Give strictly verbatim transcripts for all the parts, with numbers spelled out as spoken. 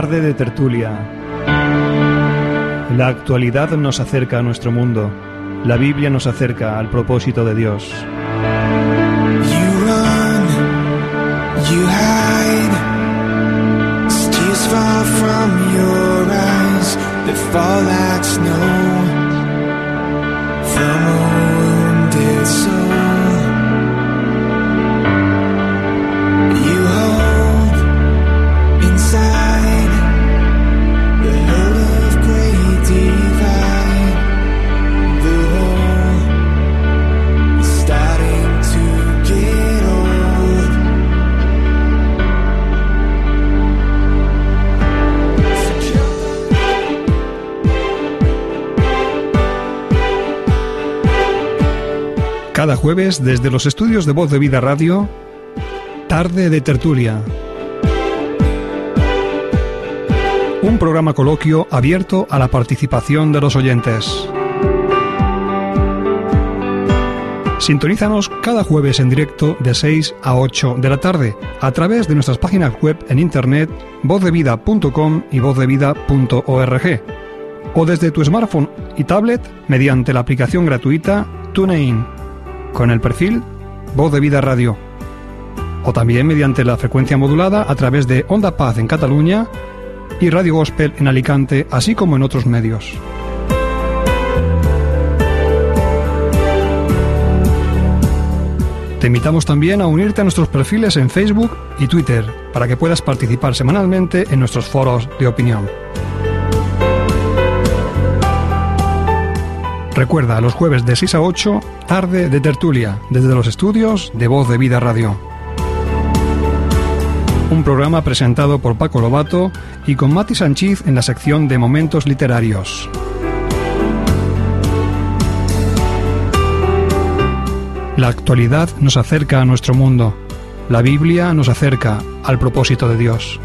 Tarde de tertulia. La actualidad nos acerca a nuestro mundo. La Biblia nos acerca al propósito de Dios. You run, you hide, tears fall from your eyes that fall like snow from a wounded soul. You hold inside the load of great divide. The hole is starting to get old. Cada jueves, desde los estudios de Voz de Vida Radio, Tarde de tertulia. Un programa coloquio abierto a la participación de los oyentes. Sintonízanos cada jueves en directo de seis a ocho de la tarde a través de nuestras páginas web en internet voz de vida punto com y voz de vida punto org o desde tu smartphone y tablet mediante la aplicación gratuita TuneIn con el perfil Voz de Vida Radio, o también mediante la frecuencia modulada a través de Onda Paz en Cataluña y Radio Gospel en Alicante, así como en otros medios. Te invitamos también a unirte a nuestros perfiles en Facebook y Twitter para que puedas participar semanalmente en nuestros foros de opinión. Recuerda, los jueves de seis a ocho, Tarde de tertulia, desde los estudios de Voz de Vida Radio. Un programa presentado por Paco Lobato y con Mati Sanchiz en la sección de Momentos Literarios. La actualidad nos acerca a nuestro mundo. La Biblia nos acerca al propósito de Dios.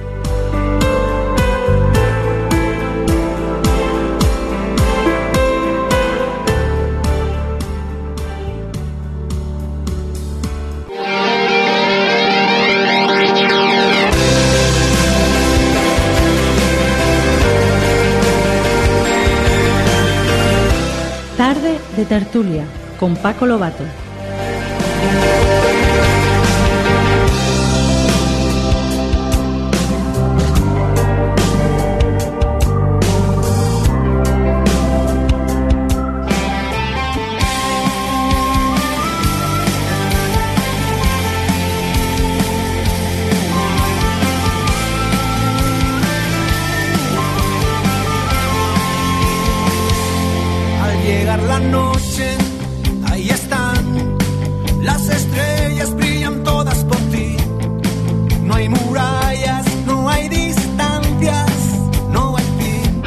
Tarde de tertulia con Paco Lobato. La noche, ahí están, las estrellas brillan todas por ti. No hay murallas, no hay distancias, no hay fin.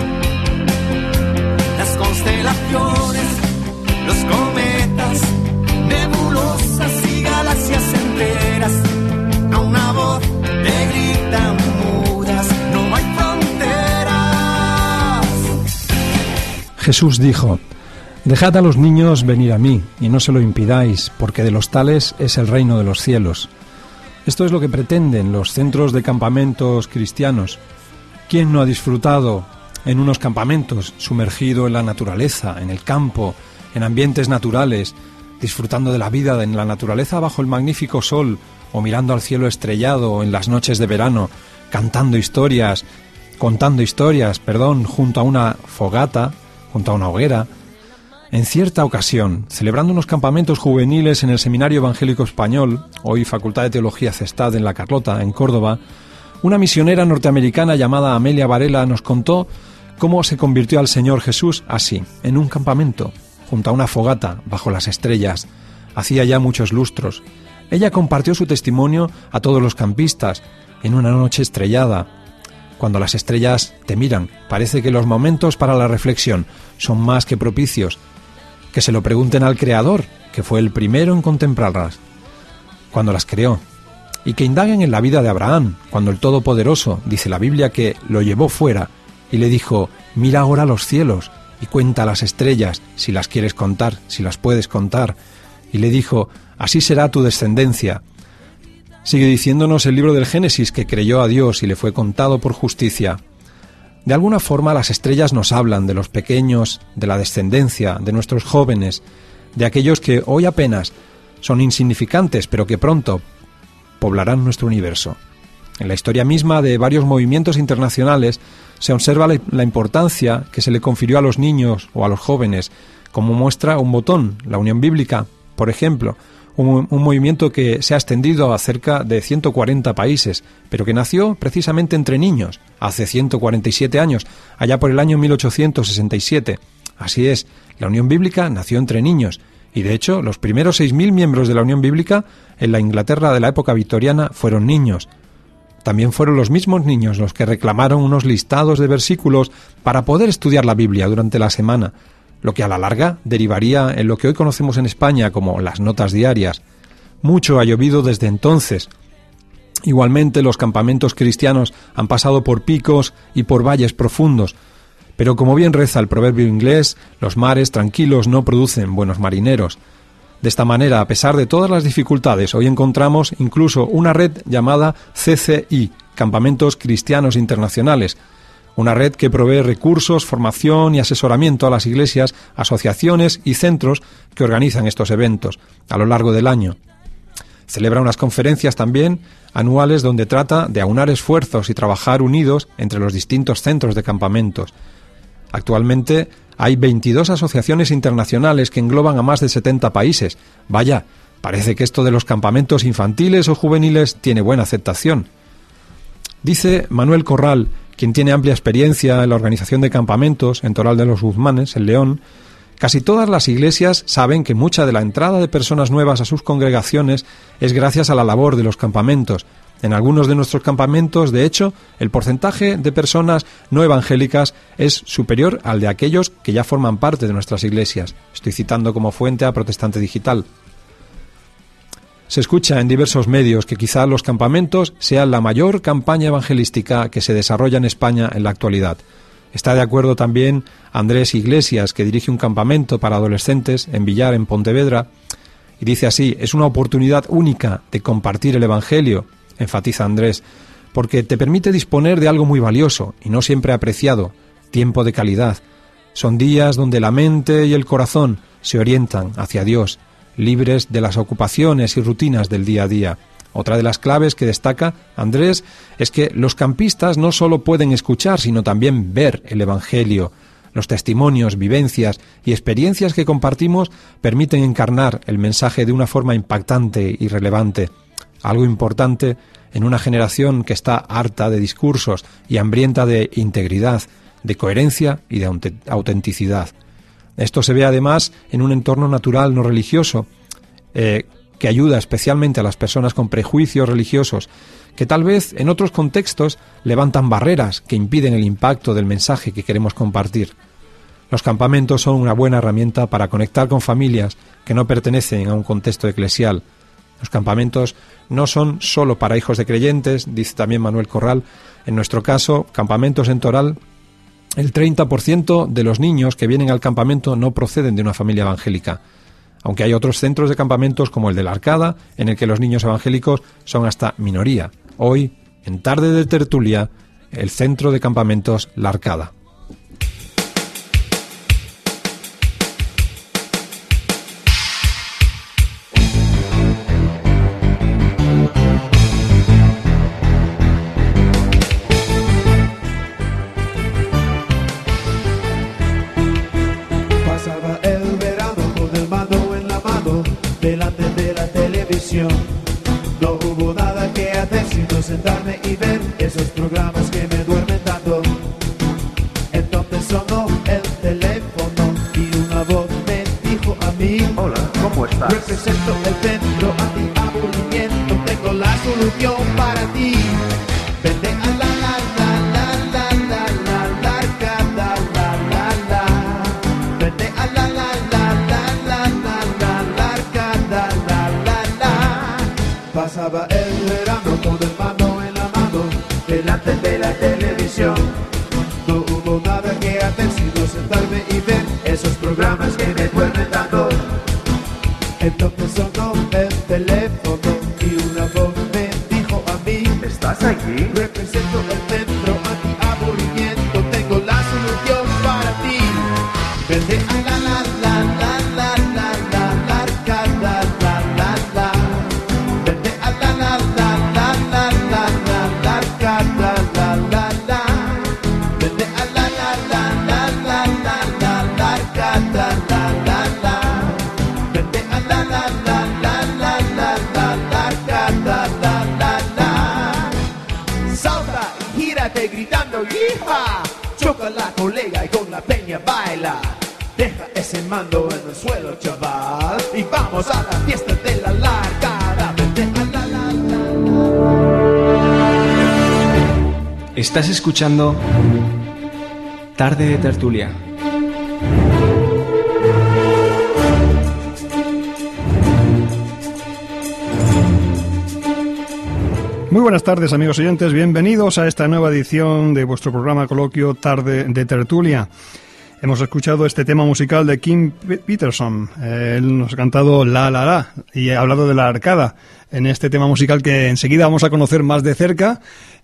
Las constelaciones, los cometas, nebulosas y galaxias enteras. A una voz te gritan mudas, no hay fronteras. Jesús dijo: Dejad a los niños venir a mí, y no se lo impidáis, porque de los tales es el reino de los cielos. Esto es lo que pretenden los centros de campamentos cristianos. ¿Quién no ha disfrutado en unos campamentos, sumergido en la naturaleza, en el campo, en ambientes naturales, disfrutando de la vida en la naturaleza bajo el magnífico sol, o mirando al cielo estrellado en las noches de verano, cantando historias, contando historias, perdón, junto a una fogata, junto a una hoguera? En cierta ocasión, celebrando unos campamentos juveniles en el Seminario Evangélico Español, hoy Facultad de Teología CESTAD en La Carlota, en Córdoba, una misionera norteamericana llamada Amelia Varela nos contó cómo se convirtió al Señor Jesús así, en un campamento, junto a una fogata, bajo las estrellas. Hacía ya muchos lustros. Ella compartió su testimonio a todos los campistas, en una noche estrellada. Cuando las estrellas te miran, parece que los momentos para la reflexión son más que propicios. Que se lo pregunten al Creador, que fue el primero en contemplarlas, cuando las creó, y que indaguen en la vida de Abraham, cuando el Todopoderoso, dice la Biblia, que lo llevó fuera y le dijo: mira ahora los cielos y cuenta las estrellas, si las quieres contar, si las puedes contar, y le dijo: así será tu descendencia. Sigue diciéndonos el libro del Génesis que creyó a Dios y le fue contado por justicia. De alguna forma las estrellas nos hablan de los pequeños, de la descendencia, de nuestros jóvenes, de aquellos que hoy apenas son insignificantes, pero que pronto poblarán nuestro universo. En la historia misma de varios movimientos internacionales se observa la, la importancia que se le confirió a los niños o a los jóvenes, como muestra un botón, la Unión Bíblica, por ejemplo, un, un movimiento que se ha extendido a cerca de ciento cuarenta países, pero que nació precisamente entre niños, hace ciento cuarenta y siete años, allá por el año mil ochocientos sesenta y siete. Así es, la Unión Bíblica nació entre niños, y de hecho los primeros seis mil miembros de la Unión Bíblica en la Inglaterra de la época victoriana fueron niños. También fueron los mismos niños los que reclamaron unos listados de versículos para poder estudiar la Biblia durante la semana, lo que a la larga derivaría en lo que hoy conocemos en España como las notas diarias. Mucho ha llovido desde entonces. Igualmente los campamentos cristianos han pasado por picos y por valles profundos, pero como bien reza el proverbio inglés, los mares tranquilos no producen buenos marineros. De esta manera, a pesar de todas las dificultades, hoy encontramos incluso una red llamada C C I, Campamentos Cristianos Internacionales, una red que provee recursos, formación y asesoramiento a las iglesias, asociaciones y centros que organizan estos eventos a lo largo del año. Celebra unas conferencias también anuales donde trata de aunar esfuerzos y trabajar unidos entre los distintos centros de campamentos. Actualmente hay veintidós asociaciones internacionales que engloban a más de setenta países. Vaya, parece que esto de los campamentos infantiles o juveniles tiene buena aceptación. Dice Manuel Corral, quien tiene amplia experiencia en la organización de campamentos en Toral de los Guzmanes, en León, casi todas las iglesias saben que mucha de la entrada de personas nuevas a sus congregaciones es gracias a la labor de los campamentos. En algunos de nuestros campamentos, de hecho, el porcentaje de personas no evangélicas es superior al de aquellos que ya forman parte de nuestras iglesias. Estoy citando como fuente a Protestante Digital. Se escucha en diversos medios que quizá los campamentos sean la mayor campaña evangelística que se desarrolla en España en la actualidad. Está de acuerdo también Andrés Iglesias, que dirige un campamento para adolescentes en Villar, en Pontevedra, y dice así: es una oportunidad única de compartir el Evangelio, enfatiza Andrés, porque te permite disponer de algo muy valioso y no siempre apreciado, tiempo de calidad. Son días donde la mente y el corazón se orientan hacia Dios, libres de las ocupaciones y rutinas del día a día. Otra de las claves que destaca Andrés es que los campistas no solo pueden escuchar, sino también ver el Evangelio. Los testimonios, vivencias y experiencias que compartimos permiten encarnar el mensaje de una forma impactante y relevante. Algo importante en una generación que está harta de discursos y hambrienta de integridad, de coherencia y de autenticidad. Esto se ve además en un entorno natural no religioso, eh, que ayuda especialmente a las personas con prejuicios religiosos, que tal vez en otros contextos levantan barreras que impiden el impacto del mensaje que queremos compartir. Los campamentos son una buena herramienta para conectar con familias que no pertenecen a un contexto eclesial. Los campamentos no son solo para hijos de creyentes, dice también Manuel Corral. En nuestro caso, campamentos en Toral, el treinta por ciento de los niños que vienen al campamento no proceden de una familia evangélica, aunque hay otros centros de campamentos como el de la Arcada, en el que los niños evangélicos son hasta minoría. Hoy, en Tarde de Tertulia, el centro de campamentos La Arcada. No hubo nada que hacer sino sentarme y ver esos programas que me duermen tanto. Entonces sonó el teléfono y una voz me dijo a mí: hola, ¿cómo estás? Represento el centro anti-aburrimiento, tengo la solución para ti. Vente a la la la la la la la la Arcada, la la la. Vente a la la la la la la la la Arcada, la la la. Pasaba el verano con el mando en la mano delante de la televisión. No hubo nada que hacer sino sentarme y ver esos programas que me duermen tanto. Entonces sonó el teléfono y una voz me ¿Estás allí? Represento el centro anti-aburrimiento. Tengo la solución para ti. Vete a la la la la la la la la la la la la. Vete a la la la la la la la la la la la la. Vete a la la la la la la la la la la la. Vete a la la la la la la la la la la la. Salta y gírate gritando ¡hija! Choca la colega y con la peña baila. Deja ese mando en el suelo, chaval, y vamos a la fiesta de la largada. Vete a la la la. Estás escuchando Tarde de Tertulia. Muy buenas tardes, amigos oyentes, bienvenidos a esta nueva edición de vuestro programa coloquio Tarde de Tertulia. Hemos escuchado este tema musical de Kim Peterson. Eh, él nos ha cantado La La La y ha hablado de la arcada en este tema musical que enseguida vamos a conocer más de cerca,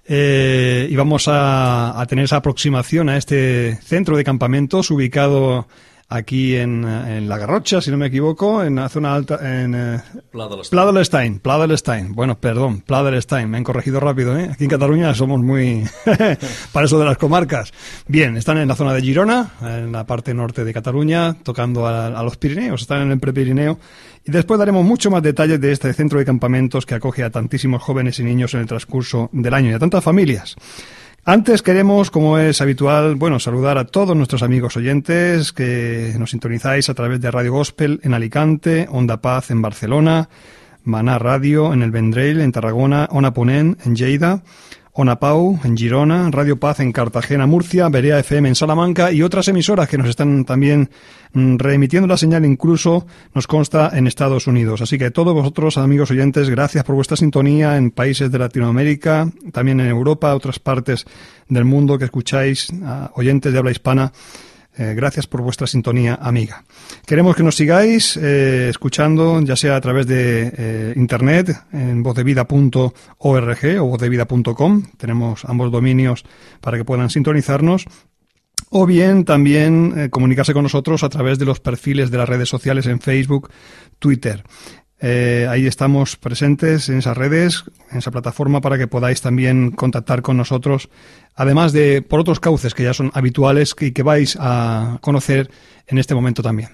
eh, y vamos a, a tener esa aproximación a este centro de campamentos ubicado aquí en, en La Garrocha, si no me equivoco, en la zona alta, en eh, Pla del Estany. Pla del Estany. Bueno, perdón, Pla del Estany. Me han corregido rápido, ¿eh? Aquí en Cataluña somos muy para eso de las comarcas. Bien, están en la zona de Girona, en la parte norte de Cataluña, tocando a, a los Pirineos, están en el Prepirineo. Y después daremos mucho más detalles de este centro de campamentos que acoge a tantísimos jóvenes y niños en el transcurso del año y a tantas familias. Antes queremos, como es habitual, bueno, saludar a todos nuestros amigos oyentes que nos sintonizáis a través de Radio Gospel en Alicante, Onda Paz en Barcelona, Maná Radio en el Vendrell, en Tarragona, Ona Ponent en Lleida, Ona Pau en Girona, Radio Paz en Cartagena, Murcia, Berea F M en Salamanca y otras emisoras que nos están también reemitiendo la señal, incluso nos consta en Estados Unidos. Así que todos vosotros, amigos oyentes, gracias por vuestra sintonía en países de Latinoamérica, también en Europa, otras partes del mundo que escucháis, uh, oyentes de habla hispana. Eh, gracias por vuestra sintonía, amiga. Queremos que nos sigáis eh, escuchando, ya sea a través de eh, internet, en voz de vida punto org o voz de vida punto com. Tenemos ambos dominios para que puedan sintonizarnos. O bien también eh, comunicarse con nosotros a través de los perfiles de las redes sociales en Facebook, Twitter. Eh, ahí estamos presentes en esas redes, en esa plataforma, para que podáis también contactar con nosotros, además de por otros cauces que ya son habituales y que vais a conocer en este momento también.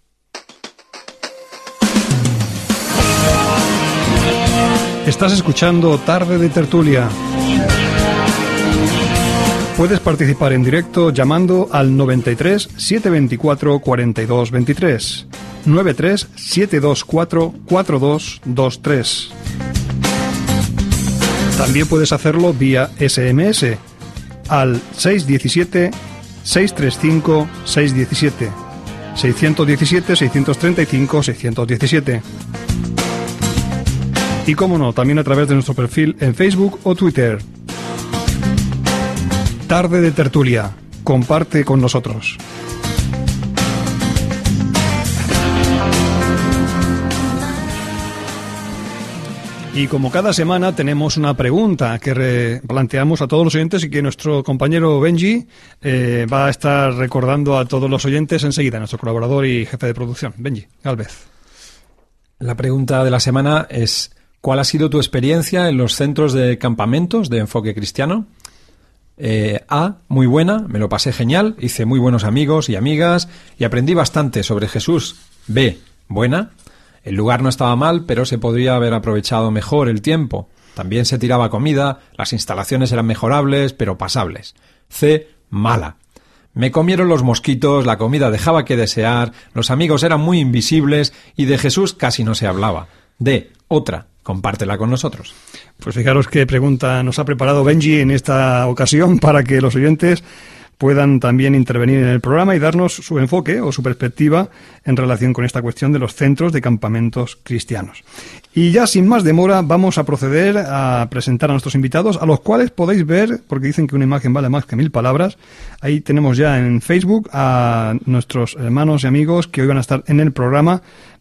Estás escuchando Tarde de Tertulia. Puedes participar en directo llamando al noventa y tres, setecientos veinticuatro, cuarenta y dos veintitrés. noventa y tres, setecientos veinticuatro, cuarenta y dos veintitrés. También puedes hacerlo vía S M S al seis uno siete, seis tres cinco, seis uno siete, seis uno siete, seis tres cinco, seis uno siete. Y cómo no, también a través de nuestro perfil en Facebook o Twitter. Tarde de Tertulia. Comparte con nosotros. Y como cada semana tenemos una pregunta que planteamos a todos los oyentes y que nuestro compañero Benji eh, va a estar recordando a todos los oyentes enseguida, nuestro colaborador y jefe de producción, Benji Gálvez. La pregunta de la semana es: ¿cuál ha sido tu experiencia en los centros de campamentos de enfoque cristiano? Eh, A, muy buena, me lo pasé genial, hice muy buenos amigos y amigas y aprendí bastante sobre Jesús. B, buena, el lugar no estaba mal, pero se podría haber aprovechado mejor el tiempo. También se tiraba comida, las instalaciones eran mejorables, pero pasables. C, mala. Me comieron los mosquitos, la comida dejaba que desear, los amigos eran muy invisibles y de Jesús casi no se hablaba. D, otra. Compártela con nosotros. Pues fijaros qué pregunta nos ha preparado Benji en esta ocasión para que los oyentes puedan también intervenir en el programa y darnos su enfoque o su perspectiva en relación con esta cuestión de los centros de campamentos cristianos. Y ya sin más demora vamos a proceder a presentar a nuestros invitados, a los cuales podéis ver, porque dicen que una imagen vale más que mil palabras. Ahí tenemos ya en Facebook a nuestros hermanos y amigos que hoy van a estar en el programa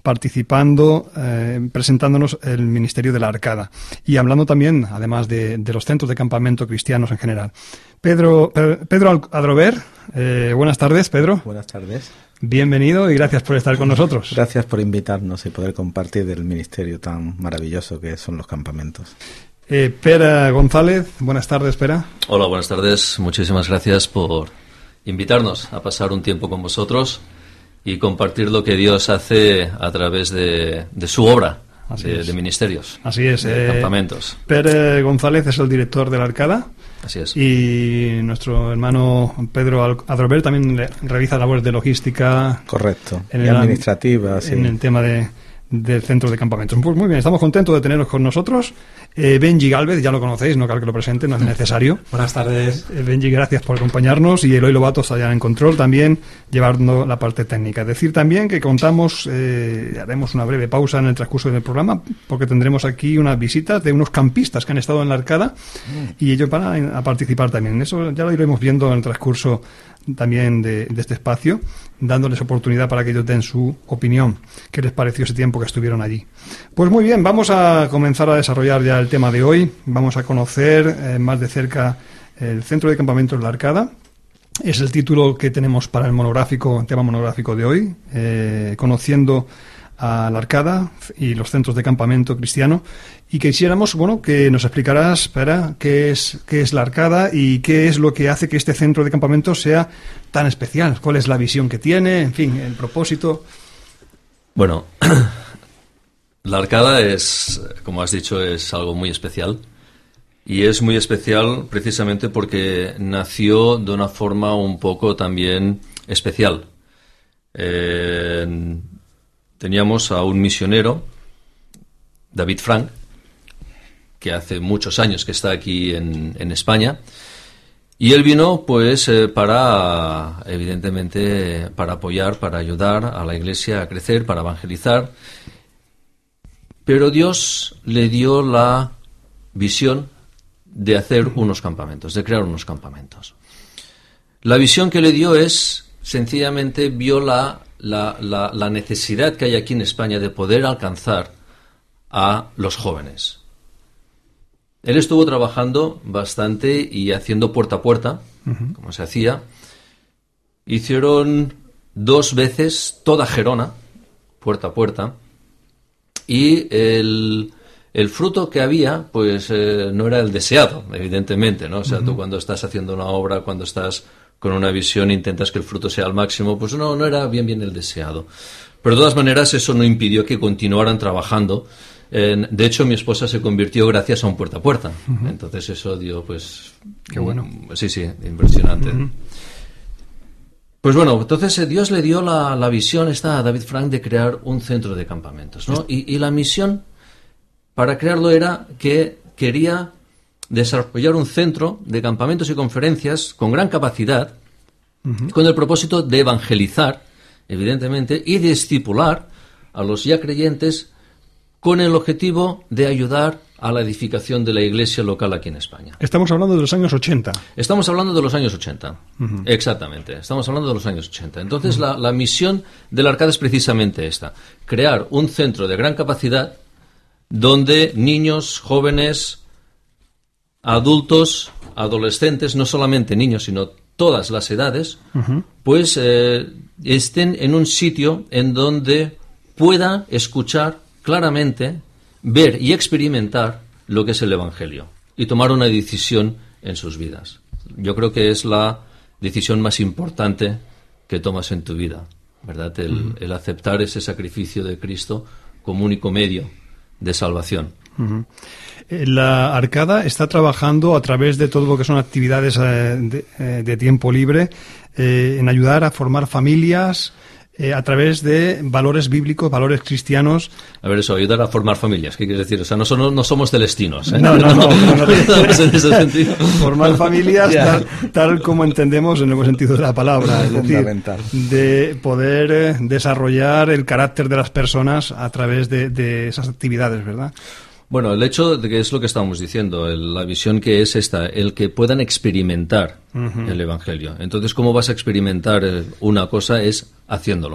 participando, eh, presentándonos el Ministerio de la Arcada y hablando también, además de, de los centros de campamento cristianos en general. Pedro, Pedro Adrover, eh, buenas tardes, Pedro. Buenas tardes. Bienvenido y gracias por estar con nosotros. Gracias por invitarnos y poder compartir del ministerio tan maravilloso que son los campamentos. Eh, Pera González, buenas tardes, Pera. Hola, buenas tardes. Muchísimas gracias por invitarnos a pasar un tiempo con vosotros y compartir lo que Dios hace a través de, de su obra, de, de ministerios. Así es. De eh, campamentos. Pera González es el director de la Arcada. Así es. Y nuestro hermano Pedro Adrover también le, realiza labores de logística. Correcto. En y el, administrativa, sí. En el tema de, del centro de campamentos. Pues muy bien, estamos contentos de teneros con nosotros. Eh, Benji Gálvez, ya lo conocéis, no creo que lo presente, no es necesario. Buenas tardes. Eh, Benji, gracias por acompañarnos. Y Eloy Lobato está allá en control también, llevando la parte técnica. Es decir también que contamos, eh, haremos una breve pausa en el transcurso del programa, porque tendremos aquí unas visitas de unos campistas que han estado en la Arcada y ellos van a, a participar también. Eso ya lo iremos viendo en el transcurso también de, de este espacio, dándoles oportunidad para que ellos den su opinión. ¿Qué les pareció ese tiempo que estuvieron allí? Pues muy bien, vamos a comenzar a desarrollar ya el tema de hoy. Vamos a conocer eh, más de cerca el Centro de Campamentos de la Arcada. Es el título que tenemos para el monográfico, el tema monográfico de hoy, eh, conociendo a la Arcada y los centros de campamento cristiano, y quisiéramos, bueno, que nos explicarás, espera, qué es qué es la Arcada y qué es lo que hace que este centro de campamento sea tan especial, cuál es la visión que tiene, en fin, el propósito. Bueno, la Arcada es, como has dicho, es algo muy especial, y es muy especial precisamente porque nació de una forma un poco también especial. Eh, Teníamos a un misionero, David Frank, que hace muchos años que está aquí en, en España, y él vino pues eh, para, evidentemente, para apoyar, para ayudar a la Iglesia a crecer, para evangelizar, pero Dios le dio la visión de hacer unos campamentos, de crear unos campamentos. La visión que le dio es, sencillamente, vio la La, la, la necesidad que hay aquí en España de poder alcanzar a los jóvenes. Él estuvo trabajando bastante y haciendo puerta a puerta, uh-huh. como se hacía. Hicieron dos veces toda Gerona, puerta a puerta, y el, el fruto que había, pues eh, no era el deseado, evidentemente, ¿no? O sea, uh-huh. tú cuando estás haciendo una obra, cuando estás con una visión, intentas que el fruto sea al máximo, pues no, no era bien bien el deseado. Pero de todas maneras eso no impidió que continuaran trabajando. Eh, de hecho, mi esposa se convirtió gracias a un puerta a puerta. Uh-huh. Entonces eso dio, pues... Qué bueno. Sí, sí, impresionante. Uh-huh. Pues bueno, entonces eh, Dios le dio la, la visión esta a David Frank de crear un centro de campamentos, ¿no? Y, y la misión para crearlo era que quería desarrollar un centro de campamentos y conferencias con gran capacidad, uh-huh. con el propósito de evangelizar, evidentemente, y de discipular a los ya creyentes con el objetivo de ayudar a la edificación de la iglesia local aquí en España. Estamos hablando de los años ochenta. Estamos hablando de los años ochenta, uh-huh. exactamente. Estamos hablando de los años ochenta. Entonces, uh-huh. la, la misión de la Arcada es precisamente esta: crear un centro de gran capacidad donde niños, jóvenes, adultos, adolescentes, no solamente niños, sino todas las edades, uh-huh. pues eh, estén en un sitio en donde pueda escuchar claramente, ver y experimentar lo que es el Evangelio y tomar una decisión en sus vidas. Yo creo que es la decisión más importante que tomas en tu vida, ¿verdad? El, uh-huh. el aceptar ese sacrificio de Cristo como único medio de salvación. Uh-huh. La Arcada está trabajando a través de todo lo que son actividades eh, de, eh, de tiempo libre eh, en ayudar a formar familias eh, a través de valores bíblicos, valores cristianos. A ver, eso, ayudar a formar familias, ¿qué quieres decir? O sea, no, son, no somos celestinos, ¿eh? No, no, no. no, no, no. en ese sentido. Formar familias tal, tal como entendemos en el buen sentido de la palabra, es decir, de poder eh, desarrollar el carácter de las personas a través de, de esas actividades, ¿verdad? Bueno, el hecho de que es lo que estábamos diciendo, el, la visión que es esta, el que puedan experimentar uh-huh. el Evangelio. Entonces, ¿cómo vas a experimentar una cosa? Es haciéndolo.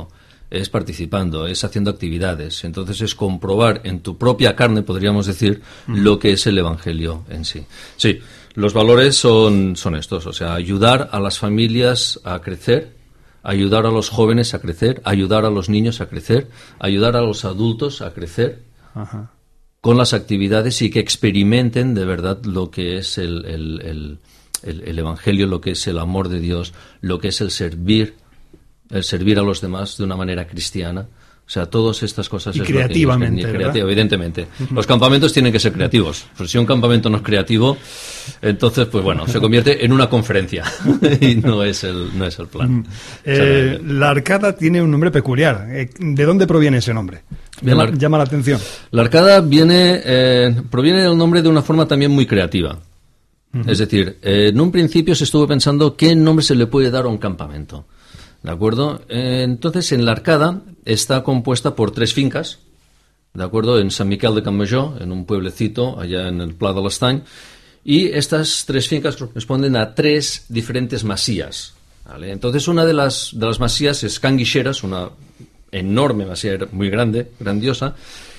es participando, es haciendo actividades. Entonces es comprobar en tu propia carne, podríamos decir, uh-huh. lo que es el Evangelio en sí. Sí, los valores son, son estos, o sea, ayudar a las familias a crecer, ayudar a los jóvenes a crecer, ayudar a los niños a crecer, ayudar a los adultos a crecer uh-huh. con las actividades y que experimenten de verdad lo que es el, el, el, el, el Evangelio, lo que es el amor de Dios, lo que es el servir, el servir a los demás de una manera cristiana. O sea, todas estas cosas... Y es creativamente, lo que, creativo, evidentemente. Uh-huh. Los campamentos tienen que ser creativos. Pues si un campamento no es creativo, entonces, pues bueno, se convierte en una conferencia y no es el, no es el plan. Uh-huh. Eh, o sea, la Arcada tiene un nombre peculiar. ¿De dónde proviene ese nombre? Llama, la, llama la atención. La Arcada viene, eh, proviene del nombre de una forma también muy creativa. Uh-huh. Es decir, eh, en un principio se estuvo pensando qué nombre se le puede dar a un campamento. ¿De acuerdo? Eh, entonces, en la Arcada está compuesta por tres fincas, ¿de acuerdo? En San Miquel de Campmajor, en un pueblecito allá en el Pla de l'Estany, y estas tres fincas corresponden a tres diferentes masías, ¿vale? Entonces, una de las, de las masías es Can Guixeras, una enorme masía, muy grande, grandiosa,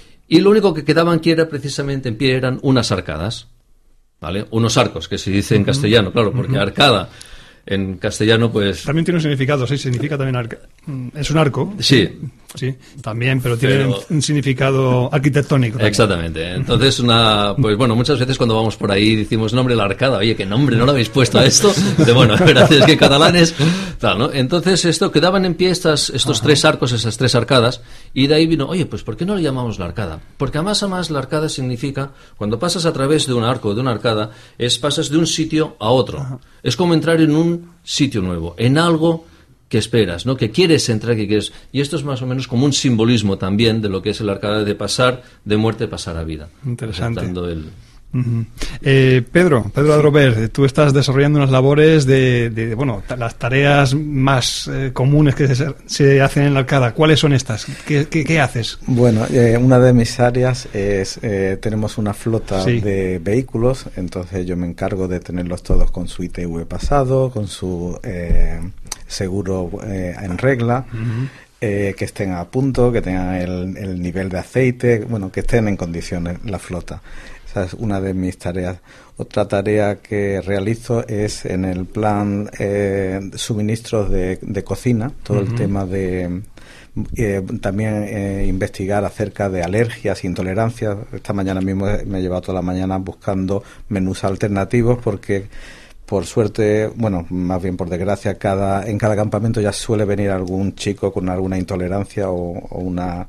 y lo único que quedaban aquí era precisamente en pie eran unas arcadas, ¿vale? Unos arcos, que se dice en castellano, claro, porque arcada... En castellano, pues... También tiene un significado, sí, significa también... Arca... Es un arco. Sí. Sí, también, pero tiene pero... un significado arquitectónico. También. Exactamente. Entonces, una... Pues bueno, muchas veces cuando vamos por ahí decimos nombre la Arcada. Oye, ¿qué nombre no lo habéis puesto a esto? De bueno, gracias que catalanes... Tal, ¿no? Entonces, esto, quedaban en pie estas, estos Ajá. tres arcos, esas tres arcadas, y de ahí vino, oye, pues ¿por qué no le llamamos la Arcada? Porque a más a más la Arcada significa, cuando pasas a través de un arco, de una arcada, es pasas de un sitio a otro. Ajá. Es como entrar en un sitio nuevo, en algo que esperas, ¿no? Que quieres entrar, que quieres... Y esto es más o menos como un simbolismo también de lo que es el Arcada, de pasar de muerte, pasar a vida. Interesante. El... Uh-huh. eh, Pedro, Pedro Adrover, tú estás desarrollando unas labores de, de, de bueno, ta- las tareas más eh, comunes que se, se hacen en la Arcada. ¿Cuáles son estas? ¿Qué, qué, qué haces? Bueno, eh, una de mis áreas es, eh, tenemos una flota sí. de vehículos, entonces yo me encargo de tenerlos todos con su I T V pasado, con su eh, seguro eh, en regla. Uh-huh. Eh, que estén a punto, que tengan el, el nivel de aceite, bueno, que estén en condiciones la flota. Esa es una de mis tareas. Otra tarea que realizo es en el plan eh, suministros de, de cocina, todo uh-huh. el tema de eh, también eh, investigar acerca de alergias, intolerancias. Esta mañana mismo me he llevado toda la mañana buscando menús alternativos porque por suerte, bueno, más bien por desgracia, cada en cada campamento ya suele venir algún chico con alguna intolerancia o, o una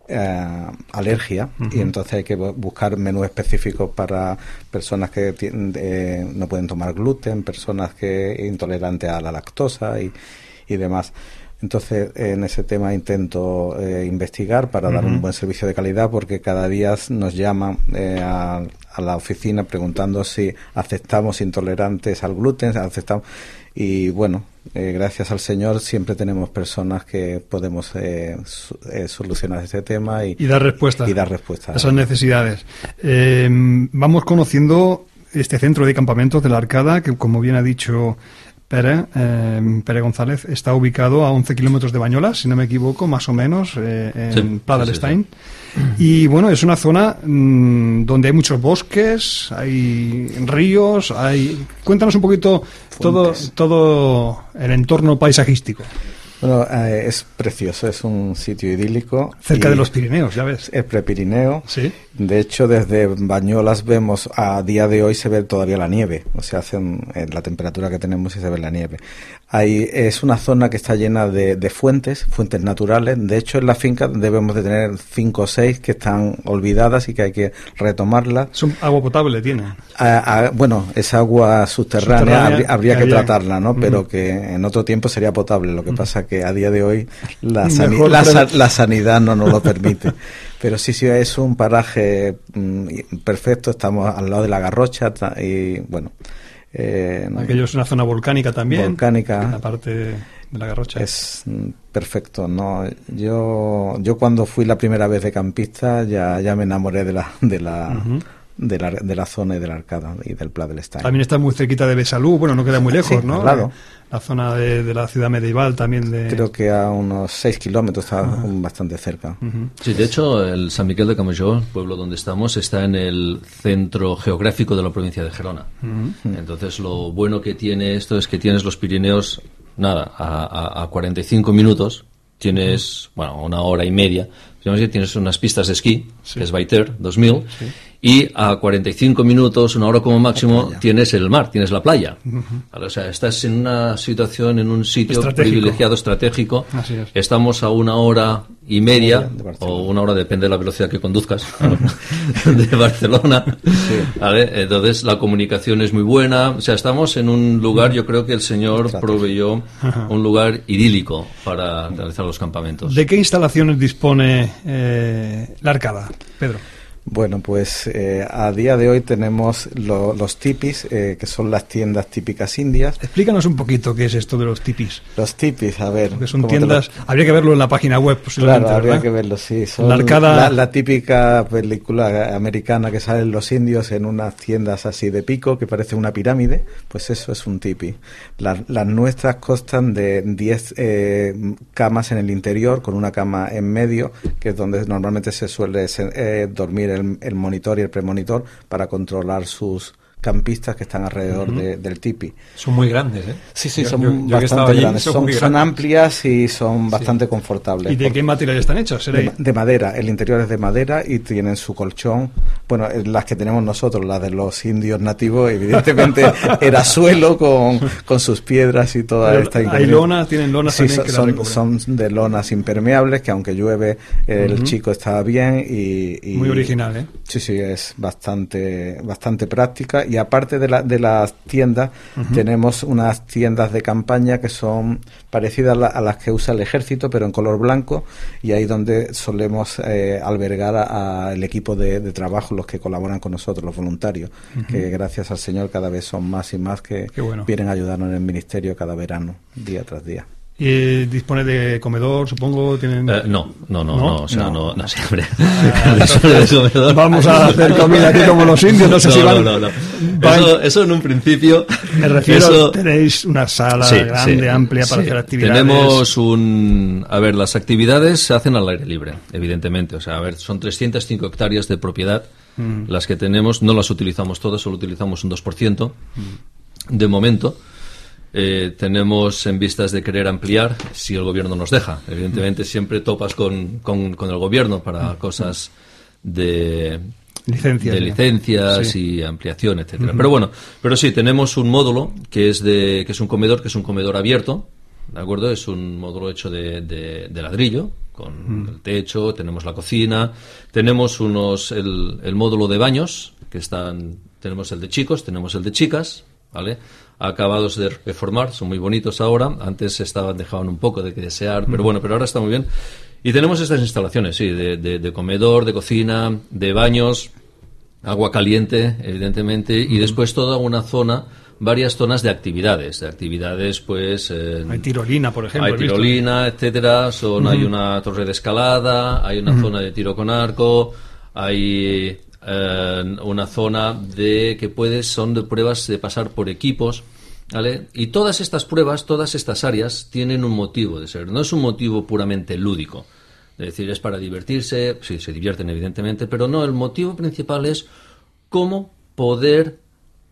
eh, alergia, uh-huh. y entonces hay que buscar menús específicos para personas que eh, no pueden tomar gluten, personas que intolerantes a la lactosa y, y demás. Entonces, en ese tema intento eh, investigar para uh-huh. dar un buen servicio de calidad, porque cada día nos llaman eh, a, a la oficina preguntando si aceptamos intolerantes al gluten, aceptamos, y bueno, eh, gracias al Señor siempre tenemos personas que podemos eh, su, eh, solucionar ese tema y, y dar respuesta y dar respuesta a esas necesidades. Eh, vamos conociendo este centro de campamentos de la Arcada, que como bien ha dicho Pere, eh, Pere González, está ubicado a once kilómetros de Bañolas, si no me equivoco, más o menos, eh, en sí, Pla de l'Estany. Sí, sí. Y bueno, es una zona mmm, donde hay muchos bosques, hay ríos, hay... Cuéntanos un poquito todo, todo el entorno paisajístico. Bueno, eh, es precioso, es un sitio idílico. Cerca de los Pirineos, ya ves. Es prepirineo. Sí. De hecho, desde Bañolas vemos, a día de hoy se ve todavía la nieve. O sea, hacen en la temperatura que tenemos y se ve la nieve. Ahí es una zona que está llena de, de fuentes, fuentes naturales. De hecho, en la finca debemos de tener cinco o seis que están olvidadas y que hay que retomarlas. ¿Es agua potable tiene? A, a, bueno, es agua subterránea, subterránea habría, habría que, que tratarla, ¿no? Mm. Pero que en otro tiempo sería potable. Lo que mm. pasa que a día de hoy la, sani- la, sa- la sanidad no nos lo permite. Pero sí, sí, es un paraje mm, perfecto. Estamos al lado de la Garrocha y, bueno... Eh, no, aquello es una zona volcánica también, volcánica, la parte de la Garrocha es perfecto, no yo yo cuando fui la primera vez de campista ya ya me enamoré de la de la uh-huh. de la, de la zona y de la Arcada y del Pla del Estany. También está muy cerquita de Besalú, bueno, no queda muy lejos, Sí, ¿no? claro. La zona de, de la ciudad medieval también de... Creo que a unos seis kilómetros está Ajá. bastante cerca. Uh-huh. Sí, de hecho, el San Miquel de Campmajor, pueblo donde estamos, está en el centro geográfico de la provincia de Gerona. Uh-huh. Entonces, lo bueno que tiene esto es que tienes los Pirineos, nada, a, a, a cuarenta y cinco minutos, tienes, bueno, una hora y media, digamos que tienes unas pistas de esquí, Sí. que es Baiter dos mil, Sí. y a cuarenta y cinco minutos, una hora como máximo, tienes el mar, tienes la playa. Uh-huh. Vale, o sea, estás en una situación, en un sitio Estratégico. privilegiado, estratégico. Así es. Estamos a una hora y media, De Barcelona. o una hora, depende de la velocidad que conduzcas, de Barcelona. ¿Vale? Entonces, la comunicación es muy buena. O sea, estamos en un lugar, yo creo que el Señor Estratégico. proveyó un lugar idílico para realizar los campamentos. ¿De qué instalaciones dispone eh, la Arcada, Pedro? Bueno, pues eh, a día de hoy tenemos lo- los tipis, eh, que son las tiendas típicas indias. Explícanos un poquito qué es esto de los tipis. Los tipis, a ver. Porque son ¿cómo te tiendas... lo- Habría que verlo en la página web, posiblemente, Claro, habría ¿verdad? que verlo, sí. Son La Arcada- la, la típica película americana que salen los indios en unas tiendas así de pico que parece una pirámide, pues eso es un tipi. Las, las nuestras constan de diez eh, camas en el interior, con una cama en medio, que es donde normalmente se suele eh, dormir el, el monitor y el premonitor para controlar sus campistas que están alrededor de- del tipi. Son muy grandes, ¿eh? Sí, sí, Yo- son yo- yo que he bastante estado allí, grandes. son Son, muy son grandes. amplias y son bastante confortables. ¿Y de qué material están hechos? ¿Será De, de madera, el interior es de madera y tienen su colchón. Bueno, eh, las que tenemos nosotros, las de los indios nativos, evidentemente era suelo con, con sus piedras y toda Pero esta hay increíble- lonas, tienen lonas Sí, también son, que las son, recubren. son de lonas impermeables que aunque llueve el Ujú. chico está bien y, y- Muy original, ¿eh? Sí, sí, es bastante bastante práctica. Y aparte de, la, de las tiendas, Ujú. tenemos unas tiendas de campaña que son parecidas a, la- a las que usa el ejército, pero en color blanco, y ahí donde solemos eh, albergar al equipo de, de trabajo, los que colaboran con nosotros, los voluntarios, Ujú. que gracias al Señor cada vez son más y más que Qué bueno. vienen a ayudarnos en el ministerio cada verano, día tras día. ¿Y eh, dispone de comedor, supongo? ¿Tienen... Eh, no, no, no, ¿No? no, o sea, No. no, no siempre. Ah, Vamos a hacer comida aquí como los indios, no sé no, si van... no, no, no. van- Eso, eso en un principio. Me refiero, eso- tenéis una sala Sí, grande, sí, amplia para sí. hacer actividades. Tenemos un... A ver, las actividades se hacen al aire libre, evidentemente. O sea, a ver, son trescientas cinco hectáreas de propiedad. Mm. Las que tenemos no las utilizamos todas, solo utilizamos un dos por ciento de momento. Eh, tenemos en vistas de querer ampliar si el gobierno nos deja. Evidentemente siempre topas con, con, con el gobierno para cosas de... Licencias, de ¿no? licencias Sí. y ampliación, etcétera. Ujú. Pero bueno, pero sí, tenemos un módulo que es de que es un comedor, que es un comedor abierto, ¿de acuerdo? Es un módulo hecho de, de, de ladrillo, con el techo, tenemos la cocina, tenemos unos el, el módulo de baños, que están, tenemos el de chicos, tenemos el de chicas, ¿vale? Acabados de reformar, son muy bonitos ahora, antes estaban, dejaban un poco de que desear, pero bueno, pero ahora está muy bien. Y tenemos estas instalaciones, sí, de, de, de comedor, de cocina, de baños, agua caliente, evidentemente, y después toda una zona, varias zonas de actividades, de actividades, pues... eh, Hay tirolina, por ejemplo. hay he visto. tirolina, etcétera, son, Ujú. hay una torre de escalada, hay una Ujú. zona de tiro con arco, hay eh, una zona de que puedes, son de pruebas de pasar por equipos, ¿vale? Y todas estas pruebas, todas estas áreas tienen un motivo de ser, no es un motivo puramente lúdico. Es decir, es para divertirse, sí, se divierten evidentemente, pero no, el motivo principal es cómo poder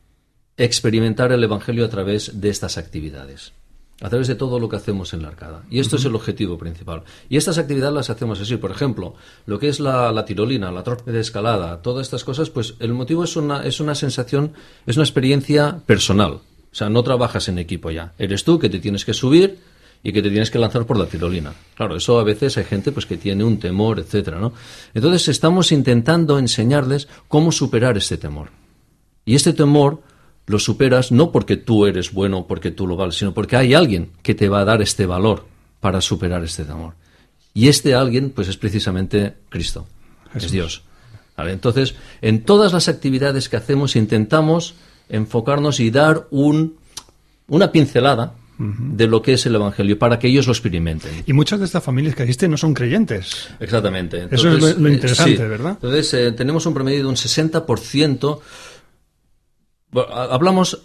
experimentar el Evangelio a través de estas actividades, a través de todo lo que hacemos en la Arcada. Y esto es el objetivo principal. Y estas actividades las hacemos así, por ejemplo, lo que es la, la tirolina, la torre de escalada, todas estas cosas, pues el motivo es una, es una sensación, es una experiencia personal. O sea, no trabajas en equipo ya. Eres tú que te tienes que subir y que te tienes que lanzar por la tirolina. Claro, eso a veces hay gente pues que tiene un temor, etcétera, ¿no? Entonces estamos intentando enseñarles cómo superar este temor. Y este temor lo superas no porque tú eres bueno, porque tú lo vales, sino porque hay alguien que te va a dar este valor para superar este temor. Y este alguien, pues es precisamente Cristo, Jesús. es Dios. ¿Vale? Entonces, en todas las actividades que hacemos intentamos enfocarnos y dar un, una pincelada uh-huh. de lo que es el Evangelio, para que ellos lo experimenten. Y muchas de estas familias que existen no son creyentes. Exactamente. Entonces, eso es lo, lo interesante, eh, sí. ¿verdad? Entonces, eh, tenemos un promedio de un sesenta por ciento. Bueno, hablamos...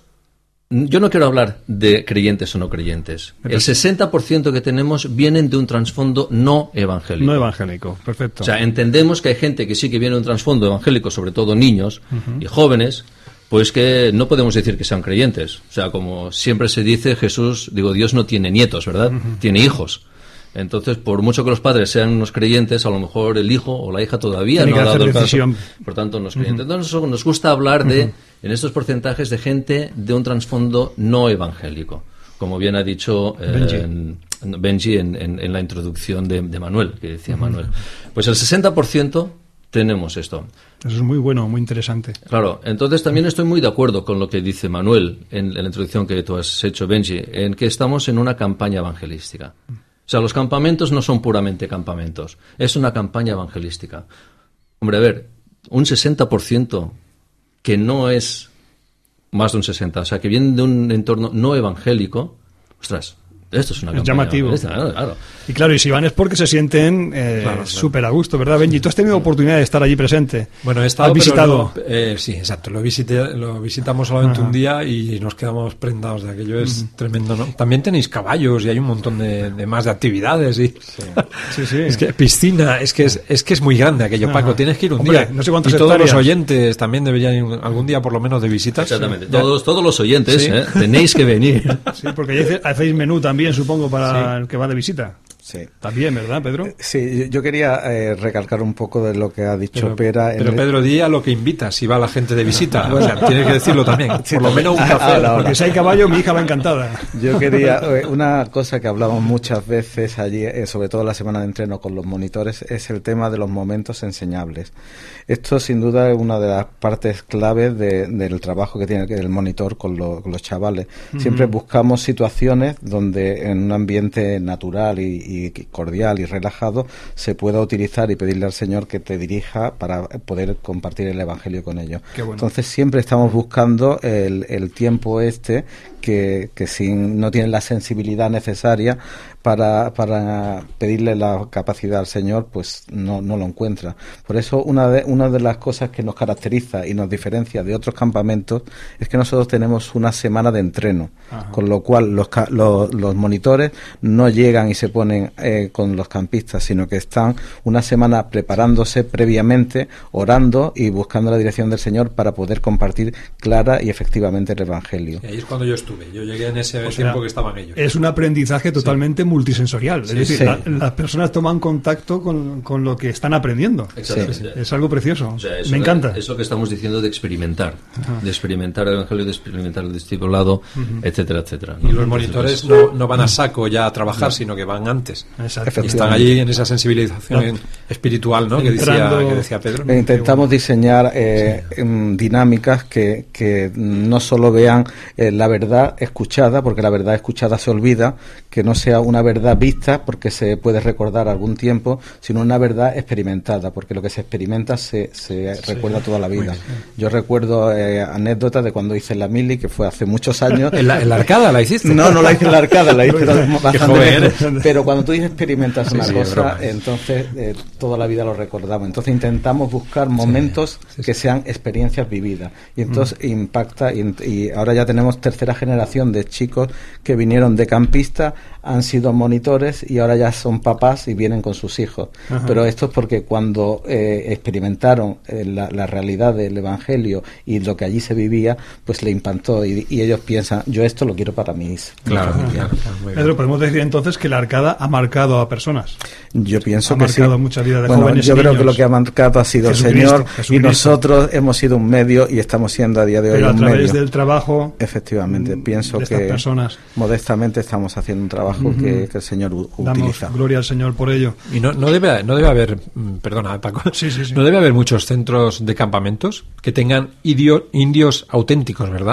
Yo no quiero hablar de creyentes o no creyentes. El sesenta por ciento que tenemos vienen de un trasfondo no evangélico. No evangélico, perfecto. O sea, entendemos que hay gente que sí que viene de un trasfondo evangélico, sobre todo niños uh-huh. y jóvenes, pues que no podemos decir que sean creyentes. O sea, como siempre se dice, Jesús, digo, Dios no tiene nietos, ¿verdad? Uh-huh. Tiene hijos. Entonces, por mucho que los padres sean unos creyentes, a lo mejor el hijo o la hija todavía Tiene no ha dado el caso. Por tanto, no es creyente. Uh-huh. Entonces, nos gusta hablar de, uh-huh. en estos porcentajes, de gente de un trasfondo no evangélico, como bien ha dicho eh, Benji en, Benji en, en, en la introducción de, de Manuel, que decía uh-huh. Manuel. Pues el sesenta por ciento tenemos esto. Eso es muy bueno, muy interesante. Claro, entonces también estoy muy de acuerdo con lo que dice Manuel en, en la introducción que tú has hecho, Benji, en que estamos en una campaña evangelística. O sea, los campamentos no son puramente campamentos, es una campaña evangelística. Hombre, a ver, un sesenta por ciento que no es más de un sesenta por ciento, o sea, que viene de un entorno no evangélico, ostras, esto es una campaña. Es llamativo. Claro, claro. Y claro, y si van es porque se sienten eh, claro, súper claro. a gusto, ¿verdad, Benji? ¿Tú has tenido oportunidad de estar allí presente? Bueno, he estado, ¿Has visitado? Pero no, eh, sí, exacto. Lo, visité, lo visitamos solamente Ajá. un día y nos quedamos prendados de aquello. Es uh-huh. tremendo, ¿no? También tenéis caballos y hay un montón de, de más de actividades. Y... Sí. sí, sí. Es que piscina, es que es, es que es muy grande aquello, Ajá. Paco. Tienes que ir un Hombre, día. No sé cuántos y todos hectáreas. los oyentes también deberían ir algún día por lo menos de visitas. Exactamente. Sí. Todos, todos los oyentes, ¿Sí? ¿eh? Tenéis que venir. Sí, porque ya hacéis menú también, supongo, para sí. el que va de visita. Sí. También, ¿verdad, Pedro? Sí, yo quería eh, recalcar un poco de lo que ha dicho pero, Pera. Pero el... Pedro, di a lo que invita, si va la gente de visita. O sea, tienes que decirlo también. Sí, por lo menos un café. Ahora, porque si hay caballo, mi hija va encantada. Yo quería, eh, una cosa que hablamos muchas veces allí, eh, sobre todo en la semana de entreno con los monitores, es el tema de los momentos enseñables. Esto, sin duda, es una de las partes claves de, del trabajo que tiene el monitor con, lo, con los chavales. Uh-huh. Siempre buscamos situaciones donde en un ambiente natural y, y cordial y relajado se pueda utilizar y pedirle al Señor que te dirija para poder compartir el Evangelio con ellos. Bueno. Entonces siempre estamos buscando el, el tiempo este que, que si no tiene la sensibilidad necesaria para, para pedirle la capacidad al Señor, pues no, no lo encuentra. Por eso una de, una de las cosas que nos caracteriza y nos diferencia de otros campamentos es que nosotros tenemos una semana de entreno, Ajá. con lo cual los, los, los monitores no llegan y se ponen eh, con los campistas, sino que están una semana preparándose previamente, orando y buscando la dirección del Señor para poder compartir clara y efectivamente el Evangelio. Y ahí es cuando yo estuve, yo llegué en ese o sea, tiempo que estaban ellos. Es un aprendizaje totalmente sí. multisensorial, sí, es decir, sí. la, las personas toman contacto con, con lo que están aprendiendo. Exactamente. Sí. Es algo precioso, o sea, me encanta. Es lo que estamos diciendo de experimentar, Ajá. de experimentar el Evangelio, de experimentar el discipulado, uh-huh. etcétera, etcétera. Y los monitores no, no van a saco ya a trabajar, no. sino que van antes. Exacto. Y están allí en esa sensibilización no. espiritual, ¿no? Que decía, que decía Pedro. ¿no? Intentamos diseñar eh, sí. dinámicas que, que no solo vean eh, la verdad escuchada, porque la verdad escuchada se olvida, que no sea una verdad vista, porque se puede recordar algún tiempo, sino una verdad experimentada, porque lo que se experimenta se, se sí. recuerda toda la vida. Yo recuerdo eh, anécdotas de cuando hice la mili, que fue hace muchos años. ¿En la, en la Arcada la hiciste? No, no la hice en la Arcada, la hice bastante lejos. Pero cuando tú experimentas sí, una sí, cosa, entonces eh, toda la vida lo recordamos. Entonces intentamos buscar momentos sí, sí, que sean experiencias vividas. Y entonces mm. impacta, y, y ahora ya tenemos tercera generación de chicos que vinieron de campista, han sido monitores y ahora ya son papás y vienen con sus hijos. Ajá. Pero esto es porque cuando eh, experimentaron eh, la, la realidad del Evangelio y lo que allí se vivía, pues le impactó y, y ellos piensan, yo esto lo quiero para mis claro, mi claro, claro, Pedro, podemos decir entonces que la Arcada ha marcado a personas. Yo pienso ha que marcado sí. mucha vida de bueno, jóvenes yo y creo niños. que lo que ha marcado ha sido Jesucristo, el Señor Jesucristo. Y nosotros hemos sido un medio y estamos siendo a día de hoy Pero un a través medio. del trabajo efectivamente pienso de que personas. modestamente estamos haciendo un trabajo uh-huh. que, que el Señor u- Damos utiliza. Gloria al Señor por ello. Y no, no debe no debe haber perdona Paco sí, sí, sí. no debe haber muchos centros de campamentos que tengan idio, indios auténticos, ¿verdad?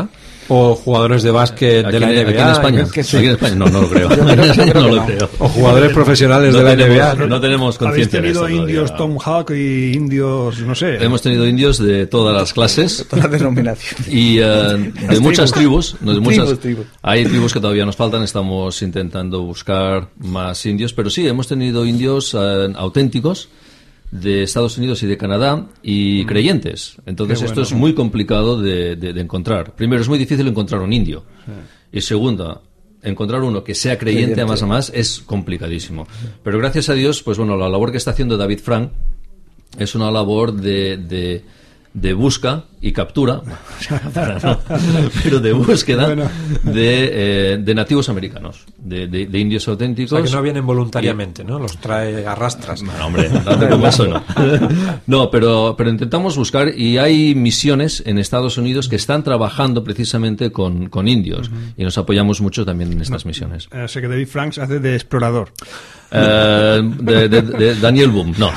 O jugadores de básquet aquí, de la N B A. Aquí en España. que sí. Aquí en España. No, no lo creo. Yo creo- yo creo no que lo no. creo. O jugadores profesionales No de la tenemos- N B A. ¿no? No tenemos Habéis conciencia de tenido esto indios todavía. Tom Hawk y indios, no sé. Hemos tenido indios de todas las clases. Todas las denominaciones. Y eh, de muchas tribus, no, de muchas, Tribus, tribus. hay tribus que todavía nos faltan, estamos intentando buscar más indios, pero sí, hemos tenido indios eh, auténticos de Estados Unidos y de Canadá y creyentes. Entonces Qué esto bueno. es muy complicado de, de- de encontrar. Primero, es muy difícil encontrar un indio. Y segundo, encontrar uno que sea creyente, Creyente. a más a más es complicadísimo. Pero gracias a Dios, pues bueno, la labor que está haciendo David Frank es una labor de, de, de busca y captura, no, pero de búsqueda Bueno. de, eh, de nativos americanos, de, de- de indios O auténticos. sea, que no vienen voluntariamente, ¿no? Los trae arrastras. Bueno, hombre, tanto como eso no. No, pero, pero intentamos buscar y hay misiones en Estados Unidos que están trabajando precisamente con, con indios y nos apoyamos mucho también en estas misiones. Eh, sé que David Franks hace de explorador. Eh, de, de- de Daniel Boom, no.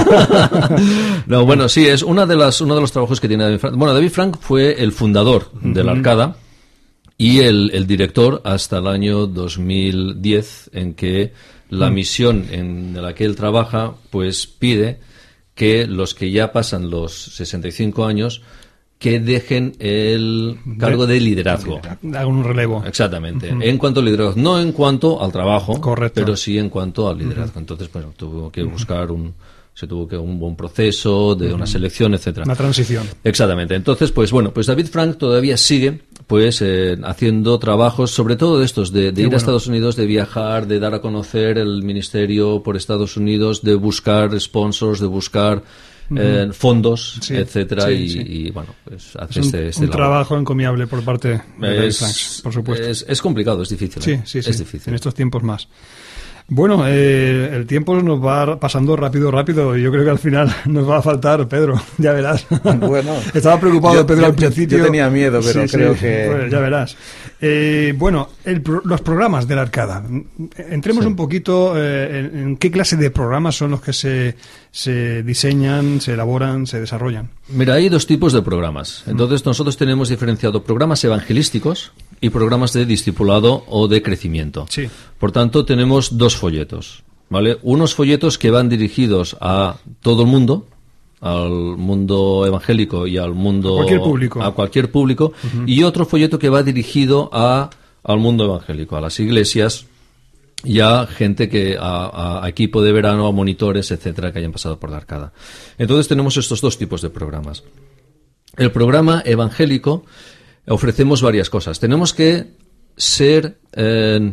No, bueno, sí, es una de las, uno de los trabajos que tiene David Frank. Bueno, David Frank fue el fundador de la Arcada y el, el director hasta el año dos mil diez, en que la misión en la que él trabaja, pues pide que los que ya pasan los sesenta y cinco años que dejen el cargo de liderazgo. Hago un relevo. Exactamente. En cuanto al liderazgo, no en cuanto al trabajo, Correcto. pero sí en cuanto al liderazgo. Entonces, bueno, tuvo que buscar un, se tuvo que un buen proceso de una selección, etcétera. Una transición. Exactamente. Entonces, pues bueno, pues David Frank todavía sigue, pues eh, haciendo trabajos, sobre todo de estos, de, de ir bueno. a Estados Unidos, de viajar, de dar a conocer el ministerio por Estados Unidos, de buscar sponsors, de buscar eh, fondos, Sí, etcétera, sí, y, sí. y, bueno, pues Es hace un, este, este un labor. trabajo encomiable por parte de David Es, Franks, por supuesto. Es, es complicado, es difícil. Sí, ¿eh? sí, sí. Es difícil. En estos tiempos más. Bueno, eh, el tiempo nos va pasando rápido, rápido. Y yo creo que al final nos va a faltar, Pedro. Ya verás. Bueno. Estaba preocupado Yo- Pedro yo- al principio. yo tenía miedo, pero Sí, sí, creo que- pues ya verás. Eh, bueno, el pro- los programas de la Arcada. Entremos Sí. un poquito eh, en, en qué clase de programas son los que se, se diseñan, se elaboran, se desarrollan. Mira, hay dos tipos de programas. Entonces, nosotros tenemos diferenciado programas evangelísticos y programas de discipulado o de crecimiento. Sí. Por tanto, tenemos dos folletos, ¿vale? Unos folletos que van dirigidos a todo el mundo, al mundo evangélico y al mundo... A cualquier público. A cualquier público. Y otro folleto que va dirigido a, al mundo evangélico, a las iglesias y a gente que, a, a equipo de verano, a monitores, etcétera, que hayan pasado por la Arcada. Entonces tenemos estos dos tipos de programas. El programa evangélico ofrecemos varias cosas. Tenemos que ser eh,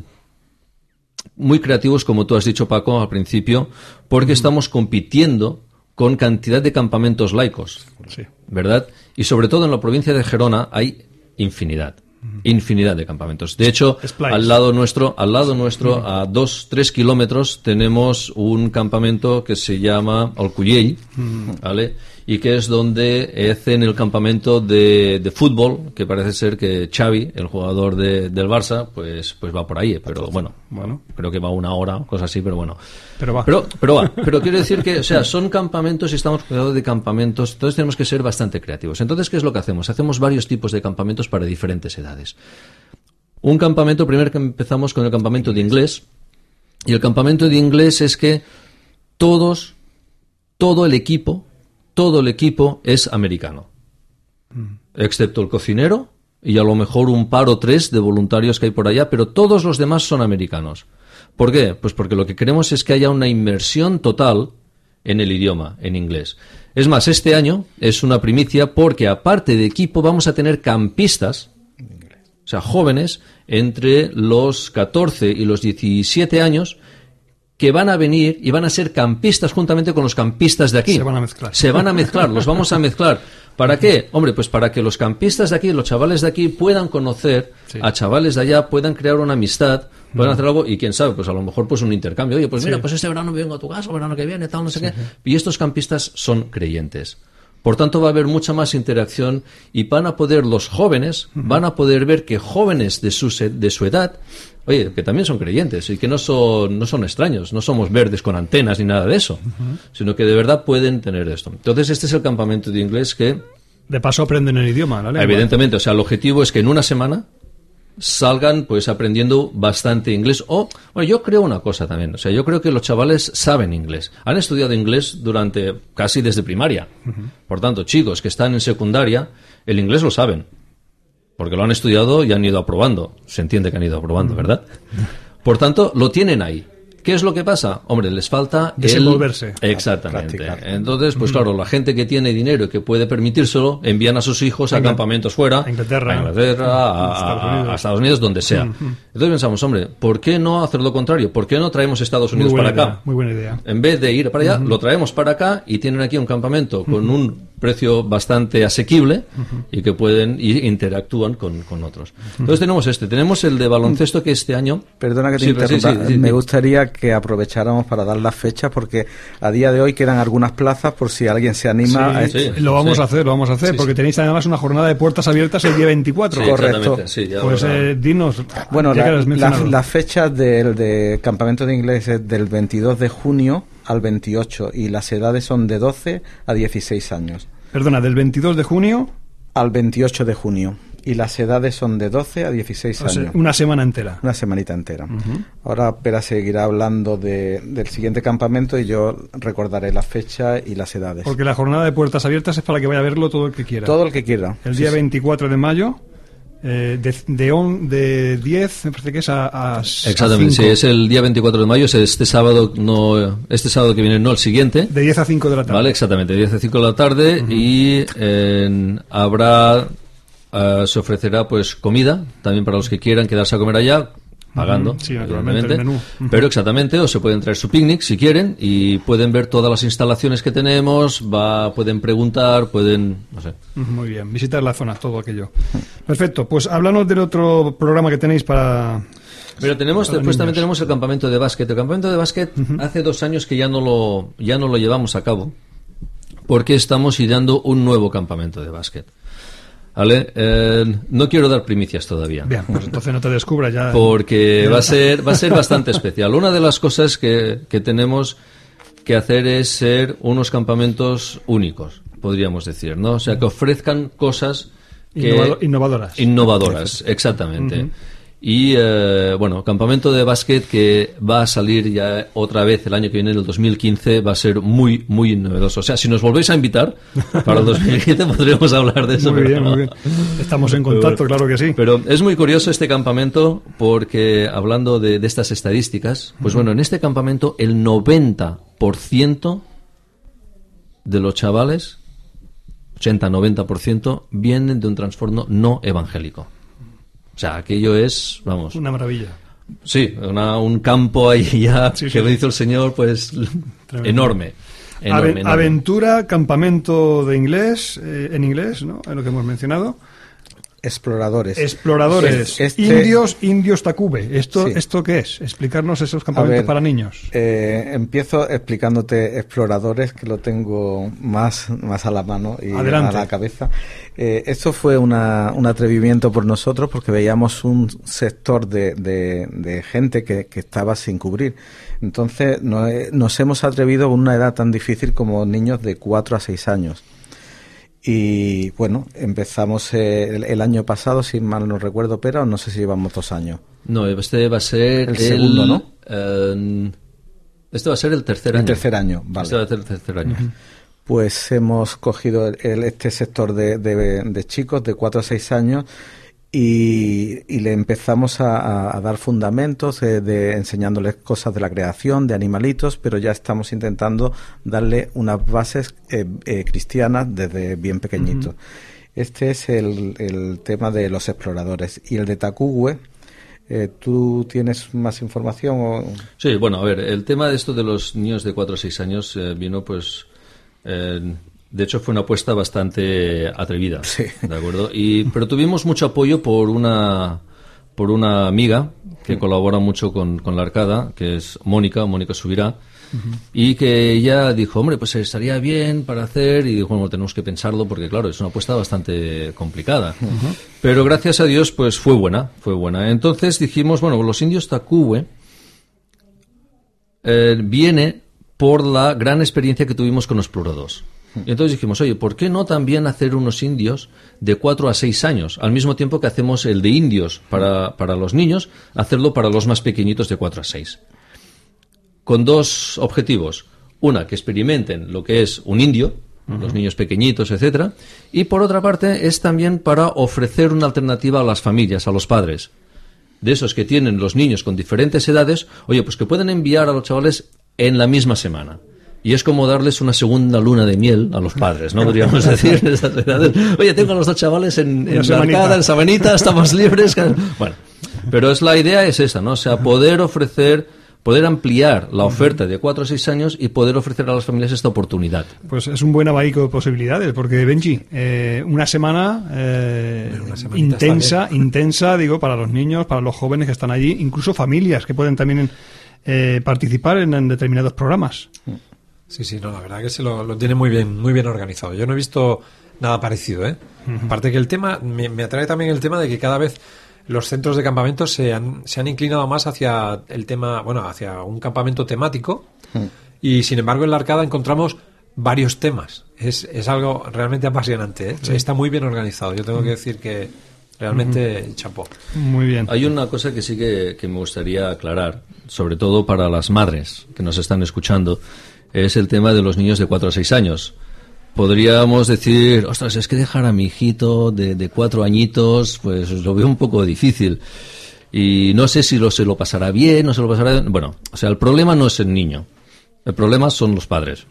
muy creativos, como tú has dicho, Paco, al principio, porque estamos compitiendo con cantidad de campamentos laicos, Sí. ¿verdad? Y sobre todo en la provincia de Gerona hay infinidad. Infinidad de campamentos. De hecho, Splice. al lado nuestro, al lado nuestro, a dos, tres kilómetros, tenemos un campamento que se llama Alcuyell, ¿vale? Y que es donde hacen el campamento de, de fútbol, que parece ser que Xavi, el jugador de, del Barça, pues, pues va por ahí. Pero bueno, Bueno. creo que va una hora, cosas así, pero bueno. Pero va. Pero, pero va. Pero quiero decir que, o sea, son campamentos y estamos cuidando de campamentos, entonces tenemos que ser bastante creativos. Entonces, ¿qué es lo que hacemos? Hacemos varios tipos de campamentos para diferentes edades. Un campamento, primero que empezamos con el campamento de inglés, y el campamento de inglés es que todos, todo el equipo, todo el equipo es americano, excepto el cocinero y a lo mejor un par o tres de voluntarios que hay por allá, pero todos los demás son americanos. ¿Por qué? Pues porque lo que queremos es que haya una inmersión total en el idioma, en inglés. Es más, este año es una primicia porque aparte de equipo vamos a tener campistas, o sea, jóvenes entre los catorce y los diecisiete años que van a venir y van a ser campistas juntamente con los campistas de aquí. Se van a mezclar. Se van a mezclar, los vamos a mezclar. ¿Para qué? Hombre, pues para que los campistas de aquí, los chavales de aquí puedan conocer Sí. a chavales de allá, puedan crear una amistad, puedan hacer algo y quién sabe, pues a lo mejor pues un intercambio. Oye, pues mira, Sí. pues este verano vengo a tu casa, el verano que viene, tal, no sé qué. Y estos campistas son creyentes. Por tanto, va a haber mucha más interacción y van a poder los jóvenes, van a poder ver que jóvenes de su, se- de su edad, oye, que también son creyentes y que no son, no son extraños, no somos verdes con antenas ni nada de eso, sino que de verdad pueden tener esto. Entonces, este es el campamento de inglés que De paso aprenden el idioma, la lengua. Evidentemente, o sea, el objetivo es que en una semana salgan pues aprendiendo bastante inglés. O, bueno, yo creo una cosa también, o sea, yo creo que los chavales saben inglés, han estudiado inglés durante casi desde primaria. Uh-huh. Por tanto, chicos que están en secundaria, el inglés lo saben, porque lo han estudiado y han ido aprobando. Se entiende que han ido aprobando, uh-huh. ¿verdad? Por tanto, lo tienen ahí. ¿Qué es lo que pasa? Hombre, les falta desenvolverse. El... Exactamente. Entonces, pues claro, la gente que tiene dinero y que puede permitírselo, envían a sus hijos a campamentos fuera, a Inglaterra, a, Inglaterra, a, a, Estados Unidos. a Estados Unidos, donde sea. Entonces pensamos, hombre, ¿por qué no hacer lo contrario? ¿Por qué no traemos Estados Unidos para idea, acá? Muy buena idea. En vez de ir para allá, uh-huh. lo traemos para acá y tienen aquí un campamento con uh-huh. un precio bastante asequible uh-huh. y que pueden y interactúan con, con otros. Entonces uh-huh. tenemos este, tenemos el de baloncesto que este año... Perdona que te sí, interrumpa, sí, sí, sí, me sí. gustaría que aprovecháramos para dar las fechas porque a día de hoy quedan algunas plazas por si alguien se anima sí, a esto. Sí, lo vamos sí. a hacer, lo vamos a hacer, sí, porque sí. tenéis además una jornada de puertas abiertas el día veinticuatro. Sí, correcto. Sí, ya pues eh, dinos. Bueno, la, la, las fechas del de campamento de inglés es del veintidós de junio al veintiocho y las edades son de doce a dieciséis años. Perdona, del veintidós de junio al veintiocho de junio. Y las edades son de doce a dieciséis o sea, años. Una semana entera. Una semanita entera. Uh-huh. Ahora Pera seguirá hablando de, del siguiente campamento y yo recordaré la fecha y las edades. Porque la jornada de puertas abiertas es para que vaya a verlo todo el que quiera. Todo el que quiera. El día sí, veinticuatro de mayo, eh, de, de, on, de diez, me parece que es a, a Exactamente, sí, es el día veinticuatro de mayo, es este sábado, no este sábado que viene, no el siguiente. De diez a cinco de la tarde. Vale, exactamente, de diez a cinco de la tarde uh-huh. y eh, habrá... Uh, se ofrecerá pues comida también para los que quieran quedarse a comer allá pagando, uh-huh. sí, naturalmente, el menú. Uh-huh. Pero exactamente, o se pueden traer su picnic si quieren y pueden ver todas las instalaciones que tenemos, va, pueden preguntar, pueden, no sé. Muy bien, visitar la zona, todo aquello. Perfecto, pues háblanos del otro programa que tenéis para... Pero tenemos, para después niños. También tenemos el campamento de básquet. El campamento de básquet uh-huh. hace dos años que ya no lo ya no lo llevamos a cabo porque estamos ideando un nuevo campamento de básquet. Vale, eh, no quiero dar primicias todavía. Bien, pues entonces no te descubras ya. Porque va a ser va a ser bastante especial. Una de las cosas que, que tenemos que hacer es ser unos campamentos únicos, podríamos decir, ¿no? O sea, que ofrezcan cosas que, Innovado, innovadoras. Innovadoras, exactamente. Uh-huh. Y, eh, bueno, campamento de básquet que va a salir ya otra vez el año que viene, en el dos mil quince, va a ser muy, muy novedoso. O sea, si nos volvéis a invitar para el dos mil quince podremos hablar de eso. Muy bien, no. muy bien. Estamos en contacto, pero, claro que sí. Pero es muy curioso este campamento porque, hablando de, de estas estadísticas, pues bueno, en este campamento el noventa por ciento de los chavales, ochenta a noventa por ciento, vienen de un trastorno no evangélico. O sea, aquello es, vamos... Una maravilla. Sí, una, un campo ahí ya, sí, que sí. me dice el Señor, pues, tremendo. enorme. enorme, Ave, enorme. Aventura, campamento de inglés, eh, en inglés, ¿no? Es lo que hemos mencionado. Exploradores. Exploradores. Este... Indios, indios Takube. ¿Esto, sí. ¿Esto qué es? Explicarnos esos campamentos ver, para niños. Eh, empiezo explicándote exploradores, que lo tengo más, más a la mano y Adelante. a la cabeza. Eh, esto fue una, un atrevimiento por nosotros porque veíamos un sector de, de, de gente que, que estaba sin cubrir. Entonces no, nos hemos atrevido a una edad tan difícil como niños de cuatro a seis años. Y bueno, empezamos eh, el, el año pasado, si mal no recuerdo, pero no sé si llevamos dos años. No, este va a ser el, el segundo, ¿no? Eh, este va a ser el tercer el año. El tercer año, vale. Este va a ser el tercer año. Uh-huh. Pues hemos cogido el, el, este sector de, de, de chicos de cuatro a seis años y, y le empezamos a, a, a dar fundamentos de, de enseñándoles cosas de la creación, de animalitos, pero ya estamos intentando darle unas bases eh, eh, cristianas desde bien pequeñitos. Uh-huh. Este es el, el tema de los exploradores. Y el de Takugwe, eh, ¿tú tienes más información? O? Sí, bueno, a ver, el tema de esto de los niños de cuatro a seis años eh, vino pues... Eh, de hecho fue una apuesta bastante atrevida, sí. ¿De acuerdo? Y pero tuvimos mucho apoyo por una por una amiga que colabora mucho con, con la Arcada, que es Mónica, Mónica Subirá, uh-huh. y que ella dijo, hombre, pues estaría bien para hacer, y dijo, bueno, tenemos que pensarlo porque claro, es una apuesta bastante complicada. Uh-huh. Pero gracias a Dios, pues fue buena, fue buena. Entonces dijimos, bueno, los indios Takube eh, viene por la gran experiencia que tuvimos con Exploradores. Y entonces dijimos, oye, ¿por qué no también hacer unos indios de cuatro a seis años? Al mismo tiempo que hacemos el de indios para, para los niños, hacerlo para los más pequeñitos de cuatro a seis. Con dos objetivos. Una, que experimenten lo que es un indio, uh-huh. los niños pequeñitos, etcétera. Y por otra parte, es también para ofrecer una alternativa a las familias, a los padres. De esos que tienen los niños con diferentes edades, oye, pues que pueden enviar a los chavales en la misma semana. Y es como darles una segunda luna de miel a los padres, ¿no? Podríamos decir en esas edades. Oye, tengo a los dos chavales en, en la arcada, en Sabanita, estamos libres. Bueno, pero es la idea es esa, ¿no? O sea, poder ofrecer, poder ampliar la oferta de cuatro a seis años y poder ofrecer a las familias esta oportunidad. Pues es un buen abanico de posibilidades, porque Benji, eh, una semana eh, una intensa, intensa, digo, para los niños, para los jóvenes que están allí, incluso familias que pueden también eh, participar en, en determinados programas. Sí, sí, no, la verdad que se lo, lo tiene muy bien, muy bien organizado. Yo no he visto nada parecido, ¿eh? Uh-huh. Aparte que el tema, me, me atrae también el tema de que cada vez los centros de campamento se han, se han inclinado más hacia el tema, bueno, hacia un campamento temático, uh-huh. y sin embargo en la Arcada encontramos varios temas. Es, es algo realmente apasionante, ¿eh? Sí. Está muy bien organizado. Yo tengo uh-huh. que decir que realmente uh-huh. chapó. Muy bien. Hay una cosa que sí que, que me gustaría aclarar, sobre todo para las madres que nos están escuchando, es el tema de los niños de cuatro a seis años. Podríamos decir, ostras, es que dejar a mi hijito de, de cuatro añitos, pues lo veo un poco difícil. Y no sé si lo, se lo pasará bien, no se lo pasará bien. Bueno, o sea, el problema no es el niño. El problema son los padres.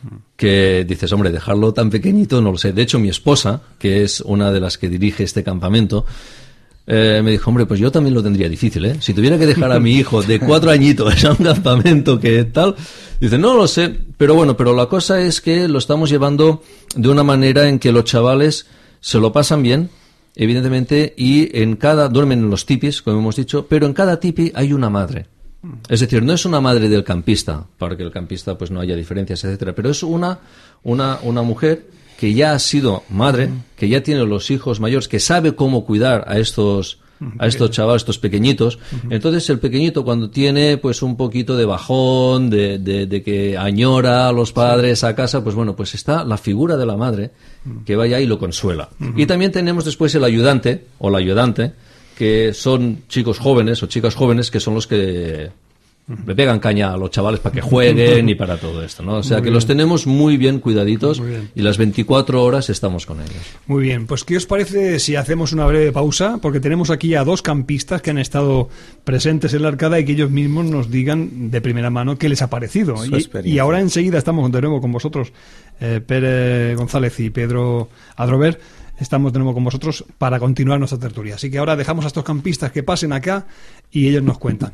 Que dices, hombre, dejarlo tan pequeñito, no lo sé. De hecho, mi esposa, que es una de las que dirige este campamento, Eh, me dijo, hombre, pues yo también lo tendría difícil, ¿eh? Si tuviera que dejar a mi hijo de cuatro añitos a un campamento que tal, dice, no lo sé, pero bueno, pero la cosa es que lo estamos llevando de una manera en que los chavales se lo pasan bien, evidentemente, y en cada, duermen en los tipis, como hemos dicho, pero en cada tipi hay una madre. Es decir, no es una madre del campista, para que el campista pues no haya diferencias, etcétera, pero es una, una, una mujer que ya ha sido madre, que ya tiene los hijos mayores, que sabe cómo cuidar a estos a estos chavales, estos pequeñitos. Entonces el pequeñito cuando tiene pues un poquito de bajón, de, de, de que añora a los padres a casa, pues bueno, pues está la figura de la madre que vaya y lo consuela. Y también tenemos después el ayudante o la ayudante, que son chicos jóvenes o chicas jóvenes que son los que le pegan caña a los chavales para que jueguen y para todo esto, ¿no? O sea, muy que bien. Los tenemos muy bien cuidaditos muy bien. Y las veinticuatro horas estamos con ellos. Muy bien, pues ¿qué os parece si hacemos una breve pausa? Porque tenemos aquí a dos campistas que han estado presentes en la Arcada y que ellos mismos nos digan de primera mano qué les ha parecido. Y, y ahora enseguida estamos de nuevo con vosotros, eh, Pere González y Pedro Adrover. Estamos de nuevo con vosotros para continuar nuestra tertulia. Así que ahora dejamos a estos campistas que pasen acá y ellos nos cuentan.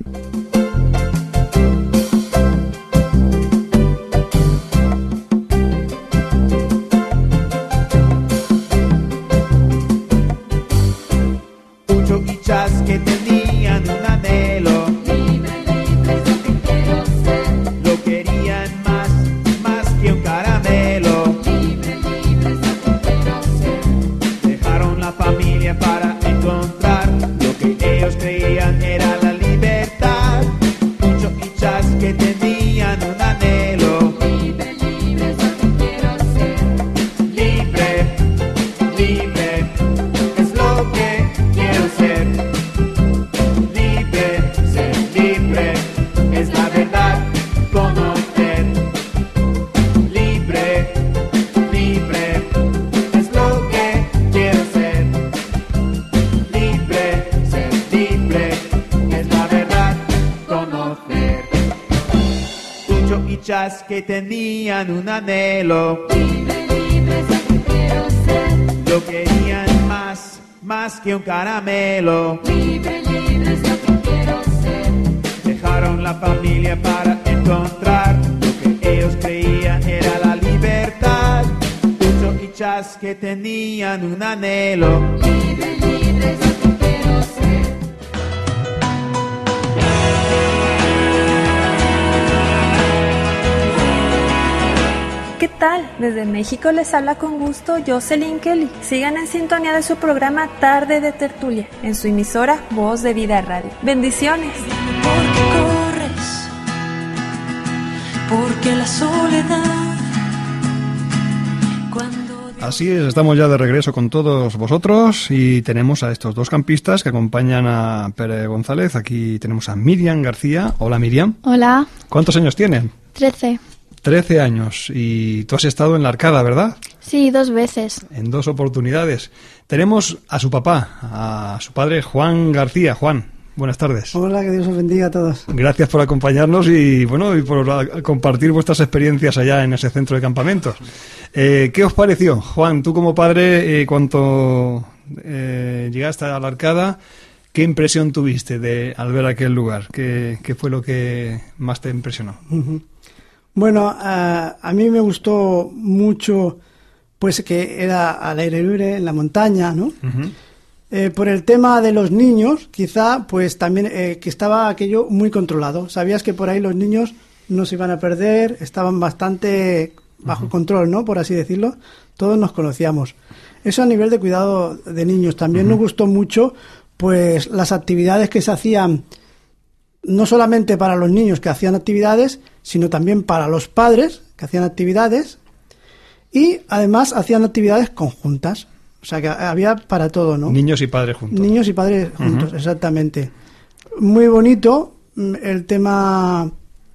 Que tenían un anhelo, libre, libre, es lo que quiero ser. Lo querían más, más que un caramelo, libre, libre, es lo que quiero ser. Dejaron la familia para encontrar lo que ellos creían era la libertad. Mucho y chas que tenían un anhelo, libre, libre, es lo que quiero ser. Libre, libre, es lo que quiero ser. Que tenían un anhelo, libre, libre, es lo que quiero ser. Lo querían más, más que un caramelo, libre, libre, es lo que quiero ser. Dejaron la familia para encontrar lo que ellos creían era la libertad. Mucho y chas que tenían un anhelo, libre, libre, es lo que quiero ser. ¿Qué tal? Desde México les habla con gusto Jocelyn Kelly. Sigan en sintonía de su programa Tarde de Tertulia, en su emisora Voz de Vida Radio. Bendiciones. Porque corres, porque la soledad Así es, estamos ya de regreso con todos vosotros y tenemos a estos dos campistas que acompañan a Pere González. Aquí tenemos a Miriam García. Hola, Miriam. Hola. ¿Cuántos años tienen? Trece. Trece años. Y tú has estado en la Arcada, ¿verdad? Sí, dos veces. En dos oportunidades. Tenemos a su papá, a su padre Juan García. Juan, buenas tardes. Hola, que Dios os bendiga a todos. Gracias por acompañarnos y bueno y por a, compartir vuestras experiencias allá en ese centro de campamentos. Eh, ¿Qué os pareció, Juan? Tú como padre, eh, cuando eh, llegaste a la Arcada, ¿qué impresión tuviste de al ver aquel lugar? ¿Qué, qué fue lo que más te impresionó? Uh-huh. Bueno, uh, a mí me gustó mucho, pues que era al aire libre, en la montaña, ¿no? Uh-huh. Eh, por el tema de los niños, quizá, pues también eh, que estaba aquello muy controlado. Sabías que por ahí los niños no se iban a perder, estaban bastante bajo uh-huh. control, ¿no? Por así decirlo. Todos nos conocíamos. Eso a nivel de cuidado de niños. También uh-huh. nos gustó mucho, pues, las actividades que se hacían, no solamente para los niños que hacían actividades, sino también para los padres que hacían actividades y, además, hacían actividades conjuntas. O sea, que había para todo, ¿no? Niños y padres juntos. Niños y padres juntos, uh-huh. exactamente. Muy bonito el tema,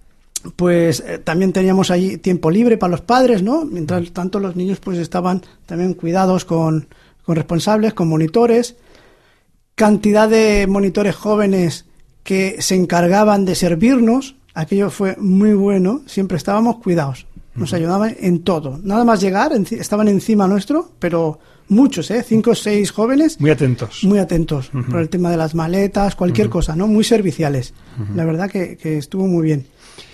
pues eh, también teníamos ahí tiempo libre para los padres, ¿no? Mientras tanto los niños pues estaban también cuidados con, con responsables, con monitores. Cantidad de monitores jóvenes que se encargaban de servirnos. Aquello fue muy bueno. Siempre estábamos cuidados. Nos uh-huh. ayudaban en todo. Nada más llegar, enci- estaban encima nuestro, pero... Muchos, ¿eh? Cinco o seis jóvenes. Muy atentos. Muy atentos. Uh-huh. Por el tema de las maletas, cualquier uh-huh. cosa, ¿no? Muy serviciales. Uh-huh. La verdad que, que estuvo muy bien.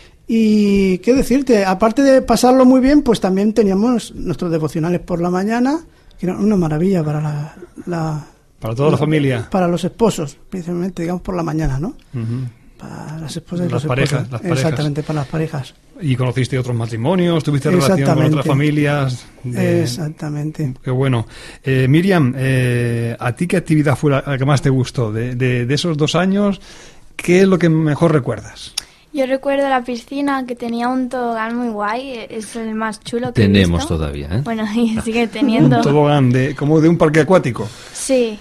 Y, ¿qué decirte? Aparte de pasarlo muy bien, pues también teníamos nuestros devocionales por la mañana, que era una maravilla para la... la para toda la, la familia. Para los esposos, principalmente, digamos, por la mañana, ¿no? Uh-huh. Para las esposas y las los parejas, esposos. las parejas. Exactamente, para las parejas. ¿Y conociste otros matrimonios? ¿Tuviste relación con otras familias? De... Exactamente. Qué bueno. Eh, Miriam, eh, ¿a ti qué actividad fue la que más te gustó? De, de, de esos dos años, ¿qué es lo que mejor recuerdas? Yo recuerdo la piscina, que tenía un tobogán muy guay, es el más chulo que Tenemos he visto. todavía, ¿eh? Bueno, y sigue teniendo. Un tobogán, de, como de un parque acuático. Sí.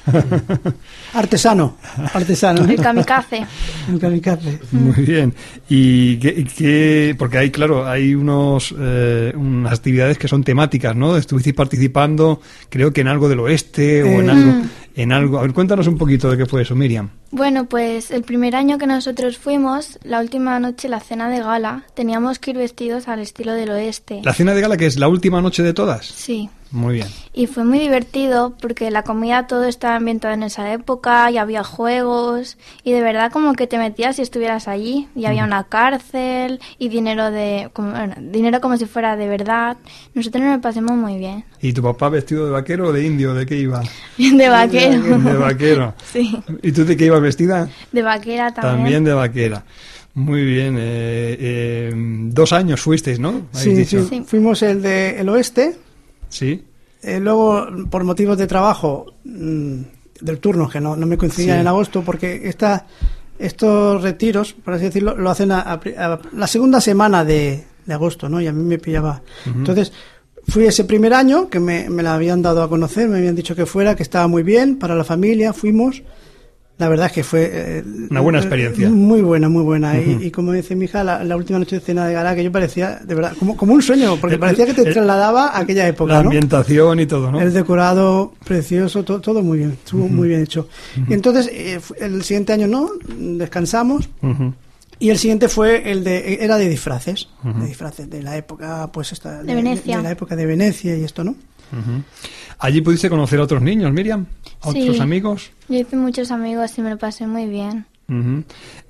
Artesano, artesano. El kamikaze. El kamikaze. Muy bien. Y qué, qué, porque hay, claro, hay unos eh, unas actividades que son temáticas, ¿no? Estuvisteis participando, creo que en algo del oeste eh, o en algo, en algo. A ver, cuéntanos un poquito de qué fue eso, Miriam. Bueno, pues el primer año que nosotros fuimos, la última noche, la cena de gala, teníamos que ir vestidos al estilo del oeste. ¿La cena de gala que es la última noche de todas? Sí. Muy bien. Y fue muy divertido porque la comida todo estaba ambientado en esa época y había juegos y de verdad como que te metías y estuvieras allí y había una cárcel y dinero de como, bueno, dinero como si fuera de verdad. Nosotros nos lo pasamos muy bien. ¿Y tu papá vestido de vaquero o de indio? ¿De qué iba? De vaquero. De vaquero. Sí. ¿Y tú de qué ibas vestida? De vaquera también. También de vaquera. Muy bien. Eh, eh, dos años fuisteis, ¿no? Sí, sí, sí. Fuimos el de el oeste. Sí. Eh, luego, por motivos de trabajo mmm, del turno, que no, no me coincidían sí. en agosto, porque esta, estos retiros, por así decirlo, lo hacen a, a, a la segunda semana de, de agosto, ¿no? Y a mí me pillaba. Uh-huh. Entonces, fui ese primer año, que me, me la habían dado a conocer, me habían dicho que fuera, que estaba muy bien para la familia, fuimos. La verdad es que fue... Eh, una buena experiencia. Muy buena, muy buena. Uh-huh. Y, y como dice mi hija, la, la última noche de cena de gala, que yo parecía, de verdad, como, como un sueño, porque el, parecía que te el, trasladaba a aquella época, la ¿no? ambientación y todo, ¿no? El decorado precioso, todo, todo muy bien, estuvo uh-huh. muy bien hecho. Uh-huh. Y entonces, eh, el siguiente año no, descansamos, uh-huh. y el siguiente fue el de, era de disfraces, uh-huh. de disfraces de la época, pues esta... De, de Venecia. De la época de Venecia y esto, ¿no? Uh-huh. ¿Allí pudiste conocer a otros niños, Miriam? ¿A sí, otros amigos? Yo hice muchos amigos y me lo pasé muy bien. Uh-huh.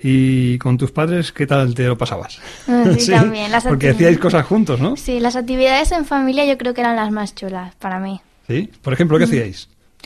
¿Y con tus padres qué tal te lo pasabas? Uh, sí, sí, también. Las porque hacíais cosas juntos, ¿no? Sí, las actividades en familia yo creo que eran las más chulas para mí. ¿Sí? Por ejemplo, ¿qué uh-huh. hacíais?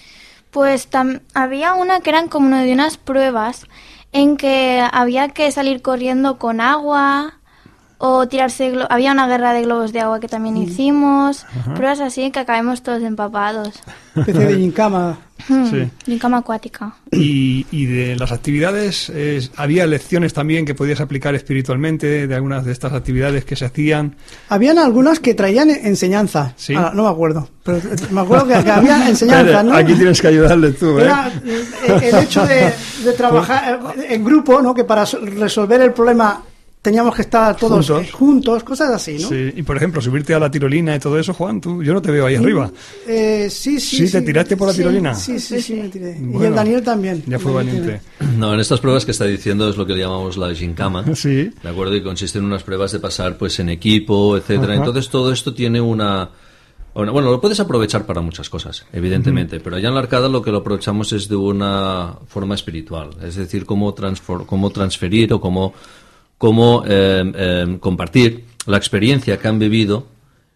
Pues tam- había una que eran como de unas pruebas en que había que salir corriendo con agua O tirarse... Glo- Había una guerra de globos de agua que también hicimos. Ajá. Pruebas así que acabemos todos empapados. Especie de gincama. Sí. Gincama acuática. Y, y de las actividades, eh, había lecciones también que podías aplicar espiritualmente de algunas de estas actividades que se hacían. Habían algunas que traían enseñanza. Sí. Ahora, no me acuerdo. Pero me acuerdo que, que había enseñanza, ¿no? Aquí tienes que ayudarle tú, ¿eh? Era eh, el hecho de, de trabajar en grupo, ¿no? Que para so- resolver el problema teníamos que estar todos Juntos. juntos, cosas así, ¿no? Sí. Y por ejemplo, subirte a la tirolina y todo eso, Juan, tú, yo no te veo ahí arriba. Eh, sí, sí, ¿Sí te tiraste por la sí, tirolina? Sí, sí, sí, me tiré. y Bueno, el Daniel también. Ya fue Daniel valiente. No, en estas pruebas que está diciendo es lo que llamamos la gincama. Sí. ¿De acuerdo? Y consiste en unas pruebas de pasar pues en equipo, etcétera. Ajá. Entonces todo esto tiene una... Bueno, lo puedes aprovechar para muchas cosas, evidentemente, pero allá en la Arcada lo que lo aprovechamos es de una forma espiritual, es decir, cómo, transfor- cómo transferir o cómo, cómo eh, eh, compartir la experiencia que han vivido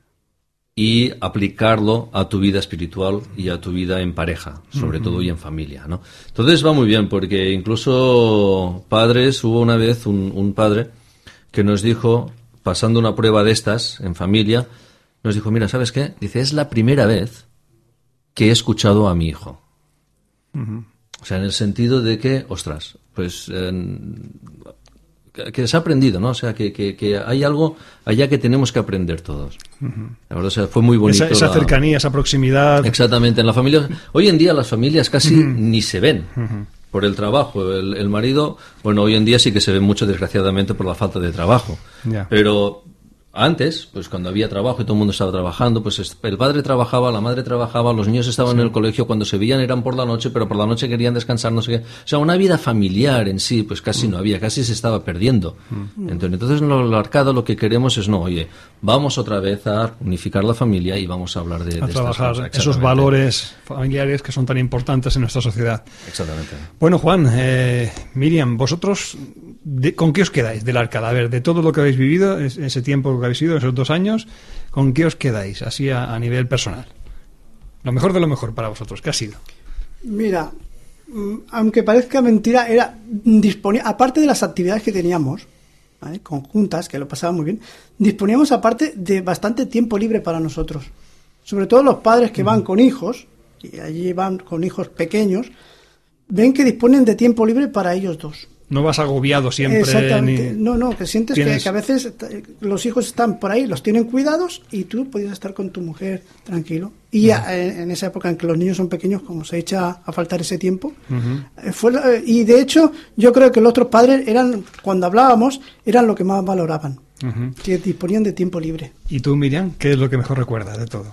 y aplicarlo a tu vida espiritual y a tu vida en pareja, sobre todo y en familia, ¿no? Entonces va muy bien, porque incluso padres, hubo una vez un, un padre que nos dijo, pasando una prueba de estas en familia, nos dijo, mira, ¿sabes qué? Dice, es la primera vez que he escuchado a mi hijo. Ujú. O sea, en el sentido de que, ostras, pues eh, que, que se ha aprendido, ¿no? O sea, que, que, que hay algo allá que tenemos que aprender todos. Ujú. La verdad, o sea, fue muy bonito. Esa, esa la- cercanía, esa proximidad. Exactamente, en la familia. Hoy en día las familias casi Ujú. ni se ven Ujú. por el trabajo. El, el marido, bueno, hoy en día sí que se ve mucho, desgraciadamente, por la falta de trabajo. Ya. Pero antes, pues cuando había trabajo y todo el mundo estaba trabajando, pues es- el padre trabajaba, la madre trabajaba, los niños estaban en el colegio, cuando se veían eran por la noche, pero por la noche querían descansar, no sé qué. O sea, una vida familiar en sí, pues casi no había, casi se estaba perdiendo. Entonces, entonces en lo arcado lo que queremos es, no, oye, vamos otra vez a unificar la familia y vamos a hablar de, de A estas trabajar cosas. esos Exactamente. valores familiares que son tan importantes en nuestra sociedad. Exactamente. Bueno, Juan, eh, Miriam, vosotros, de- ¿con qué os quedáis del Arcada? A ver, de todo lo que habéis vivido, es- ese tiempo que habéis vivido, esos dos años, ¿con qué os quedáis, así a, a nivel personal? Lo mejor de lo mejor para vosotros, ¿qué ha sido? Mira, mm, aunque parezca mentira, era disponi- aparte de las actividades que teníamos, ¿vale? Conjuntas, que lo pasaban muy bien, disponíamos aparte de bastante tiempo libre para nosotros. Sobre todo los padres que van con hijos, y allí van con hijos pequeños, ven que disponen de tiempo libre para ellos dos. No vas agobiado siempre. Exactamente. ni- No, no, que sientes que, tienes- que a veces eh, los hijos están por ahí, los tienen cuidados y tú podías estar con tu mujer tranquilo. Y a- en, en esa época en que los niños son pequeños, como se echa a faltar ese tiempo, Ujú. eh, fue la- eh, y de hecho yo creo que los otros padres eran, cuando hablábamos, eran lo que más valoraban, Ujú. que disponían de tiempo libre. ¿Y tú, Miriam, qué es lo que mejor recuerdas de todo?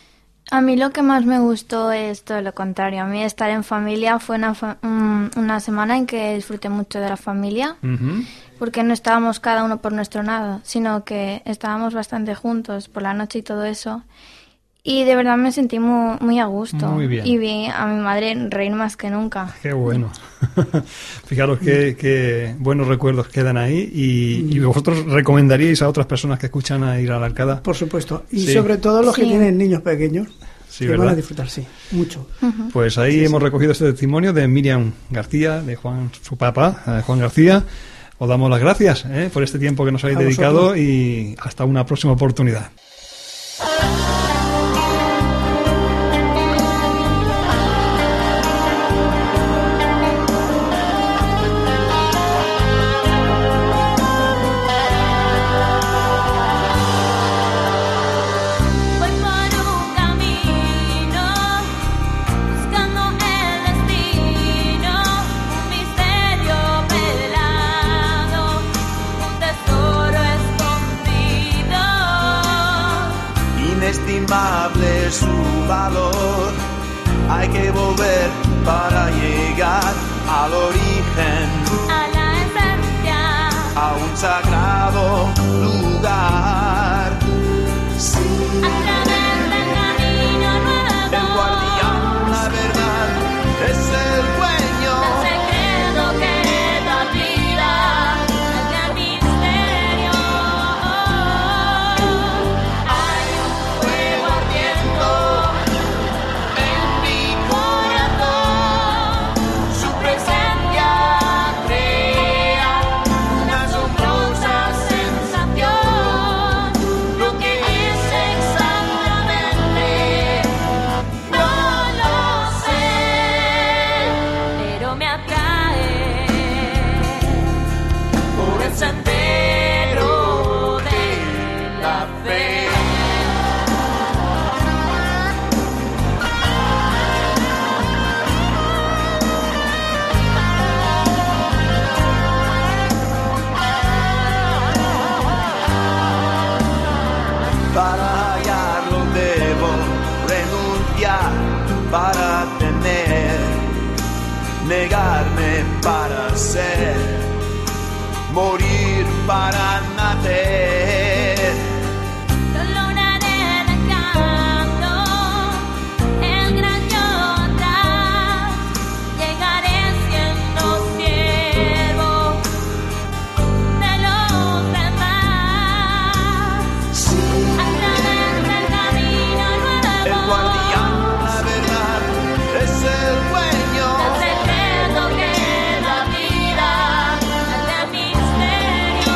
A mí lo que más me gustó es todo lo contrario. A mí estar en familia fue una, fa- un- una semana en que disfruté mucho de la familia, Ujú. porque no estábamos cada uno por nuestro lado, sino que estábamos bastante juntos por la noche y todo eso. Y de verdad me sentí muy, muy a gusto. Muy bien. Y vi a mi madre reír más que nunca. Qué bueno. Fijaros qué, qué buenos recuerdos quedan ahí y, y vosotros recomendaríais a otras personas que escuchan a ir a la Arcada. Por supuesto. Y Sí. sobre todo los que Sí. tienen niños pequeños, Sí, que van ¿verdad? a disfrutar, sí, mucho. Pues ahí hemos recogido este testimonio de Miriam García, de Juan, su papá, eh, Juan García. Os damos las gracias eh, por este tiempo que nos habéis A dedicado vosotros. y hasta una próxima oportunidad. Voy por un camino, buscando el destino, un misterio velado, un tesoro escondido. Inestimable su valor, hay que volver para llegar al origen, A la esencia, a un sagrado lugar. a través del camino El nuevo, guardián, la verdad, es el dueño. el secreto que da vida, el gran misterio. Hay un fuego ardiendo En mi corazón, su presencia crea una asombrosa para tener, negarme para ser, morir para nacer. Solo una del encanto, el gran yo atrás, llegaré siendo siervo de los demás. A través del camino nuevo, El guardián, la verdad, es el dueño. el secreto que da vida, el misterio.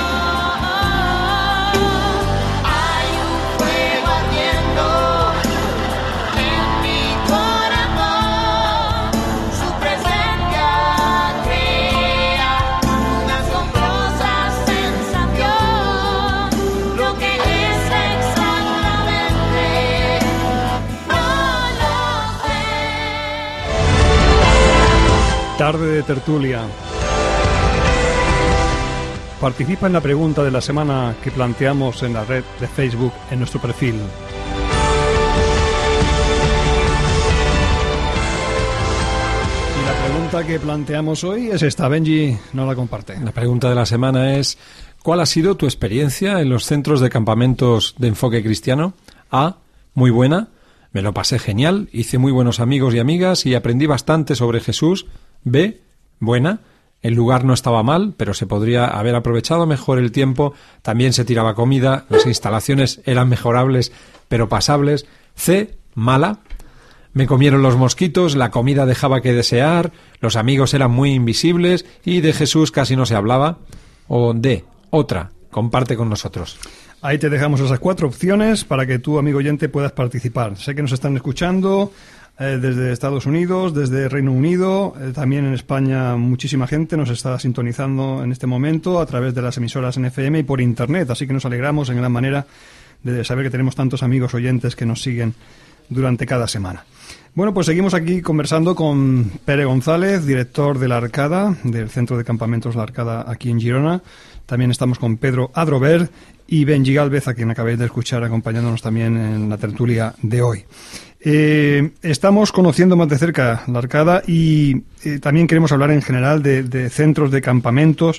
Hay un fuego ardiendo en mi corazón, su presencia crea una asombrosa sensación. Lo que es exactamente no lo sé. Tarde de tertulia. Participa en la pregunta de la semana que planteamos en la red de Facebook en nuestro perfil. Y la pregunta que planteamos hoy es esta. Benji no la comparte. La pregunta de la semana es: ¿cuál ha sido tu experiencia en los centros de campamentos de enfoque cristiano? A. Muy buena. Me lo pasé genial, hice muy buenos amigos y amigas y aprendí bastante sobre Jesús. B. Buena. El lugar no estaba mal, pero se podría haber aprovechado mejor el tiempo. También se tiraba comida, las instalaciones eran mejorables, pero pasables. C. Mala. Me comieron los mosquitos, la comida dejaba que desear, los amigos eran muy invisibles y de Jesús casi no se hablaba. O D. Otra. Comparte con nosotros. Ahí te dejamos esas cuatro opciones para que tú, amigo oyente, puedas participar. Sé que nos están escuchando eh, desde Estados Unidos, desde Reino Unido, eh, también en España muchísima gente nos está sintonizando en este momento a través de las emisoras en F M y por Internet, así que nos alegramos en gran manera de saber que tenemos tantos amigos oyentes que nos siguen durante cada semana. Bueno, pues seguimos aquí conversando con Pere González, director de La Arcada, del Centro de Campamentos La Arcada aquí en Girona. También estamos con Pedro Adrover y Benji Gálvez, a quien acabáis de escuchar acompañándonos también en la tertulia de hoy. Eh, estamos conociendo más de cerca La Arcada y eh, también queremos hablar en general de, de centros de campamentos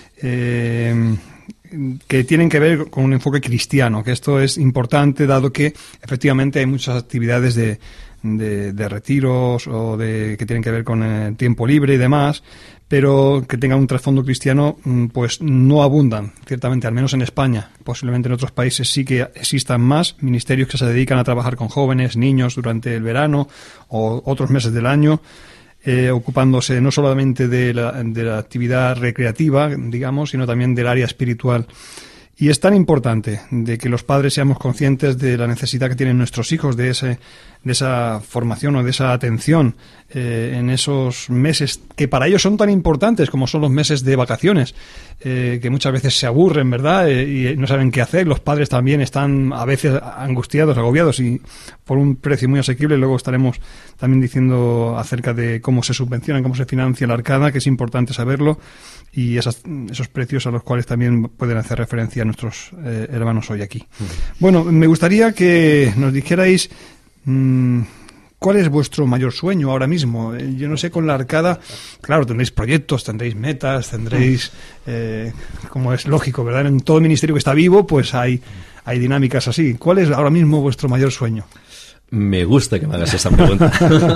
eh, que tienen que ver con un enfoque cristiano, que esto es importante dado que efectivamente hay muchas actividades de, de, de retiros o de que tienen que ver con el tiempo libre y demás, pero que tengan un trasfondo cristiano, pues no abundan, ciertamente, al menos en España. Posiblemente en otros países sí que existan más ministerios que se dedican a trabajar con jóvenes, niños durante el verano o otros meses del año, eh, ocupándose no solamente de la, de la actividad recreativa, digamos, sino también del área espiritual. Y es tan importante de que los padres seamos conscientes de la necesidad que tienen nuestros hijos de ese de esa formación o de esa atención eh, en esos meses que para ellos son tan importantes como son los meses de vacaciones, eh, que muchas veces se aburren, ¿verdad? Eh, y no saben qué hacer. Los padres también están a veces angustiados, agobiados y por un precio muy asequible. Luego estaremos también diciendo acerca de cómo se subvenciona, cómo se financia la Arcada, que es importante saberlo, y esas, esos precios a los cuales también pueden hacer referencia nuestros eh, hermanos hoy aquí. Uh-huh. Bueno, me gustaría que nos dijerais mmm, ¿cuál es vuestro mayor sueño ahora mismo? Eh, yo no sé, con la Arcada, claro, tendréis proyectos, tendréis metas, tendréis, eh, como es lógico, ¿verdad? En todo ministerio que está vivo, pues hay, hay dinámicas así. ¿Cuál es ahora mismo vuestro mayor sueño? Me gusta que me hagas esa pregunta.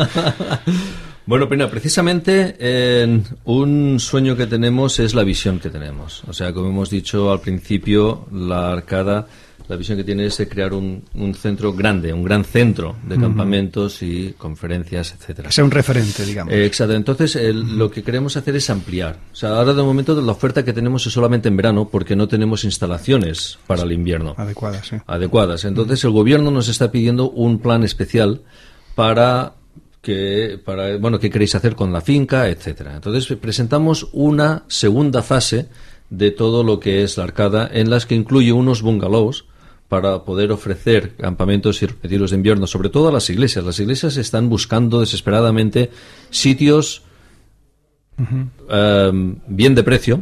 Bueno, Pina, precisamente eh, un sueño que tenemos es la visión que tenemos. O sea, como hemos dicho al principio, la Arcada, la visión que tiene es de crear un, un centro grande, un gran centro de uh-huh. campamentos y conferencias, etcétera. Que sea un referente, digamos. Eh, exacto. Entonces, el, uh-huh. lo que queremos hacer es ampliar. O sea, ahora de momento la oferta que tenemos es solamente en verano porque no tenemos instalaciones para el invierno. Adecuadas, sí. Adecuadas. Entonces, uh-huh. el gobierno nos está pidiendo un plan especial para... que para bueno qué queréis hacer con la finca, etcétera. Entonces presentamos una segunda fase de todo lo que es la Arcada, en las que incluye unos bungalows para poder ofrecer campamentos y retiros de invierno, sobre todo a las iglesias. Las iglesias están buscando desesperadamente sitios uh-huh. um, bien de precio,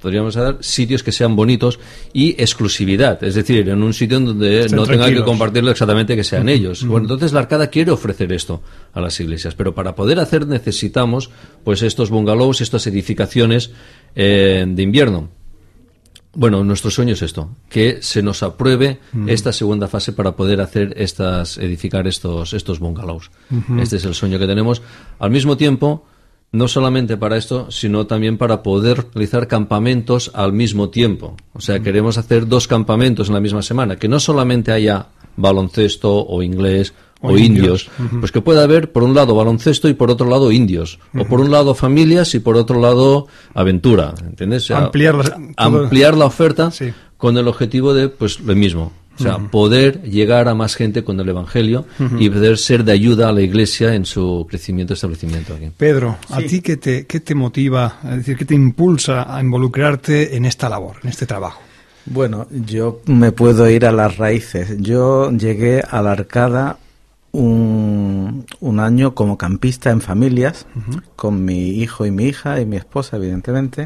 podríamos dar sitios que sean bonitos y exclusividad, es decir, en un sitio en donde Estén no tenga tranquilos. que compartirlo exactamente que sean Uh-huh. ellos. Uh-huh. Bueno, entonces la Arcada quiere ofrecer esto a las iglesias, pero para poder hacer necesitamos pues estos bungalows, estas edificaciones eh, de invierno. Bueno, nuestro sueño es esto, que se nos apruebe Uh-huh. esta segunda fase para poder hacer estas, edificar estos, estos bungalows. Uh-huh. Este es el sueño que tenemos. Al mismo tiempo, no solamente para esto, sino también para poder realizar campamentos al mismo tiempo. O sea, Uh-huh. queremos hacer dos campamentos en la misma semana, que no solamente haya baloncesto o inglés o, O indios, indios. Uh-huh. pues que pueda haber por un lado baloncesto y por otro lado indios, Uh-huh. o por un lado familias y por otro lado aventura, ¿entiendes? O sea, Ampliar la- todo- ampliar la oferta Sí. con el objetivo de, pues, lo mismo. O sea, Ujú. poder llegar a más gente con el Evangelio Ujú. y poder ser de ayuda a la Iglesia en su crecimiento y establecimiento aquí. Pedro, ¿a Sí. ti qué te, qué te motiva, es decir, qué te impulsa a involucrarte en esta labor, en este trabajo? Bueno, yo me puedo ir a las raíces. Yo llegué a la Arcada un, un año como campista en familias, Ujú. con mi hijo y mi hija y mi esposa, evidentemente.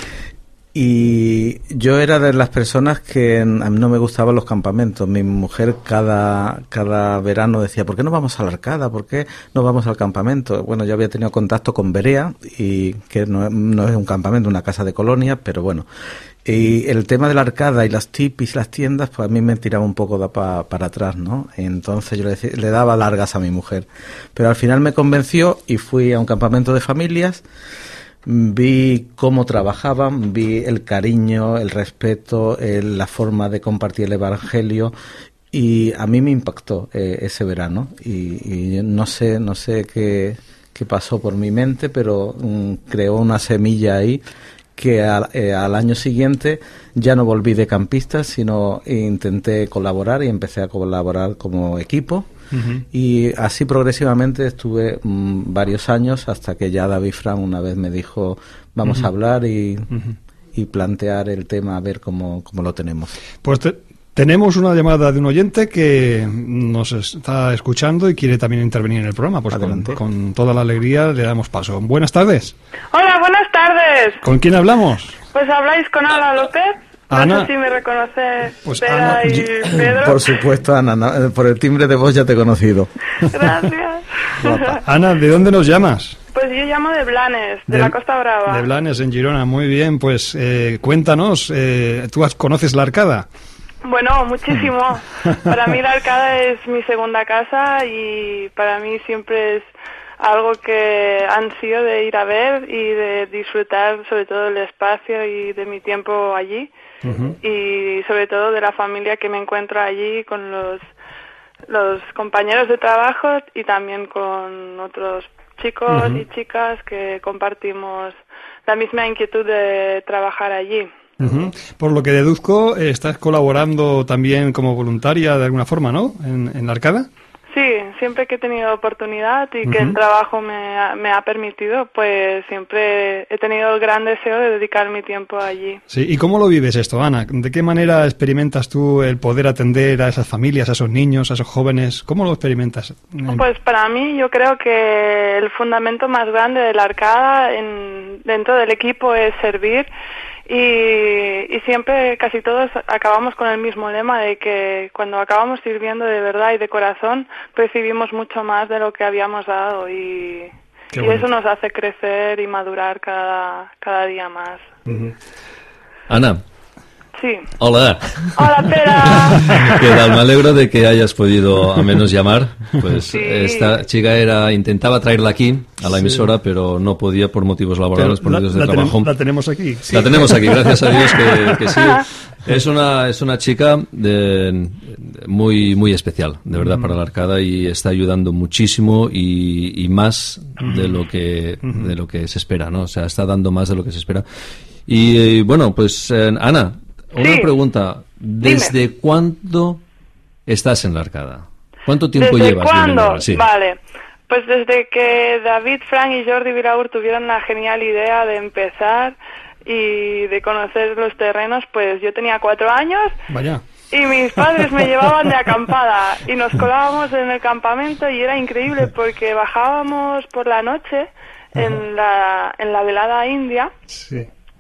Y yo era de las personas que a mí no me gustaban los campamentos. Mi mujer cada, cada verano decía, ¿por qué no vamos a la Arcada? ¿Por qué no vamos al campamento? Bueno, yo había tenido contacto con Berea, y que no, no es un campamento, una casa de colonia, pero bueno. Y el tema de la Arcada y las tipis y las tiendas, pues a mí me tiraba un poco da pa, para atrás, ¿no? Entonces yo le, decía- le daba largas a mi mujer. Pero al final me convenció y fui a un campamento de familias. Vi cómo trabajaban, vi el cariño, el respeto, el- la forma de compartir el Evangelio, y a mí me impactó eh, ese verano, y, y no sé no sé qué, qué pasó por mi mente, pero mm, creó una semilla ahí que al, eh, al año siguiente ya no volví de campista, sino intenté colaborar y empecé a colaborar como equipo. Ujú. Y así progresivamente estuve mm, varios años, hasta que ya David Fran una vez me dijo, vamos Ujú. a hablar y, Ujú. y plantear el tema, a ver cómo, cómo lo tenemos. Pues te- tenemos una llamada de un oyente que nos está escuchando y quiere también intervenir en el programa. Pues con, Adelante. con toda la alegría le damos paso. Buenas tardes. Hola, buenas tardes. ¿Con quién hablamos? Pues habláis con Ana López. No Ana. sé si me reconoce Pues Pera Ana, y yo- Pedro. Por supuesto, Ana, no, eh, por el timbre de voz ya te he conocido. Gracias. Ana, ¿de dónde nos llamas? Pues yo llamo de Blanes, de, De- la Costa Brava. De Blanes, en Girona. Muy bien, pues eh, cuéntanos, eh, ¿tú has- conoces la Arcada? Bueno, muchísimo. Para mí la Arcada es mi segunda casa y para mí siempre es algo que ansío de ir a ver y de disfrutar sobre todo del espacio y de mi tiempo allí. Y sobre todo de la familia que me encuentro allí, con los los compañeros de trabajo y también con otros chicos Ujú. y chicas que compartimos la misma inquietud de trabajar allí. Ujú. Por lo que deduzco, eh, estás colaborando también como voluntaria de alguna forma, ¿no? En, en la Arcada. Sí, siempre que he tenido oportunidad y que Ujú. el trabajo me ha, me ha permitido, pues siempre he tenido el gran deseo de dedicar mi tiempo allí. Sí, ¿y cómo lo vives esto, Ana? ¿De qué manera experimentas tú el poder atender a esas familias, a esos niños, a esos jóvenes? ¿Cómo lo experimentas? Pues para mí yo creo que el fundamento más grande de la Arcada en, dentro del equipo es servir y, y siempre casi todos acabamos con el mismo lema de que cuando acabamos sirviendo de verdad y de corazón recibimos mucho más de lo que habíamos dado y, Qué y bonito. eso nos hace crecer y madurar cada, cada día más. Ana, Sí. hola. Hola, Pera. ¿Qué tal? Me alegro de que hayas podido a menos llamar. Pues Sí. esta chica era intentaba traerla aquí a la Sí. emisora, pero no podía por motivos laborales, por la, motivos de la trabajo. tenem- la tenemos aquí. La tenemos aquí, gracias a Dios que, que sí. Es una es una chica de- muy muy especial, de verdad, Ujú. para la Arcada, y está ayudando muchísimo y, y más de lo que Ujú. de lo que se espera, ¿no? O sea, está dando más de lo que se espera. Y, eh, bueno, pues eh, Ana, una Sí. pregunta. ¿Desde cuándo estás en la Arcada? ¿Cuánto tiempo ¿Desde llevas viviendo cuándo? ahora? Sí. Vale, pues desde que David, Frank y Jordi Viraur tuvieron la genial idea de empezar y de conocer los terrenos, pues yo tenía cuatro años Vaya. y mis padres me llevaban de acampada y nos colábamos en el campamento y era increíble porque bajábamos por la noche en la, en la velada india Sí.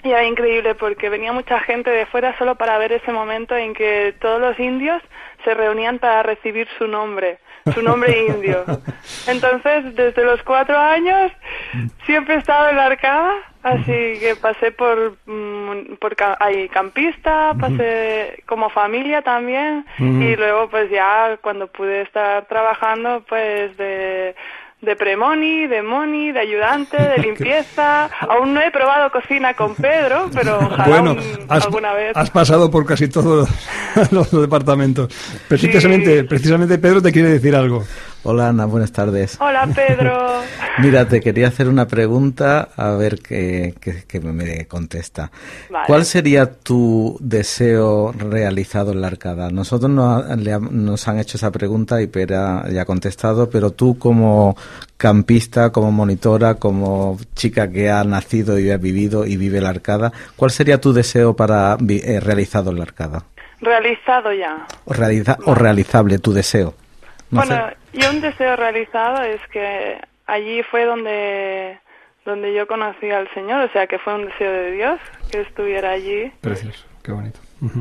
Y era increíble porque venía mucha gente de fuera solo para ver ese momento en que todos los indios se reunían para recibir su nombre, su nombre indio. Entonces, desde los cuatro años siempre he estado en la Arcada, así que pasé por, mm, por ca- ahí, campista, pasé como familia también, Ujú. y luego pues ya cuando pude estar trabajando pues de... de premoni, de moni, de ayudante, de limpieza. Aún no he probado cocina con Pedro, pero ojalá Bueno, un- has, alguna vez. has pasado por casi todos los, los departamentos. Precisamente, precisamente Pedro te quiere decir algo. Hola Ana, buenas tardes. Hola Pedro. Mira, te quería hacer una pregunta, a ver qué, qué- qué me contesta. Vale. ¿Cuál sería tu deseo realizado en la Arcada? Nosotros nos, le ha- nos han hecho esa pregunta y Pera ya ha contestado, pero tú como campista, como monitora, como chica que ha nacido y ha vivido y vive la Arcada, ¿cuál sería tu deseo para vi- eh, realizado en la Arcada? Realizado ya. O, realiza- o realizable, tu deseo. No bueno, sé. yo un deseo realizado es que allí fue donde donde yo conocí al Señor, o sea que fue un deseo de Dios que estuviera allí. Precioso, qué bonito.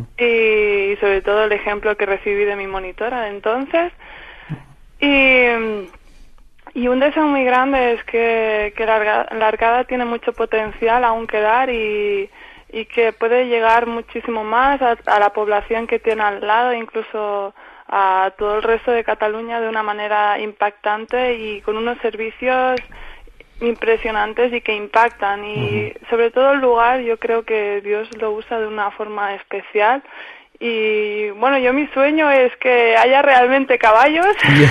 Y sobre todo el ejemplo que recibí de mi monitora de entonces. Y, y un deseo muy grande es que, que la, Arga- la Arcada tiene mucho potencial aún que dar y, y que puede llegar muchísimo más a, a la población que tiene al lado, incluso a todo el resto de Cataluña de una manera impactante y con unos servicios impresionantes y que impactan. Y sobre todo el lugar yo creo que Dios lo usa de una forma especial. Y bueno, yo mi sueño es que haya realmente caballos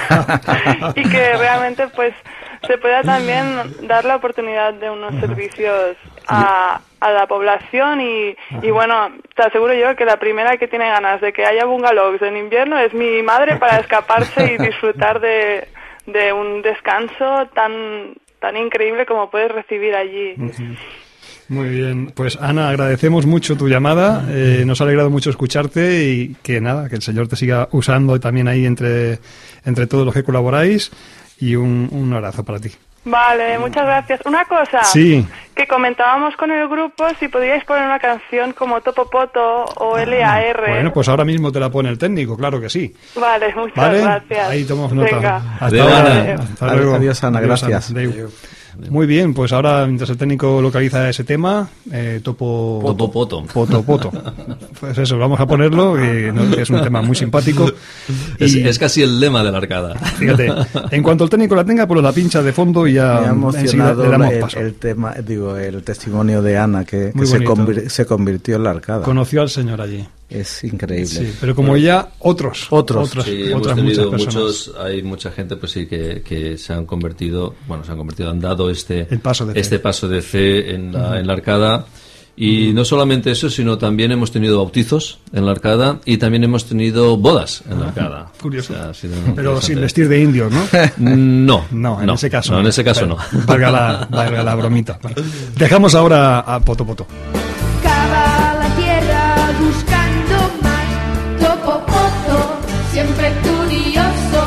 y que realmente pues se pueda también dar la oportunidad de unos servicios a, a la población y, y bueno, te aseguro yo que la primera que tiene ganas de que haya bungalows en invierno es mi madre para escaparse y disfrutar de, de un descanso tan, tan increíble como puedes recibir allí. Muy bien, pues Ana, agradecemos mucho tu llamada, eh, nos ha alegrado mucho escucharte y que nada, que el Señor te siga usando también ahí entre, entre todos los que colaboráis y un, un abrazo para ti. Vale, muchas gracias. Una cosa Sí. que comentábamos con el grupo, si podíais poner una canción como Topopoto o L A R. Bueno, pues ahora mismo te la pone el técnico, claro que sí. Vale, muchas ¿Vale? gracias. Ahí tomamos nota. Venga. Hasta Adeu, ahora. Ana. Hasta luego. Adiós, Ana, gracias. Ana. Adeu. Muy bien, pues ahora mientras el técnico localiza ese tema, eh, topo... Topo poto. Poto, poto. Pues eso, vamos a ponerlo, que, no- que es un tema muy simpático. Es, Y- es casi el lema de la Arcada. Fíjate, en cuanto el técnico la tenga, pues la pincha de fondo y ya Me ha enseguida emocionado le damos el, paso. el tema, digo, el testimonio de Ana que, Muy que se, bonito. convir- se convirtió en la Arcada. Conoció al Señor allí. Es increíble. Sí, pero como ella, otros. Otros. Otras, Sí, hemos otras tenido muchas personas. muchos, hay mucha gente pues sí que, que se han convertido, bueno, se han convertido, han dado este El paso de fe. este paso de fe en la, Ujú. en la Arcada. Y no solamente eso, sino también hemos tenido bautizos en la Arcada y también hemos tenido bodas en la Arcada. Curioso. O sea, ha sido Pero interesante. sin vestir de indios, ¿no? No, No, en no, ese caso no, en ese caso no. Valga la, valga la bromita. Vale. Dejamos ahora a Poto Poto. Cava la tierra buscando más. Topo Poto, siempre curioso.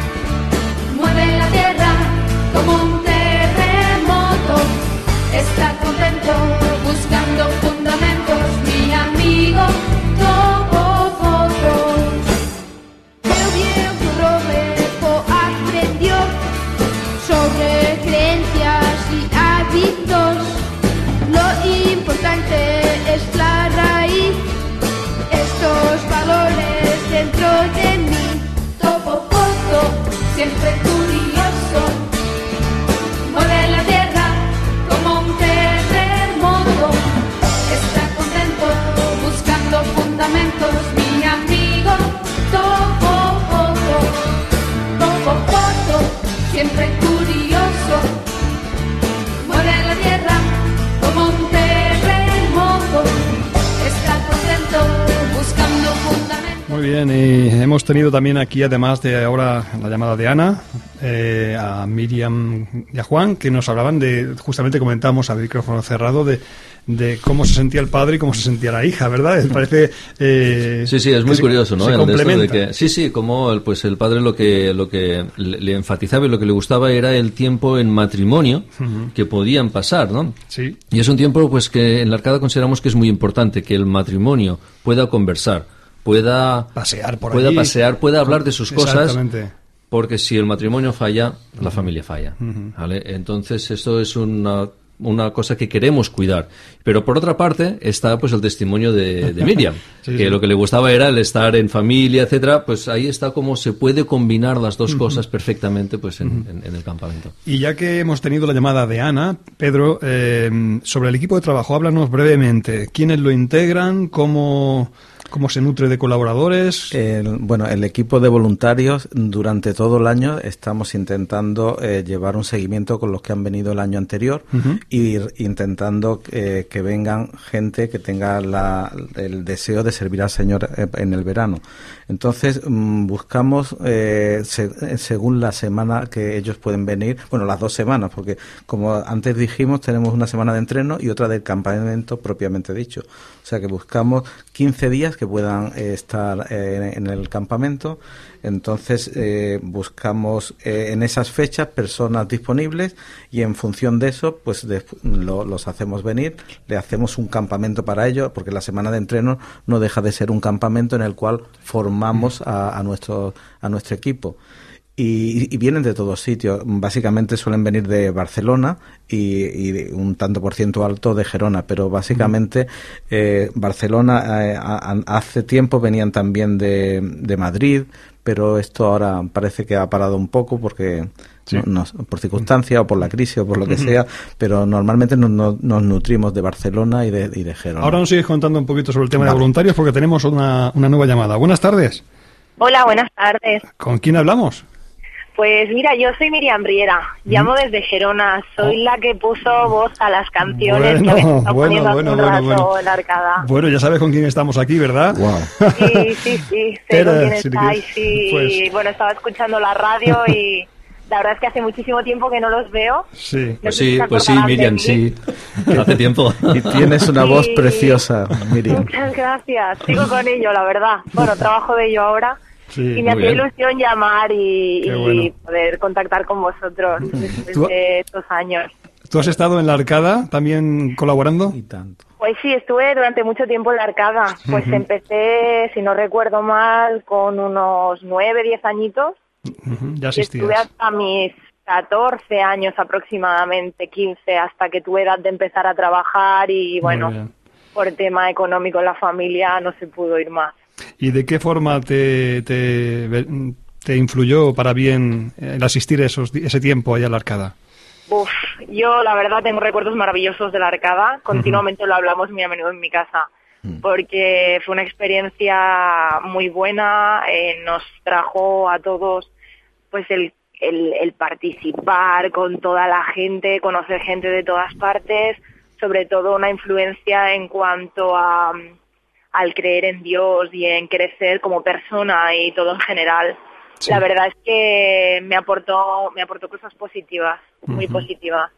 Mueve la tierra como un terremoto. Está contento buscando fundamentos. Mi amigo Topo Poto. El viejo Roberto aprendió sobre creencias y hábitos. Lo importante es la raíz, estos valores dentro de mí. Topo Poto, siempre curioso, mueve la tierra como un terremoto. Está contento buscando fundamentos, mi amigo Topo Poto. Topo Poto, siempre curioso, mueve la tierra como un terremoto, está contento buscando fundamentos. Muy bien, y hemos tenido también aquí, además de ahora la llamada de Ana, eh, a Miriam y a Juan, que nos hablaban de, justamente comentamos a micrófono cerrado, de, de cómo se sentía el padre y cómo se sentía la hija, ¿verdad? Parece... Eh, sí, sí, es muy curioso, ¿no? Se el de esto de complementa. que, sí, sí, como el, pues el padre lo que, lo que le, le enfatizaba y lo que le gustaba era el tiempo en matrimonio Ujú. que podían pasar, ¿no? Sí. Y es un tiempo pues que en la Arcada consideramos que es muy importante que el matrimonio pueda conversar, pueda pasear por pueda allí. pasear, pueda hablar de sus cosas, Exactamente. porque si el matrimonio falla, la Ujú. familia falla, Ujú. ¿vale? Entonces esto es una una cosa que queremos cuidar. Pero por otra parte está pues el testimonio de, de Miriam, Sí, que sí. lo que le gustaba era el estar en familia, etcétera. Pues ahí está cómo se puede combinar las dos Ujú. cosas perfectamente pues en, Ujú. en- en el campamento. Y ya que hemos tenido la llamada de Ana, Pedro, eh, sobre el equipo de trabajo, háblanos brevemente. ¿Quiénes lo integran? ¿Cómo, cómo se nutre de colaboradores? El- bueno, el equipo de voluntarios durante todo el año estamos intentando eh, llevar un seguimiento con los que han venido el año anterior Ujú. y ir intentando eh, que vengan gente que tenga la- el deseo de servir al Señor eh, en el verano. Entonces mm, buscamos eh, se- según la semana que ellos pueden venir, bueno, las dos semanas, porque como antes dijimos tenemos una semana de entreno y otra del campamento propiamente dicho. O sea que buscamos quince días que puedan eh, estar eh, en el campamento. Entonces eh, buscamos eh, en esas fechas personas disponibles y en función de eso pues des- lo- los hacemos venir, le hacemos un campamento para ellos, porque la semana de entreno no deja de ser un campamento en el cual formamos a, a nuestro a nuestro equipo. Y, y vienen de todos sitios. Básicamente suelen venir de Barcelona y, y de un tanto por ciento alto de Gerona, pero básicamente eh, Barcelona eh, a- a- hace tiempo venían también de, de Madrid, pero esto ahora parece que ha parado un poco porque Sí. no- no- por circunstancia o por la crisis o por lo que Ujú. sea, pero normalmente nos, nos- nos nutrimos de Barcelona y de, y de Gerona. Ahora nos sigues contando un poquito sobre el tema Vale. de voluntarios porque tenemos una, una nueva llamada. Buenas tardes. Hola, buenas tardes. ¿Con quién hablamos? Pues mira, yo soy Miriam Riera, llamo desde Gerona, soy la que puso voz a las canciones que habéis Bueno, estado bueno, poniendo hace bueno, un bueno, rato bueno. en la Arcada. Bueno, ya sabes con quién estamos aquí, ¿verdad? Sí, sí, sí, sé Pero, con quién si estáis, quieres, sí. pues- Bueno, estaba escuchando la radio y la verdad es que hace muchísimo tiempo que no los veo. Sí. Pues sé si sí, se pues sí, acordarán de Miriam, mí. sí. Hace tiempo. Y tienes una Sí. voz preciosa, Miriam. Muchas gracias, sigo con ello, la verdad. Bueno, trabajo de ello ahora. Sí, y me muy hacía bien. ilusión llamar y, Qué y bueno. poder contactar con vosotros después Tú- de estos años. ¿Tú has estado en la Arcada también colaborando? Y tanto. Pues sí, estuve durante mucho tiempo en la Arcada. Pues Ujú. empecé, si no recuerdo mal, con unos nueve, diez añitos. Ujú, ya Y estuve asistías. hasta mis catorce años aproximadamente, quince, hasta que tuve edad de empezar a trabajar y bueno, Muy bien. por tema económico en la familia no se pudo ir más. ¿Y de qué forma te, te, te influyó para bien el asistir esos, di- ese tiempo allá a la Arcada? Uf, yo la verdad tengo recuerdos maravillosos de la Arcada, continuamente lo hablamos muy a menudo en mi casa, porque fue una experiencia muy buena, eh, nos trajo a todos pues el, el, el participar con toda la gente, conocer gente de todas partes, sobre todo una influencia en cuanto a al creer en Dios y en crecer como persona y todo en general. Sí. La verdad es que me aportó me aportó cosas positivas, muy Ujú. positivas.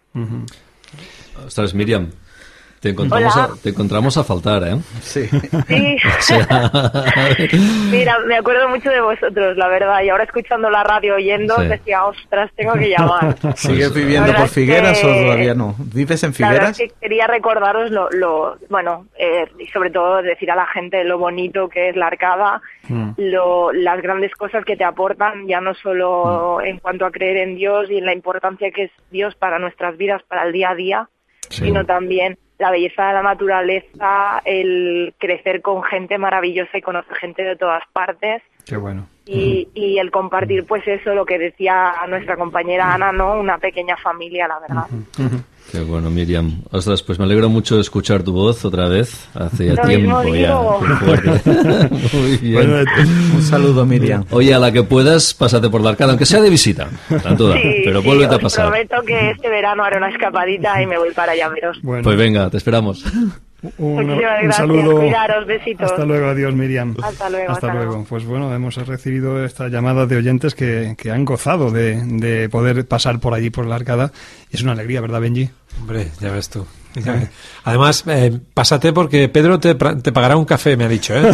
Ostras, Miriam, te encontramos, Hola. a, te encontramos a faltar, ¿eh? Sí. Sí. O sea, Mira, me acuerdo mucho de vosotros, la verdad, y ahora escuchando la radio oyendo Sí. decía, ostras, tengo que llamar. ¿Sigues La viviendo verdad por es que- Figueras o todavía no? ¿Vives en La verdad Figueras? es que quería recordaros lo, lo bueno, eh, y sobre todo decir a la gente lo bonito que es la Arcada, lo, las grandes cosas que te aportan, ya no solo en cuanto a creer en Dios y en la importancia que es Dios para nuestras vidas, para el día a día, Sí. sino también la belleza de la naturaleza, el crecer con gente maravillosa y conocer gente de todas partes. Qué bueno. Y, y el compartir, pues eso, lo que decía nuestra compañera Ana, ¿no? Una pequeña familia, la verdad. qué bueno, Miriam. Ostras, pues me alegro mucho de escuchar tu voz otra vez. Hace ya Lo tiempo mismo ya. digo. Qué fuerte. Muy bien. Bueno, Un saludo, Miriam. Oye, a la que puedas, pásate por la Arcada, aunque sea de visita. Tanto da, Sí, pero sí, vuélvete a os pasar. prometo que este verano haré una escapadita y me voy para allá a veros. Pues venga, te esperamos. Un, Muchísimas un gracias. saludo. Cuidaros, besitos. Hasta luego, adiós, Miriam. Hasta luego. Hasta luego. Pues bueno, hemos recibido esta llamada de oyentes que, que han gozado de, de poder pasar por allí, por la Arcada. Y es una alegría, ¿verdad, Benji? Hombre, ya ves tú. Además, eh, pásate porque Pedro te, te pagará un café, me ha dicho, ¿eh?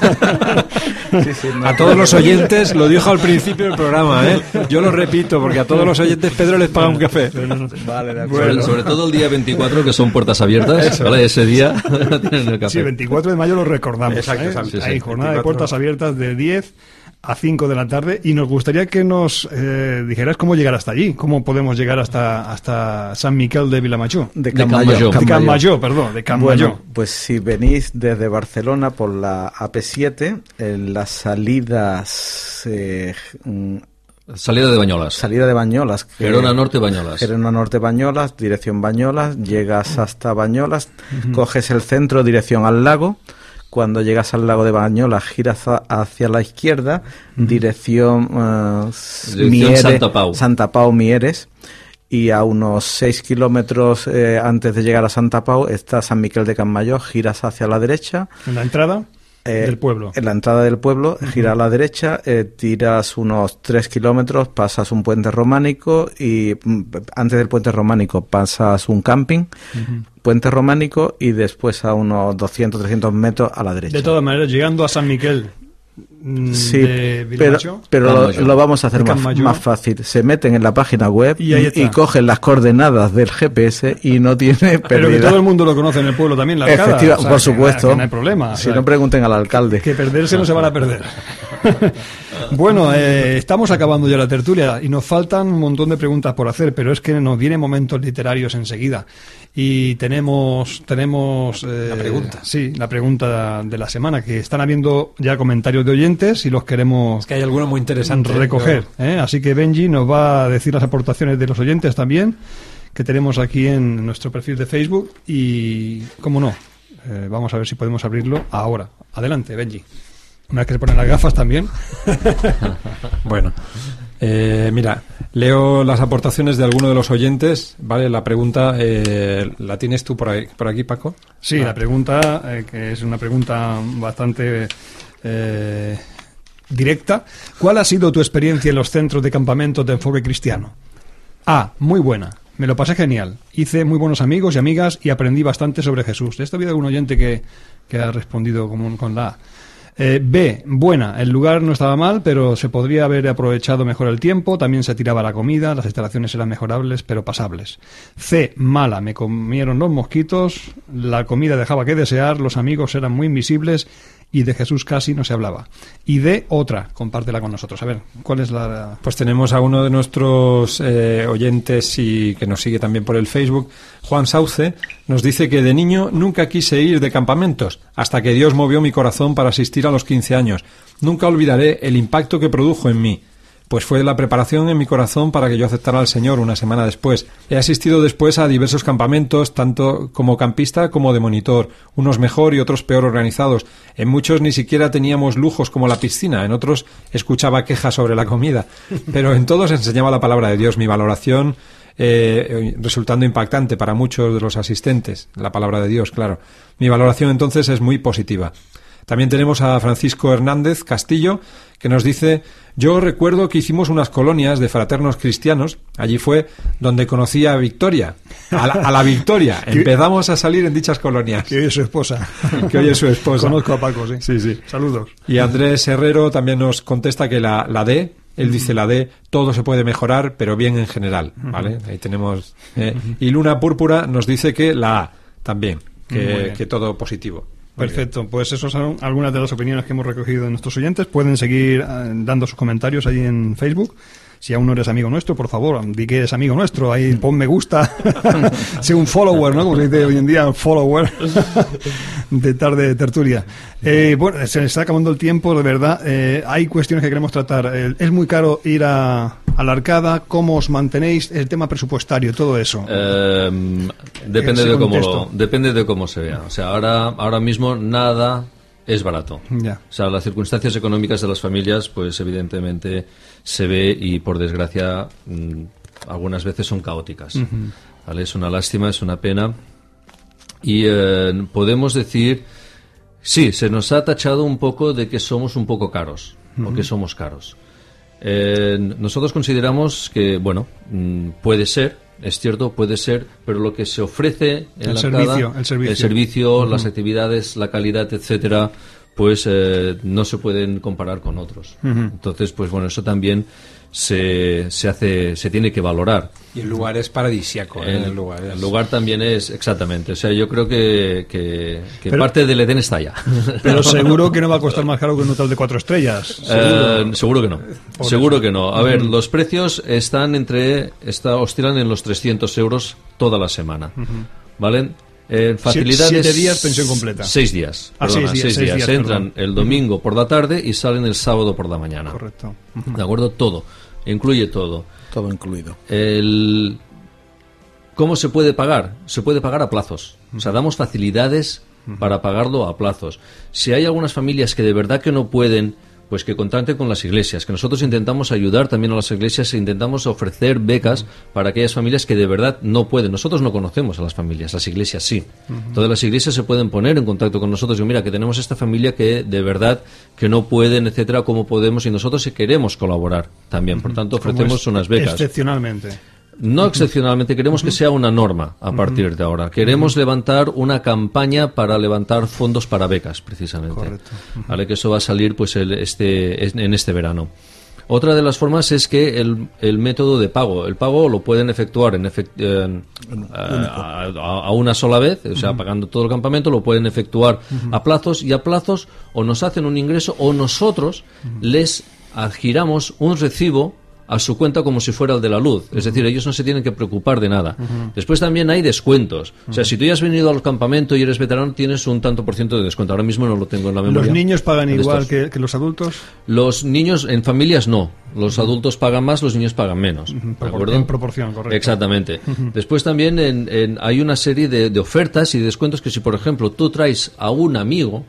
Sí, sí, no. A todos los oyentes, lo dijo al principio del programa, ¿eh? Yo lo repito, porque a todos los oyentes Pedro les paga un café. Vale, de acuerdo. Sobre, sobre todo el día veinticuatro, que son puertas abiertas, Eso. ¿vale? Ese día tienen el café. Sí, veinticuatro de mayo lo recordamos. Exacto, ¿eh? exacto. Sí, sí. Hay jornada de veinticuatro. puertas abiertas de diez a cinco de la tarde y nos gustaría que nos eh, dijeras cómo llegar hasta allí, cómo podemos llegar hasta hasta San Miquel de Vilamajó. De De Can Can Majó. Majó. De Can Majó, perdón, de Can Bueno, Majó. pues si venís desde Barcelona por la A P siete, en las salidas... Eh, mm, Salida de Bañolas. salida de Bañolas. que- Gerona Norte, Bañolas. Gerona Norte, Bañolas, dirección Bañolas, llegas hasta Bañolas, coges el centro, dirección al lago. Cuando llegas al lago de Bañolas, giras a- hacia la izquierda, dirección, eh, Dirección Mieres, Santa Pau. Santa Pau, Mieres. Y a unos seis kilómetros eh, antes de llegar a Santa Pau está San Miquel de Can Majó, giras hacia la derecha. En la entrada Eh, del pueblo. En la entrada del pueblo, gira a la derecha, eh, tiras unos tres kilómetros, pasas un puente románico y mm, antes del puente románico pasas un camping, puente románico y después a unos doscientos, trescientos metros a la derecha. De todas maneras, llegando a San Miquel mm, Sí, de pero, Vilamajó, pero Can lo, Majó. lo vamos a hacer De Can más, Majó. más fácil. Se meten en la página web Y ahí está. y cogen las coordenadas del G P S y no tiene pero que pérdida. todo el mundo lo conoce en el pueblo también, la Arcada. Efectiva- O sea, por que supuesto. nada, que no hay problema. o Si sea, no, pregunten al alcalde. que perderse no se van a perder. Bueno, eh, estamos acabando ya la tertulia y nos faltan un montón de preguntas por hacer, pero es que nos vienen momentos literarios enseguida. Y tenemos, tenemos eh, La pregunta. Sí, la pregunta de la semana, que están habiendo ya comentarios de oyentes y los queremos Es que hay alguno muy interesante. recoger. ¿eh? Así que Benji nos va a decir las aportaciones de los oyentes también, que tenemos aquí en nuestro perfil de Facebook. Y, cómo no, eh, vamos a ver si podemos abrirlo ahora. Adelante, Benji. Una vez que se ponen las gafas también. Bueno, eh, mira, leo las aportaciones de alguno de los oyentes, ¿vale? La pregunta, eh, ¿la tienes tú por, ahí, por aquí, Paco? Sí, Ah. la pregunta, eh, que es una pregunta bastante eh, directa. ¿Cuál ha sido tu experiencia en los centros de campamentos de enfoque cristiano? A. Muy buena. Me lo pasé genial. Hice muy buenos amigos y amigas y aprendí bastante sobre Jesús. De esto ha habido algún oyente que, que ha respondido con, con la A. Eh, B, buena, el lugar no estaba mal, pero se podría haber aprovechado mejor el tiempo, también se tiraba la comida, las instalaciones eran mejorables, pero pasables. C, mala, me comieron los mosquitos, la comida dejaba que desear, los amigos eran muy invisibles y de Jesús casi no se hablaba. Y D, otra, compártela con nosotros. A ver, ¿cuál es la...? Pues tenemos a uno de nuestros eh, oyentes y que nos sigue también por el Facebook, Juan Sauce, nos dice que de niño nunca quise ir de campamentos, hasta que Dios movió mi corazón para asistir a los quince años. Nunca olvidaré el impacto que produjo en mí, pues fue la preparación en mi corazón para que yo aceptara al Señor una semana después. He asistido después a diversos campamentos, tanto como campista como de monitor, unos mejor y otros peor organizados. En muchos ni siquiera teníamos lujos como la piscina, en otros escuchaba quejas sobre la comida, pero en todos enseñaba la palabra de Dios. Mi valoración eh, resultando impactante para muchos de los asistentes, la palabra de Dios, claro. Mi valoración entonces es muy positiva. También tenemos a Francisco Hernández Castillo, que nos dice: yo recuerdo que hicimos unas colonias de fraternos cristianos, allí fue donde conocí a Victoria, a la, a la Victoria, empezamos a salir en dichas colonias. Que hoy es su esposa. Que hoy es su esposa. Conozco a Paco, sí. Sí, sí. Saludos. Y Andrés Herrero también nos contesta que la, la D, él dice la D, todo se puede mejorar, pero bien en general, ¿vale? Ahí tenemos... Eh, y Luna Púrpura nos dice que la A también, Muy que, bien. que todo positivo. Muy Perfecto, pues esas son algunas de las opiniones que hemos recogido de nuestros oyentes. Pueden seguir eh, dando sus comentarios ahí en Facebook. Si aún no eres amigo nuestro, por favor, di que eres amigo nuestro. Ahí pon me gusta. Sé un follower, ¿no? Como se dice hoy en día, follower de Tarde Tertulia. Eh, bueno, se está acabando el tiempo, de verdad. Eh, hay cuestiones que queremos tratar. Eh, es muy caro ir a, a la Arcada. ¿Cómo os mantenéis? El tema presupuestario, todo eso. Eh, depende Ese de cómo contexto. lo, depende de cómo se vea. O sea, ahora ahora mismo nada es barato. Ya. O sea, las circunstancias económicas de las familias, pues evidentemente se ve y por desgracia mm, algunas veces son caóticas. Ujú. ¿Vale? Es una lástima, es una pena. y eh, podemos decir, sí, se nos ha tachado un poco de que somos un poco caros, uh-huh. o que somos caros. Eh, nosotros consideramos que, bueno, mm, puede ser, es cierto, puede ser, pero lo que se ofrece en el la servicio, arcada, el servicio, el servicio uh-huh. las actividades, la calidad, etcétera, pues eh, no se pueden comparar con otros. Uh-huh. Entonces, pues bueno, eso también se, se hace, se tiene que valorar. Y el lugar es paradisíaco. ¿eh? El, el, lugar, es... el lugar también es, exactamente. O sea, yo creo que, que, que pero, parte del Edén está allá. Pero seguro que no va a costar más caro que un hotel de cuatro estrellas. ¿Seguro? Eh, seguro que no. Por seguro eso. que no. A ver, uh-huh. los precios están entre, está, oscilan en los trescientos euros toda la semana. Uh-huh. ¿Vale? Eh, facilidades. Siete días, pensión completa. Seis días. Ah, perdona, seis días. Seis seis días. días Entran perdón. el domingo uh-huh. por la tarde y salen el sábado por la mañana. Correcto. Uh-huh. ¿De acuerdo? Todo. Incluye todo. Todo incluido. El... ¿Cómo se puede pagar? Se puede pagar a plazos. O sea, damos facilidades uh-huh. para pagarlo a plazos. Si hay algunas familias que de verdad que no pueden, pues que contacten con las iglesias, que nosotros intentamos ayudar también a las iglesias e intentamos ofrecer becas uh-huh. para aquellas familias que de verdad no pueden. Nosotros no conocemos a las familias, las iglesias sí. Uh-huh. Todas las iglesias se pueden poner en contacto con nosotros y mira, que tenemos esta familia que de verdad que no pueden, etcétera, cómo podemos, y nosotros sí queremos colaborar también. Por tanto, ofrecemos es, unas becas. Excepcionalmente. No excepcionalmente, queremos que sea una norma a partir de ahora. Queremos levantar una campaña para levantar fondos para becas, precisamente. Correcto. Vale, que eso va a salir pues el, este en este verano. Otra de las formas es que el, el método de pago, el pago lo pueden efectuar en efect, eh, a, a, a una sola vez, o sea, uh-huh. pagando todo el campamento, lo pueden efectuar uh-huh. a plazos, y a plazos o nos hacen un ingreso o nosotros uh-huh. les adgiramos un recibo a su cuenta como si fuera el de la luz. Es decir, ellos no se tienen que preocupar de nada. Uh-huh. Después también hay descuentos. Uh-huh. O sea, si tú ya has venido al campamento y eres veterano, tienes un tanto por ciento de descuento. Ahora mismo no lo tengo en la memoria. ¿Los niños pagan igual que, que los adultos? Los niños, en familias no. Los uh-huh. adultos pagan más, los niños pagan menos. Uh-huh. ¿De acuerdo? En proporción, correcto. Exactamente. Uh-huh. Después también en, en, hay una serie de, de ofertas y de descuentos que si, por ejemplo, tú traes a un amigo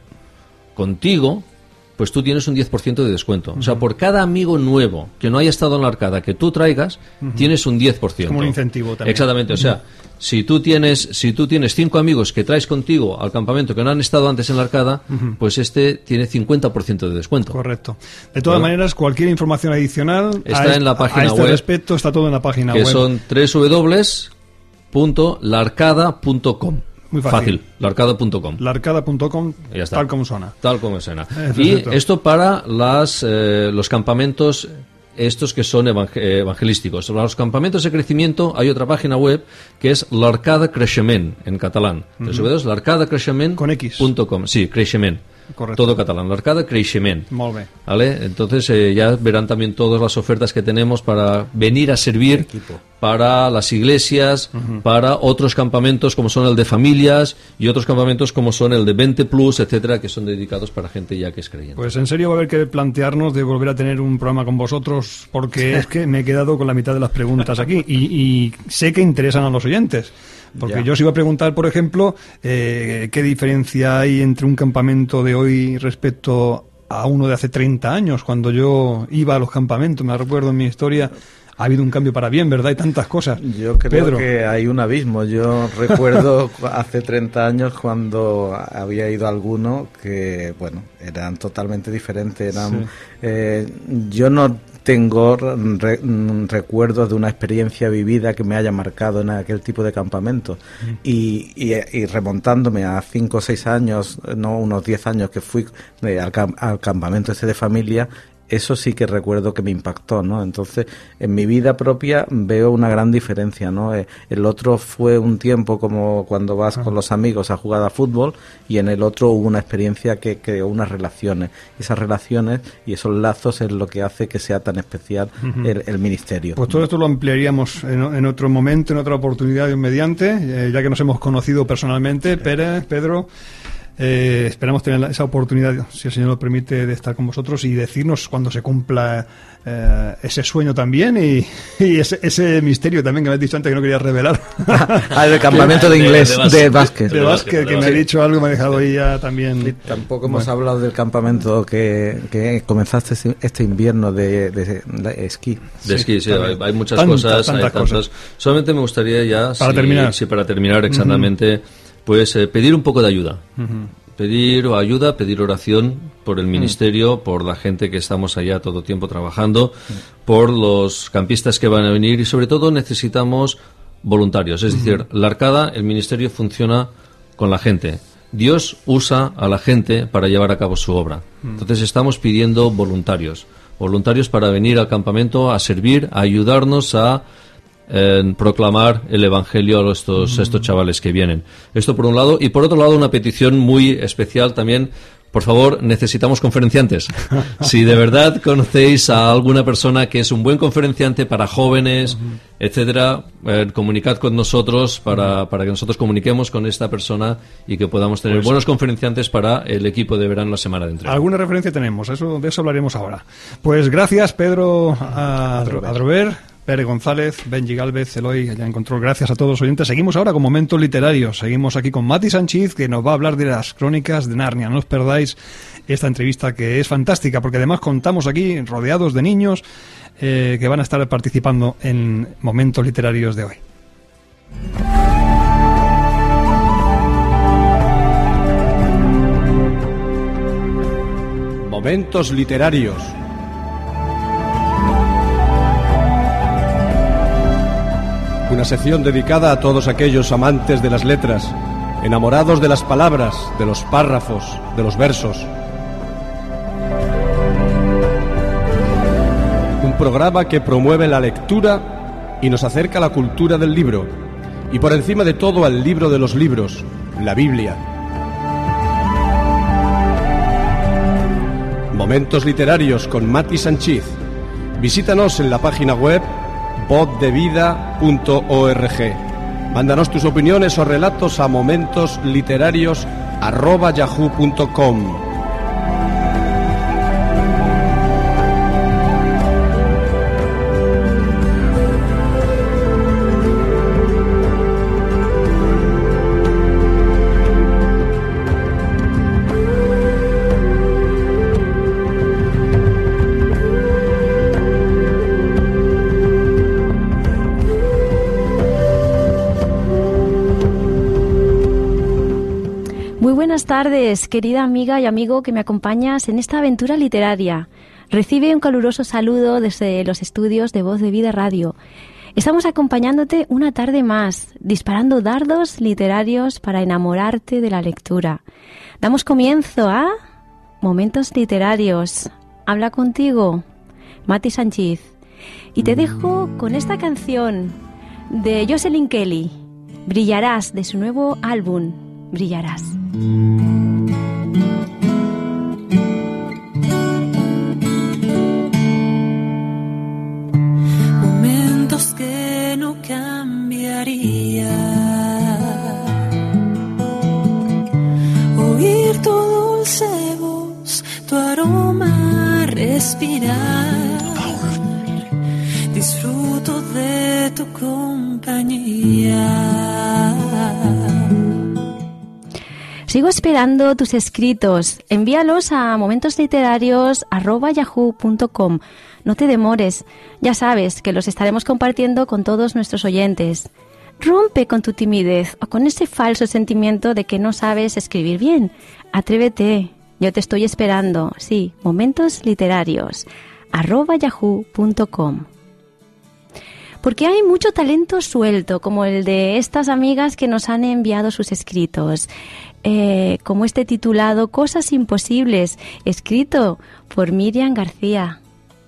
contigo, pues tú tienes un diez por ciento de descuento. Uh-huh. O sea, por cada amigo nuevo que no haya estado en la arcada que tú traigas, uh-huh. tienes un diez por ciento. Como un incentivo también. Exactamente. O sea, uh-huh. si tú tienes si tú tienes cinco amigos que traes contigo al campamento que no han estado antes en la arcada, uh-huh. pues este tiene cincuenta por ciento de descuento. Correcto. De todas ¿Vale? maneras, cualquier información adicional está a en la página a este web. respecto está todo en la página que web. Que son doble u doble u doble u punto la arcada punto com. Muy fácil. Fácil, larcada punto com. larcada punto com, tal como suena. Tal como suena. Eh, y esto para las eh, los campamentos estos que son evangel- evangelísticos. Para los campamentos de crecimiento hay otra página web que es l'Arcada Creixement, en catalán. Uh-huh. doble u doble u doble u punto l'arcada creixement punto com. Sí, creixement. Correcto. Todo catalán, l'Arcada Creixement. Molt bé. ¿Vale? Entonces eh, ya verán también todas las ofertas que tenemos para venir a servir para las iglesias, uh-huh. para otros campamentos como son el de familias y otros campamentos como son el de veinte plus, etcétera, que son dedicados para gente ya que es creyente. Pues en serio va a haber que plantearnos de volver a tener un programa con vosotros, porque es que me he quedado con la mitad de las preguntas aquí y, y sé que interesan a los oyentes. Porque ya. yo os iba a preguntar, por ejemplo, eh, qué diferencia hay entre un campamento de hoy respecto a uno de hace treinta años, cuando yo iba a los campamentos. Me recuerdo en mi historia, ha habido un cambio para bien, ¿verdad? Hay tantas cosas. Yo creo Pedro. que hay un abismo. Yo recuerdo hace treinta años cuando había ido a alguno que, bueno, eran totalmente diferentes. Eran, sí. eh, yo no tengo re, recuerdos de una experiencia vivida que me haya marcado en aquel tipo de campamento. Mm. Y, y, y remontándome a cinco o seis años, no unos diez años que fui eh, al, al campamento ese de familia, eso sí que recuerdo que me impactó, ¿no? Entonces, en mi vida propia veo una gran diferencia, ¿no? El otro fue un tiempo como cuando vas con los amigos a jugar a fútbol, y en el otro hubo una experiencia que creó unas relaciones. Esas relaciones y esos lazos es lo que hace que sea tan especial uh-huh. el, el ministerio. Pues todo esto lo ampliaríamos en, en otro momento, en otra oportunidad mediante, eh, ya que nos hemos conocido personalmente. Pérez, Pedro... Eh, esperamos tener esa oportunidad, si el Señor lo permite, de estar con vosotros y decirnos cuando se cumpla eh, ese sueño también y, y ese, ese misterio también que me has dicho antes que no querías revelar. Ah, el campamento de inglés, de, de, de básquet. De básquet, que me ha dicho algo, me ha dejado ahí ya también. Sí, tampoco hemos bueno. hablado del campamento que, que comenzaste este invierno de, de, de esquí. De esquí, sí, sí hay, hay muchas Tanta, cosas. Hay tantas. Cosas. Solamente me gustaría ya, para si, terminar. si para terminar exactamente... Uh-huh. pues eh, pedir un poco de ayuda. Ujú. Pedir ayuda, pedir oración por el ministerio, mm. por la gente que estamos allá todo tiempo trabajando, mm. por los campistas que van a venir y sobre todo necesitamos voluntarios. Es mm. decir, la Arcada, el ministerio funciona con la gente. Dios usa a la gente para llevar a cabo su obra. Mm. Entonces estamos pidiendo voluntarios. Voluntarios para venir al campamento a servir, a ayudarnos a en proclamar el Evangelio a estos, mm. estos chavales que vienen. Esto por un lado. Y por otro lado, una petición muy especial también. Por favor, necesitamos conferenciantes. Si de verdad conocéis a alguna persona que es un buen conferenciante para jóvenes, uh-huh. etcétera, eh, comunicad con nosotros para, para que nosotros comuniquemos con esta persona y que podamos tener pues, buenos conferenciantes para el equipo de verano la semana de entrega. Alguna referencia tenemos, eso, de eso hablaremos ahora. Pues gracias, Pedro Adrover, Pere González, Benji Gálvez, Eloy, allá en control. Gracias a todos los oyentes. Seguimos ahora con Momentos Literarios. Seguimos aquí con Mati Sánchez, que nos va a hablar de las crónicas de Narnia. No os perdáis esta entrevista, que es fantástica, porque además contamos aquí rodeados de niños eh, que van a estar participando en Momentos Literarios de hoy. Momentos Literarios. Una sección dedicada a todos aquellos amantes de las letras, enamorados de las palabras, de los párrafos, de los versos. Un programa que promueve la lectura y nos acerca a la cultura del libro, y por encima de todo al libro de los libros, la Biblia. Momentos Literarios con Mati Sánchez. Visítanos en la página web voz de vida punto org. Mándanos tus opiniones o relatos a momentosliterarios arroba yahoo punto com. Buenas tardes, querida amiga y amigo que me acompañas en esta aventura literaria. Recibe un caluroso saludo desde los estudios de Voz de Vida Radio. Estamos acompañándote una tarde más, disparando dardos literarios para enamorarte de la lectura. Damos comienzo a Momentos Literarios. Habla contigo, Mati Sánchez. Y te dejo con esta canción de Jocelyn Kelly, Brillarás, de su nuevo álbum, Brillarás. Momentos que no cambiaría. Oír tu dulce voz, tu aroma respirar. Disfruto de tu compañía. Sigo esperando tus escritos. Envíalos a momentosliterarios arroba yahoo punto com. No te demores. Ya sabes que los estaremos compartiendo con todos nuestros oyentes. Rompe con tu timidez o con ese falso sentimiento de que no sabes escribir bien. Atrévete. Yo te estoy esperando. Sí, momentosliterarios arroba yahoo punto com. Porque hay mucho talento suelto, como el de estas amigas que nos han enviado sus escritos. Eh, como este titulado Cosas Imposibles, escrito por Miriam García.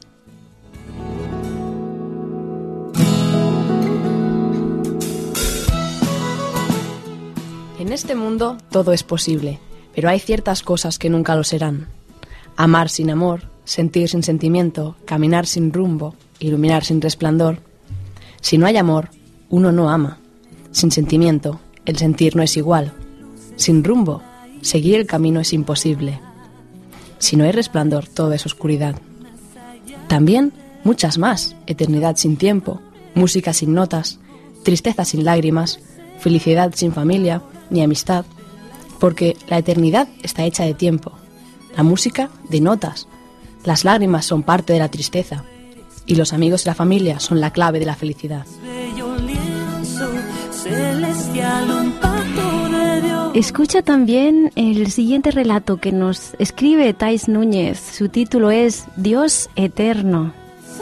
En este mundo todo es posible, pero hay ciertas cosas que nunca lo serán. Amar sin amor, sentir sin sentimiento, caminar sin rumbo, iluminar sin resplandor. Si no hay amor, uno no ama. Sin sentimiento, el sentir no es igual. Sin rumbo, seguir el camino es imposible. Si no hay resplandor, todo es oscuridad. También muchas más: eternidad sin tiempo, música sin notas, tristeza sin lágrimas, felicidad sin familia ni amistad, porque la eternidad está hecha de tiempo, la música de notas, las lágrimas son parte de la tristeza y los amigos y la familia son la clave de la felicidad. Bello lienzo celestial, un pacto de Dios. Escucha también el siguiente relato que nos escribe Thais Núñez. Su título es Dios Eterno.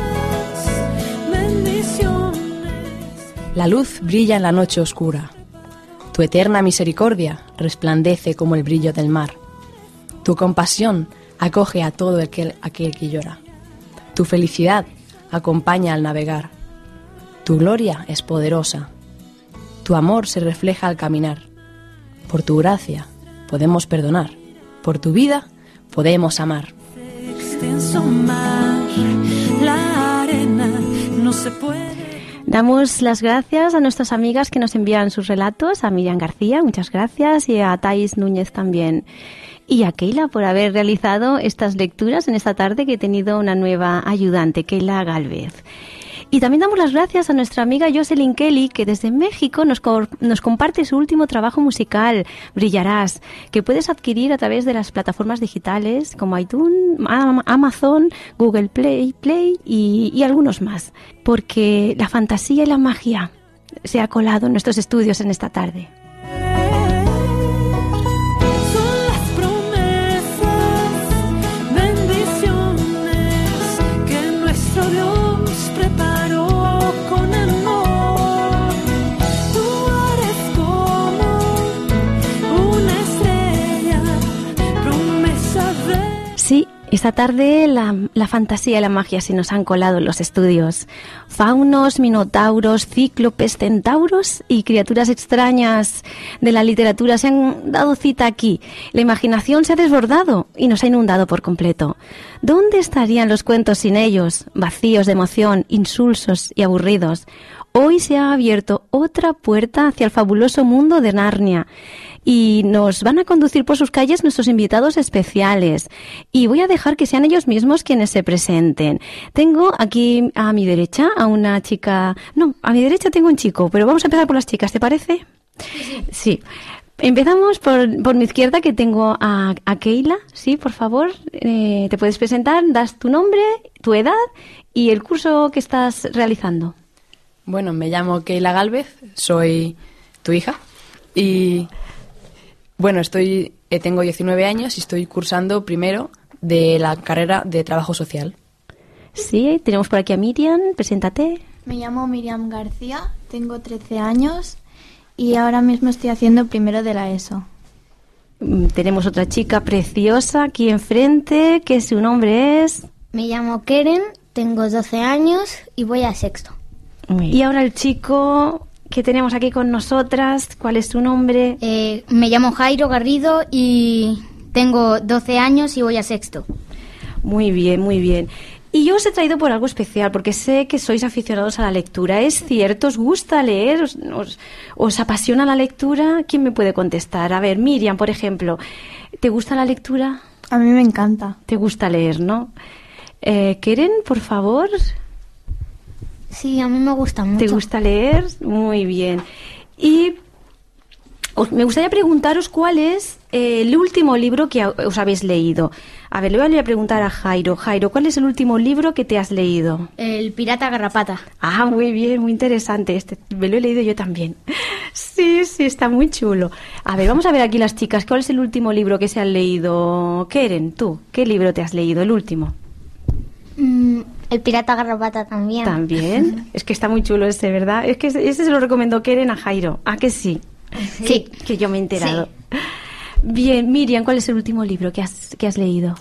La luz brilla en la noche oscura. Tu eterna misericordia resplandece como el brillo del mar. Tu compasión acoge a todo aquel, aquel que llora. Tu felicidad acompaña al navegar. Tu gloria es poderosa. Tu amor se refleja al caminar. Por tu gracia podemos perdonar. Por tu vida podemos amar. Extenso mar, la arena no se puede. Damos las gracias a nuestras amigas que nos envían sus relatos, a Miriam García, muchas gracias, y a Thais Núñez también. Y a Keila por haber realizado estas lecturas en esta tarde, que he tenido una nueva ayudante, Keila Galvez. Y también damos las gracias a nuestra amiga Jocelyn Kelly, que desde México nos, co- nos comparte su último trabajo musical, Brillarás, que puedes adquirir a través de las plataformas digitales como iTunes, Am- Amazon, Google Play, Play y, y algunos más. Porque la fantasía y la magia se ha colado en nuestros estudios en esta tarde. Sí, esta tarde la, la fantasía y la magia se nos han colado en los estudios. Faunos, minotauros, cíclopes, centauros y criaturas extrañas de la literatura se han dado cita aquí. La imaginación se ha desbordado y nos ha inundado por completo. ¿Dónde estarían los cuentos sin ellos? Vacíos de emoción, insulsos y aburridos. Hoy se ha abierto otra puerta hacia el fabuloso mundo de Narnia. Y nos van a conducir por sus calles nuestros invitados especiales. Y voy a dejar que sean ellos mismos quienes se presenten. Tengo aquí a mi derecha a una chica... No, a mi derecha tengo un chico, pero vamos a empezar por las chicas, ¿te parece? Sí. Sí. Empezamos por, por mi izquierda, que tengo a, a Keila. Sí, por favor, eh, te puedes presentar, das tu nombre, tu edad y el curso que estás realizando. Bueno, me llamo Keila Galvez, soy tu hija y... Bueno, estoy, eh, tengo diecinueve años y estoy cursando primero de la carrera de Trabajo Social. Sí, tenemos por aquí a Miriam, preséntate. Me llamo Miriam García, tengo trece años y ahora mismo estoy haciendo primero de la ESO. Mm, Tenemos otra chica preciosa aquí enfrente, que su nombre es... Me llamo Keren, tengo doce años y voy a sexto. Y ahora el chico que tenemos aquí con nosotras, ¿cuál es su nombre? Eh, me llamo Jairo Garrido y tengo doce años y voy a sexto. Muy bien, muy bien. Y yo os he traído por algo especial, porque sé que sois aficionados a la lectura. ¿Es cierto? ¿Os gusta leer? ¿Os, os, os apasiona la lectura? ¿Quién me puede contestar? A ver, Miriam, por ejemplo, ¿te gusta la lectura? A mí me encanta. ¿Te gusta leer, no? Eh, Keren, por favor. Sí, a mí me gusta mucho. ¿Te gusta leer? Muy bien. Y os, me gustaría preguntaros cuál es eh, el último libro que a- os habéis leído. A ver, le voy a preguntar a Jairo. Jairo, ¿cuál es el último libro que te has leído? El Pirata Garrapata. Ah, muy bien, muy interesante. Este me lo he leído yo también. Sí, sí, está muy chulo. A ver, vamos a ver aquí las chicas. ¿Cuál es el último libro que se han leído? Keren, tú, ¿qué libro te has leído? El último. Mm, el Pirata Garrapata también. También. Es que está muy chulo ese, ¿verdad? Es que ese, ese se lo recomendó Keren a Jairo. ¿Ah, que sí? Sí. Que, que yo me he enterado. Bien, Miriam, ¿cuál es el último libro que has, que has leído?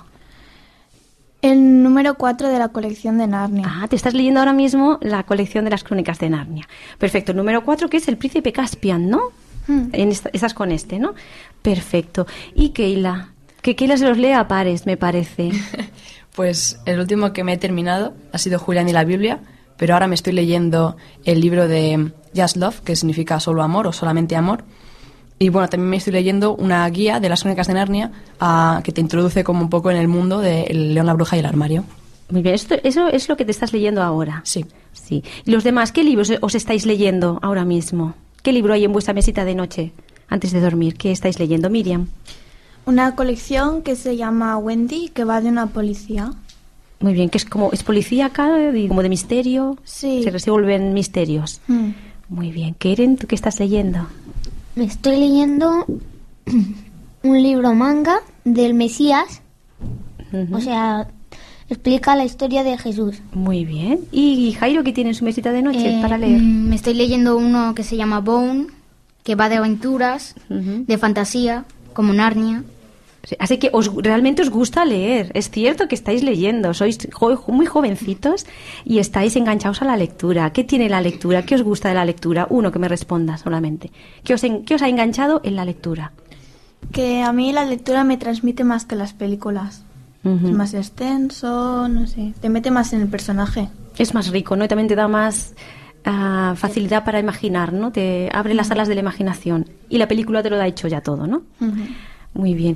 El número cuatro de la colección de Narnia. Ah, te estás leyendo ahora mismo la colección de las crónicas de Narnia. Perfecto, el número cuatro, que es El Príncipe Caspian, ¿no? Hmm. En esta- estás con este, ¿no? Perfecto. ¿Y Keila? Que Keila se los lea a pares, me parece. Pues el último que me he terminado ha sido Julián y la Biblia, pero ahora me estoy leyendo el libro de Just Love, que significa solo amor o solamente amor. Y bueno, también me estoy leyendo una guía de las crónicas de Narnia ah, que te introduce como un poco en el mundo de El León, la Bruja y el Armario. Muy bien, esto, eso es lo que te estás leyendo ahora. Sí. Sí. ¿Y los demás, qué libros os estáis leyendo ahora mismo? ¿Qué libro hay en vuestra mesita de noche antes de dormir? ¿Qué estáis leyendo, Miriam? Una colección que se llama Wendy, que va de una policía. Muy bien, que es como es policíaca y como de misterio. Sí. Se resuelven misterios. Mm. Muy bien. Keren, ¿tú qué estás leyendo? Me estoy leyendo un libro manga del Mesías. Ujú. O sea, explica la historia de Jesús. Muy bien. ¿Y Jairo qué tiene en su mesita de noche Eh, para leer? mm, Me estoy leyendo uno que se llama Bone, que va de aventuras, de fantasía, como Narnia. Sí, así que os, realmente os gusta leer. Es cierto que estáis leyendo. Sois jo- muy jovencitos y estáis enganchados a la lectura. ¿Qué tiene la lectura? ¿Qué os gusta de la lectura? Uno que me responda solamente. ¿Qué os, en- qué os ha enganchado en la lectura? Que a mí la lectura me transmite más que las películas. Ujú. Es más extenso, no sé, te mete más en el personaje. Es más rico, ¿no? Y también te da más ah, facilidad para imaginar, ¿no? Te abre las alas de la imaginación. Y la película te lo da hecho ya todo, ¿no? Ujú. Muy bien.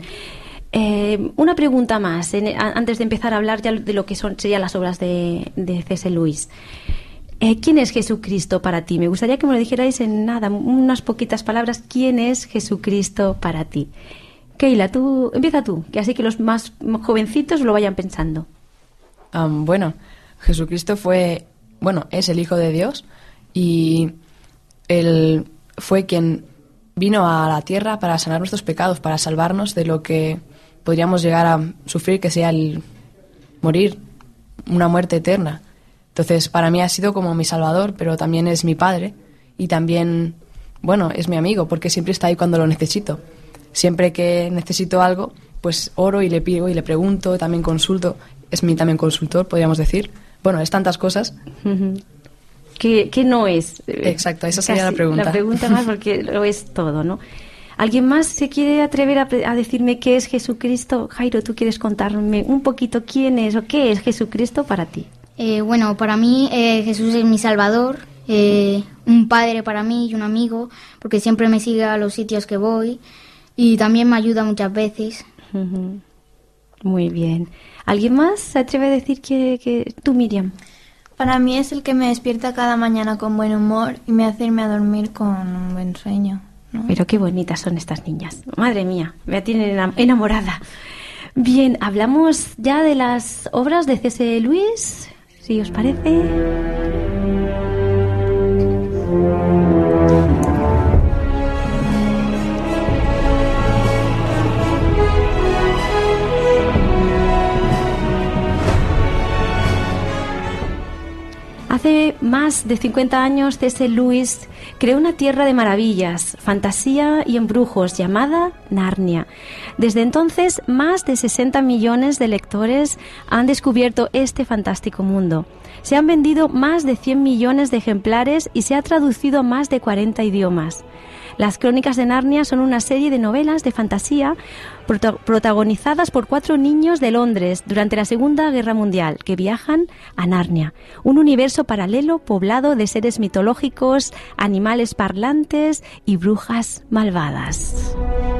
Eh, una pregunta más, en- a- antes de empezar a hablar ya de lo que son serían las obras de, de C S. Lewis. Eh, ¿Quién es Jesucristo para ti? Me gustaría que me lo dijerais en nada, unas poquitas palabras. ¿Quién es Jesucristo para ti? Keila, tú, empieza tú, que así que los más jovencitos lo vayan pensando. Am, bueno, Jesucristo fue, bueno, es el Hijo de Dios y él fue quien vino a la tierra para sanar nuestros pecados, para salvarnos de lo que podríamos llegar a sufrir, que sea el morir, una muerte eterna. Entonces, para mí ha sido como mi salvador, pero también es mi padre y también, bueno, es mi amigo, porque siempre está ahí cuando lo necesito. Siempre que necesito algo, pues oro y le pido y le pregunto, también consulto. Es mi también consultor, podríamos decir. Bueno, es tantas cosas. Ujú. ¿Qué, qué no es? Exacto, esa sería Casi la pregunta. La pregunta más porque lo es todo, ¿no? ¿Alguien más se quiere atrever a, pre- a decirme qué es Jesucristo? Jairo, ¿tú quieres contarme un poquito quién es o qué es Jesucristo para ti? Eh, bueno, para mí eh, Jesús es mi salvador, eh, un padre para mí y un amigo, porque siempre me sigue a los sitios que voy y también me ayuda muchas veces. Ujú. Muy bien. ¿Alguien más se atreve a decir que, que tú, Miriam? Para mí es el que me despierta cada mañana con buen humor y me hace irme a dormir con un buen sueño, ¿no? Pero qué bonitas son estas niñas. Madre mía, me tienen enam- enamorada. Bien, hablamos ya de las obras de C S. Lewis, si os parece. Hace más de cincuenta años, C S. Lewis creó una tierra de maravillas, fantasía y embrujos llamada Narnia. Desde entonces, más de sesenta millones de lectores han descubierto este fantástico mundo. Se han vendido más de cien millones de ejemplares y se ha traducido a más de cuarenta idiomas. Las Crónicas de Narnia son una serie de novelas de fantasía prota- protagonizadas por cuatro niños de Londres durante la Segunda Guerra Mundial que viajan a Narnia, un universo paralelo poblado de seres mitológicos, animales parlantes y brujas malvadas.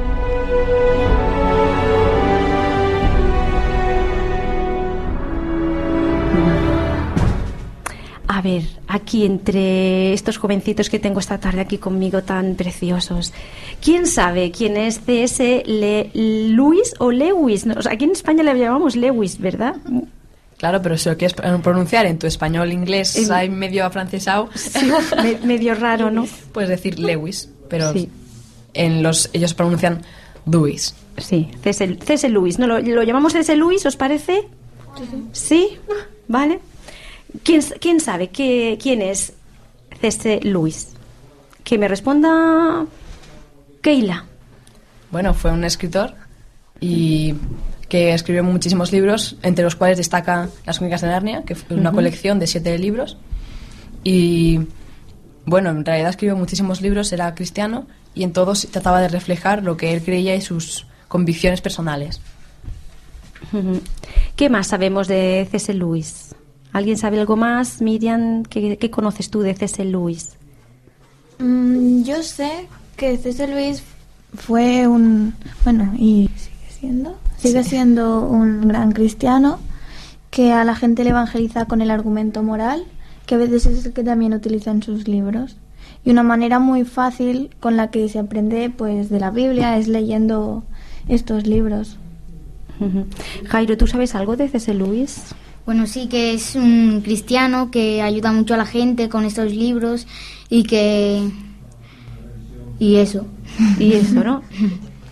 A ver, aquí entre estos jovencitos que tengo esta tarde aquí conmigo tan preciosos, ¿quién sabe quién es C S. Le Lewis o Lewis? No, o sea, aquí en España le llamamos Lewis, ¿verdad? Claro, pero si lo quieres pronunciar en tu español inglés, En- hay medio afrancesado. Sí, me- medio raro, ¿no? Puedes decir Lewis, pero Sí. en los ellos pronuncian Lewis. Sí, C S. C S. Lewis. ¿No? ¿Lo, lo llamamos C S. Lewis, os parece? Sí, vale. ¿Quién, quién sabe qué, quién es C S. Lewis? Que me responda Keila. Bueno, fue un escritor y que escribió muchísimos libros, entre los cuales destaca Las Crónicas de Narnia, que fue una Ujú. colección de siete libros. Y bueno, en realidad escribió muchísimos libros, era cristiano y en todos trataba de reflejar lo que él creía y sus convicciones personales. Ujú. ¿Qué más sabemos de C S. Lewis? ¿Alguien sabe algo más? Miriam, ¿qué, qué conoces tú de C S. Lewis? Mm, yo sé que C S. Lewis fue un, bueno, y sigue siendo, sigue Sí. siendo un gran cristiano que a la gente le evangeliza con el argumento moral, que a veces es el que también utiliza en sus libros. Y una manera muy fácil con la que se aprende pues de la Biblia es leyendo estos libros. Ujú. Jairo, ¿tú sabes algo de C S. Lewis? Bueno, sí, que es un cristiano que ayuda mucho a la gente con estos libros y que... y eso. Y eso, ¿no?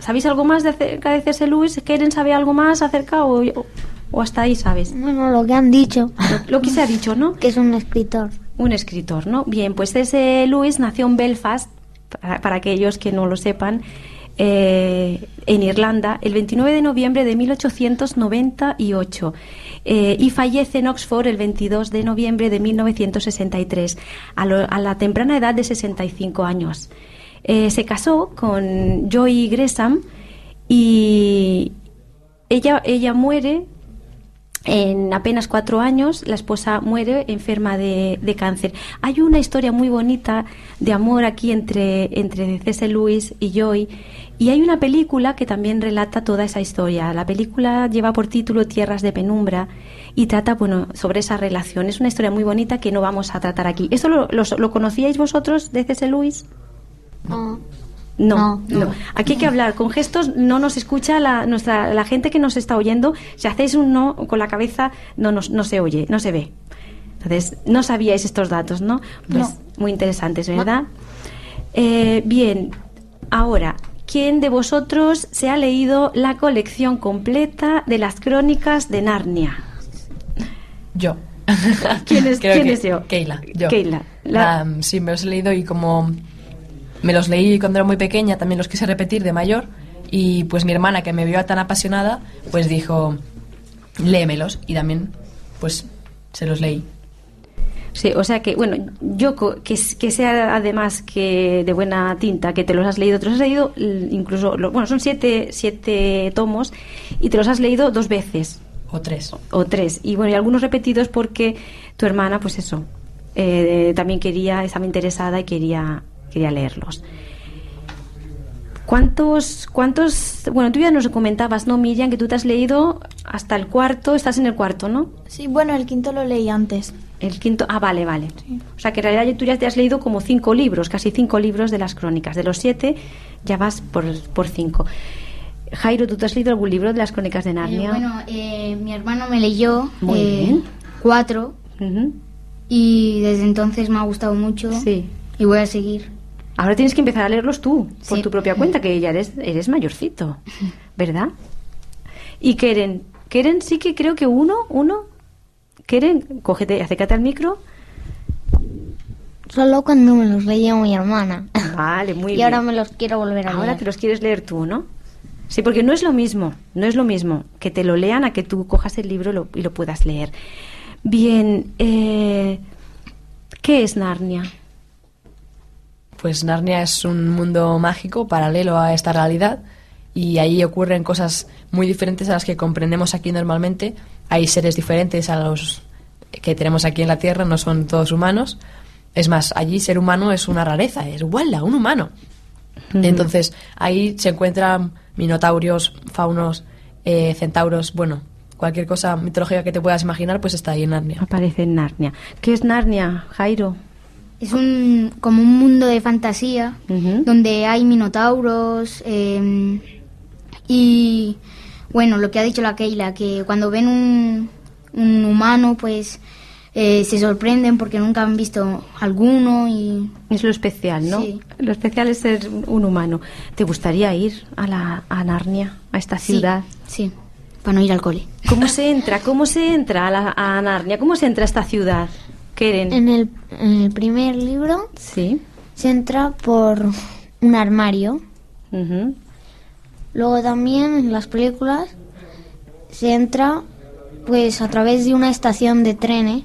¿Sabéis algo más de acerca de C S. Lewis? ¿Quieren saber algo más acerca o, o hasta ahí sabes? Bueno, lo que han dicho. Lo, lo que se ha dicho, ¿no? Que es un escritor. Un escritor, ¿no? Bien, pues C S. Lewis nació en Belfast, para, para aquellos que no lo sepan, eh, en Irlanda, el veintinueve de noviembre de mil ochocientos noventa y ocho. Eh, y fallece en Oxford el veintidós de noviembre de mil novecientos sesenta y tres, a, lo, a la temprana edad de sesenta y cinco años. Eh, se casó con Joy Gresham y ella, ella muere en apenas cuatro años. La esposa muere enferma de, de cáncer. Hay una historia muy bonita de amor aquí entre, entre C S. Lewis y Joy, y hay una película que también relata toda esa historia. La película lleva por título Tierras de Penumbra y trata, bueno, sobre esa relación. Es una historia muy bonita que no vamos a tratar aquí. ¿Esto lo, lo, lo conocíais vosotros de C S. Lewis? No. No, No, no, no. Aquí hay que hablar con gestos. No nos escucha la, nuestra, la gente que nos está oyendo. Si hacéis un no con la cabeza, no, nos, no se oye, no se ve. Entonces, no sabíais estos datos, ¿no? Pues No. muy interesantes, ¿verdad? Eh, bien, ahora, ¿quién de vosotros se ha leído la colección completa de las crónicas de Narnia? Yo. ¿Quién es, Creo ¿quién que es yo? Keila. Yo. Keila. La- La- sí, me los he leído y como me los leí cuando era muy pequeña, también los quise repetir de mayor. Y pues mi hermana, que me vio tan apasionada, pues dijo, léemelos. Y también, pues, se los leí. Sí, o sea que, bueno, yo co- que, s- que sea además que de buena tinta, que te los has leído, te los has leído l- incluso, lo- bueno, son siete, siete tomos y te los has leído dos veces. O tres. O tres. Y bueno, y algunos repetidos porque tu hermana, pues eso, eh, también quería, estaba interesada y quería, quería leerlos. ¿Cuántos, cuántos, bueno, tú ya nos comentabas, ¿no, Miriam, que tú te has leído hasta el cuarto, estás en el cuarto, ¿no? Sí, bueno, el quinto lo leí antes. El quinto, ah, vale, vale. O sea que en realidad tú ya te has leído como cinco libros, casi cinco libros de las crónicas. De los siete ya vas por, por cinco. Jairo, ¿tú te has leído algún libro de las crónicas de Eh, Narnia? bueno, eh, mi hermano me leyó Muy eh, bien. cuatro y desde entonces me ha gustado mucho Sí. y voy a seguir. Ahora tienes que empezar a leerlos tú, por Sí. tu propia cuenta, que ya eres, eres mayorcito, ¿verdad? Y Keren, Keren sí que creo que uno, uno, Keren, cógete, acércate al micro. Solo cuando me los leía mi hermana. Vale, muy y bien. ahora me los quiero volver a Ahora leer. te los quieres leer tú, ¿no? Sí, porque no es lo mismo, no es lo mismo que te lo lean a que tú cojas el libro y lo, y lo puedas leer. Bien, eh, ¿qué es Narnia? Pues Narnia es un mundo mágico paralelo a esta realidad y ahí ocurren cosas muy diferentes a las que comprendemos aquí normalmente. Hay seres diferentes a los que tenemos aquí en la Tierra, no son todos humanos. Es más, allí ser humano es una rareza, es ¡wala! Un humano. Ujú. Entonces ahí se encuentran minotaurios, faunos, eh, centauros, bueno, cualquier cosa mitológica que te puedas imaginar, pues está ahí en Narnia. Aparece en Narnia. ¿Qué es Narnia, Jairo? Es un como un mundo de fantasía donde hay minotauros eh, y bueno, lo que ha dicho la Keila, que cuando ven un, un humano pues eh, se sorprenden porque nunca han visto alguno y es lo especial, ¿no? Sí. Lo especial es ser un humano. ¿Te gustaría ir a la a Narnia, a esta Sí, ciudad? sí, para no ir al cole. ¿Cómo se entra? ¿Cómo se entra a, la, a Narnia? ¿Cómo se entra a esta ciudad? Keren. En el, en el primer libro sí. se entra por un armario. Ujú. Luego también en las películas se entra pues a través de una estación de trenes.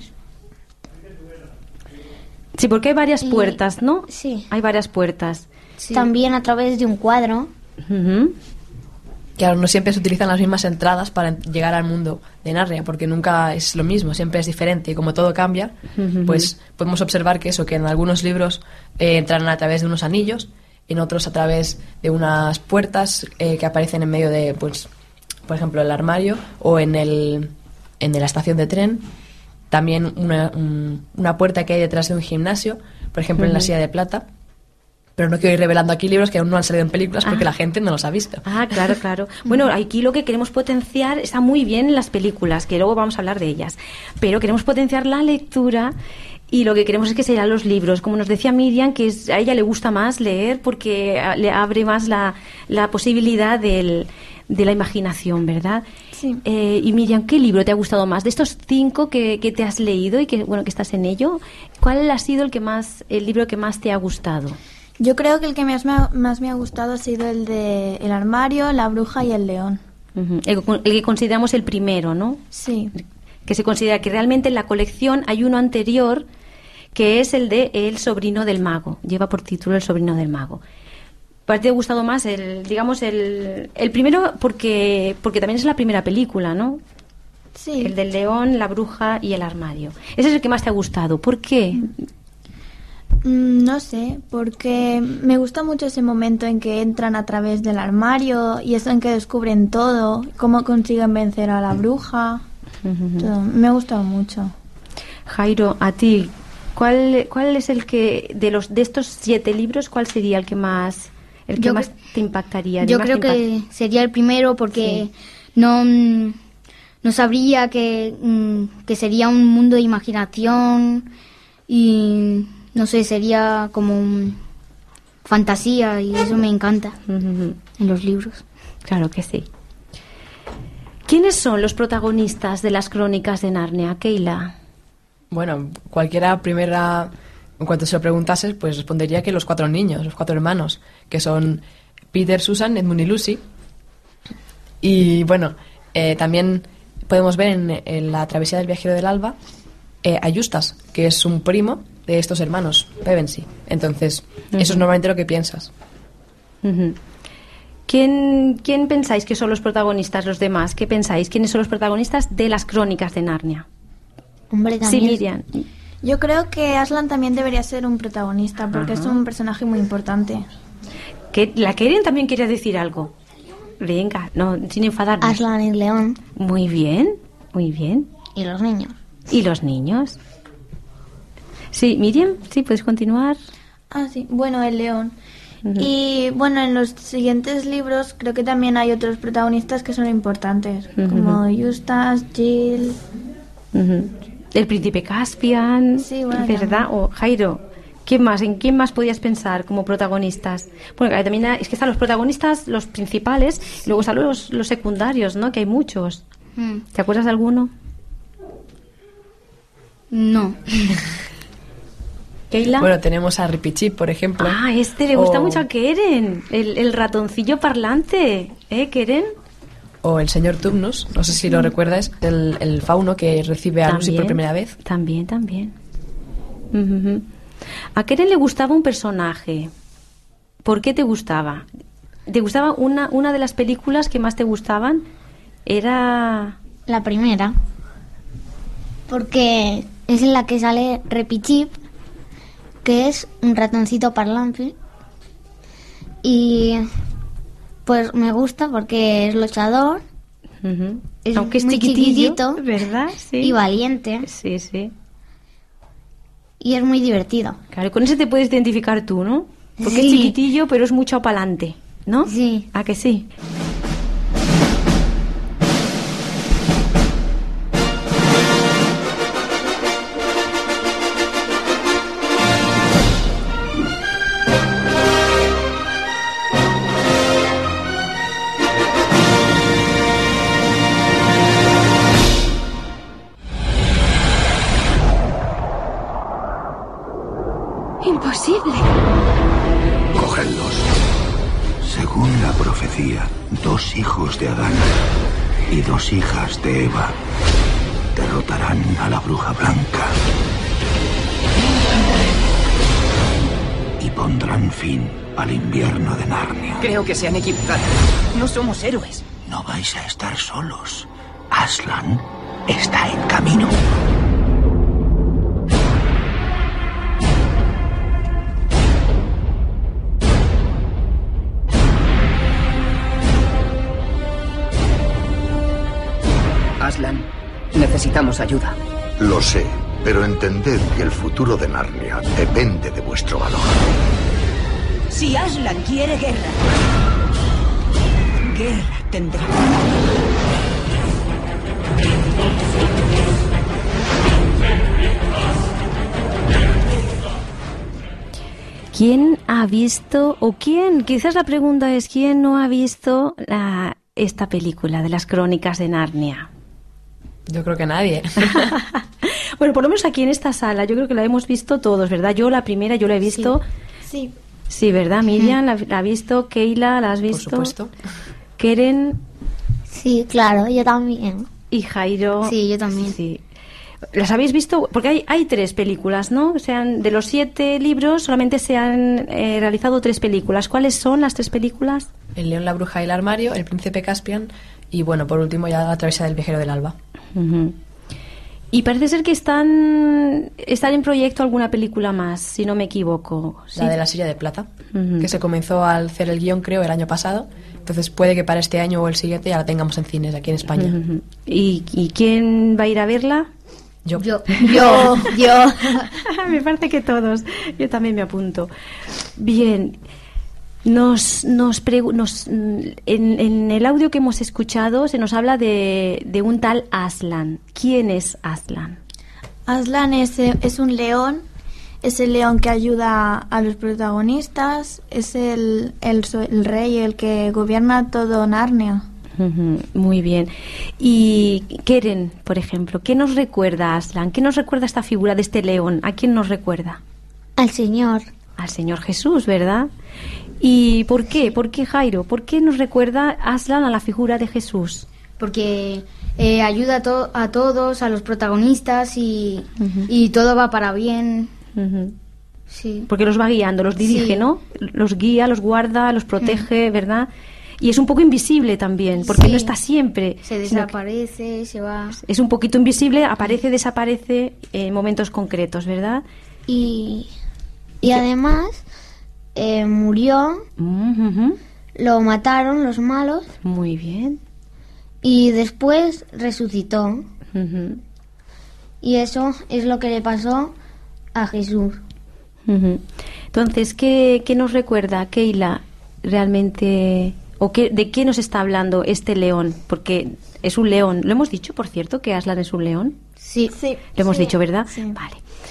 Sí, porque hay varias Y- puertas, ¿no? Sí. Hay varias puertas. También a través de un cuadro. Ujú. Claro, no siempre se utilizan las mismas entradas para en- llegar al mundo de Narnia, porque nunca es lo mismo, siempre es diferente. Y como todo cambia, Ujú. pues podemos observar que eso, que en algunos libros eh, entran a través de unos anillos, en otros a través de unas puertas eh, que aparecen en medio de, pues, por ejemplo, el armario o en el en la estación de tren. También una, un- una puerta que hay detrás de un gimnasio, por ejemplo, en la Ujú. silla de plata. Pero no quiero ir revelando aquí libros que aún no han salido en películas porque Ah. la gente no los ha visto. Ah, claro, claro. Bueno, aquí lo que queremos potenciar está muy bien en las películas, que luego vamos a hablar de ellas, pero queremos potenciar la lectura y lo que queremos es que se lean los libros. Como nos decía Miriam, que es, a ella le gusta más leer porque le abre más la, la posibilidad del, de la imaginación, ¿verdad? Sí. Eh, y Miriam, ¿qué libro te ha gustado más? De estos cinco que, que te has leído y que, bueno, que estás en ello, ¿cuál ha sido el que más, el libro que más te ha gustado? Yo creo que el que más me ha, más me ha gustado ha sido el de El armario, La bruja y el león. Uh-huh. el, el que consideramos el primero, ¿no? Sí. Que se considera que realmente en la colección hay uno anterior que es el de El sobrino del mago. Lleva por título El sobrino del mago. ¿Para ti te ha gustado más el, digamos, el, el primero porque, porque también es la primera película, ¿no? Sí. El del león, la bruja y el armario. Ese es el que más te ha gustado. ¿Por qué? Mm, no sé, porque me gusta mucho ese momento en que entran a través del armario y eso en que descubren todo, cómo consiguen vencer a la bruja. Uh-huh. Todo. Me ha gustado mucho. Jairo, a ti, ¿cuál, cuál es el que, de los de estos siete libros, cuál sería el que más, el que yo más te impactaría? Yo más creo que impact... sería el primero porque sí. no, no sabría que, que sería un mundo de imaginación y no sé, sería como un fantasía y eso me encanta uh-huh. en los libros. Claro que sí. ¿Quiénes son los protagonistas de las crónicas de Narnia, Keila? Bueno, cualquiera primera, en cuanto se lo preguntases, pues respondería que los cuatro niños, los cuatro hermanos, que son Peter, Susan, Edmund y Lucy. Y bueno, eh, también podemos ver en, en la travesía del viajero del alba eh, a Eustace, que es un primo de estos hermanos, Pevensey. Entonces, uh-huh. eso es normalmente lo que piensas. Uh-huh. ¿Quién, ¿Quién pensáis que son los protagonistas, los demás? ¿Qué pensáis? ¿Quiénes son los protagonistas de las crónicas de Narnia? Hombre, también. Sí, Miriam. Yo creo que Aslan también debería ser un protagonista porque Ajá. es un personaje muy importante. ¿Que la Keren también quería decir algo? Venga, no, sin enfadarnos. Aslan y el león. Muy bien, muy bien. Y los niños. ¿Y los niños? Sí, Miriam, sí, puedes continuar. Ah, sí, bueno, el león. Uh-huh. Y bueno, en los siguientes libros creo que también hay otros protagonistas que son importantes, uh-huh. como Eustace, Jill. Uh-huh. El príncipe Caspian, sí, bueno, ¿verdad? También. O Jairo, ¿quién más? ¿En quién más podías pensar como protagonistas? Bueno, también es que están los protagonistas, los principales, y luego están los, los secundarios, ¿no? Que hay muchos. Uh-huh. ¿Te acuerdas de alguno? No. ¿Keila? Bueno, tenemos a Ripichip, por ejemplo. Ah, este le gusta o... mucho a Keren, el, el ratoncillo parlante, ¿eh, Keren? O el señor Tumnus, no sé si lo recuerdas, el, el fauno que recibe a Lucy por primera vez. También, también. Uh-huh. A Keren le gustaba un personaje. ¿Por qué te gustaba? ¿Te gustaba una, una de las películas que más te gustaban? Era... La primera. Porque es en la que sale Repichip, que es un ratoncito parlante. Y pues me gusta porque es luchador. Uh-huh. Es Aunque es muy chiquitillo, chiquitito, ¿verdad? Sí. Y valiente. Sí, sí. Y es muy divertido. Claro, con ese te puedes identificar tú, ¿no? Porque sí. es chiquitillo, pero es mucho pa'lante, ¿no? Sí. ¿A que sí? Imposible. Cogedlos. Según la profecía, dos hijos de Adán y dos hijas de Eva derrotarán a la bruja blanca y pondrán fin al invierno de Narnia. Creo que se han equivocado. No somos héroes. No vais a estar solos. Aslan está en camino. Aslan, necesitamos ayuda. Lo sé, pero entended que el futuro de Narnia depende de vuestro valor. Si Aslan quiere guerra, guerra tendrá. ¿Quién ha visto, o quién, quizás la pregunta es, ¿quién no ha visto la, esta película de las Crónicas de Narnia? Yo creo que nadie. Bueno, por lo menos aquí en esta sala, yo creo que la hemos visto todos, ¿verdad? Yo la primera, yo la he visto. Sí. Sí, ¿verdad? Miriam la, la ha visto, Keila, ¿la has visto? Por supuesto. Keren. Sí, claro, yo también. Y Jairo. Sí, yo también. Sí. ¿Las habéis visto? Porque hay, hay tres películas, ¿no? O sea, de los siete libros solamente se han eh, realizado tres películas. ¿Cuáles son las tres películas? El león, la bruja y el armario, el príncipe Caspian y, bueno, por último ya la travesía del viajero del alba. Uh-huh. Y parece ser que están, están en proyecto alguna película más, si no me equivoco. ¿Sí? La de la silla de plata, uh-huh. que se comenzó a hacer el guión, creo, el año pasado. Entonces puede que para este año o el siguiente ya la tengamos en cines aquí en España. Uh-huh. ¿Y, ¿Y quién va a ir a verla? Yo. Yo. Yo. yo. Me parece que todos. Yo también me apunto. Bien. Nos, nos, pregu- nos en, en el audio que hemos escuchado se nos habla de, de un tal Aslan. ¿Quién es Aslan? Aslan es, es un león, es el león que ayuda a los protagonistas, es el, el, el rey, el que gobierna todo Narnia. Uh-huh, muy bien. Y Keren, por ejemplo, ¿qué nos recuerda Aslan? ¿Qué nos recuerda esta figura de este león? ¿A quién nos recuerda? Al Señor. Al Señor Jesús, ¿verdad? ¿Y por qué? ¿Por qué, Jairo? ¿Por qué nos recuerda Aslan a la figura de Jesús? Porque eh, ayuda a, to- a todos, a los protagonistas y, uh-huh. y todo va para bien. Uh-huh. Sí. Porque los va guiando, los dirige, Sí. ¿no? Los guía, los guarda, los protege, uh-huh. ¿verdad? Y es un poco invisible también, porque Sí. no está siempre. Se desaparece, se va. Es un poquito invisible, aparece, desaparece en momentos concretos, ¿verdad? Y, y además eh, murió, uh-huh. lo mataron los malos. Muy bien. Y después resucitó. Uh-huh. Y eso es lo que le pasó a Jesús. Uh-huh. Entonces, ¿qué, qué nos recuerda, Keila, realmente? ¿O qué, de qué nos está hablando este león? Porque es un león. ¿Lo hemos dicho, por cierto, que Aslan es un león? Sí. sí Lo hemos sí, dicho, ¿verdad? Sí. Vale.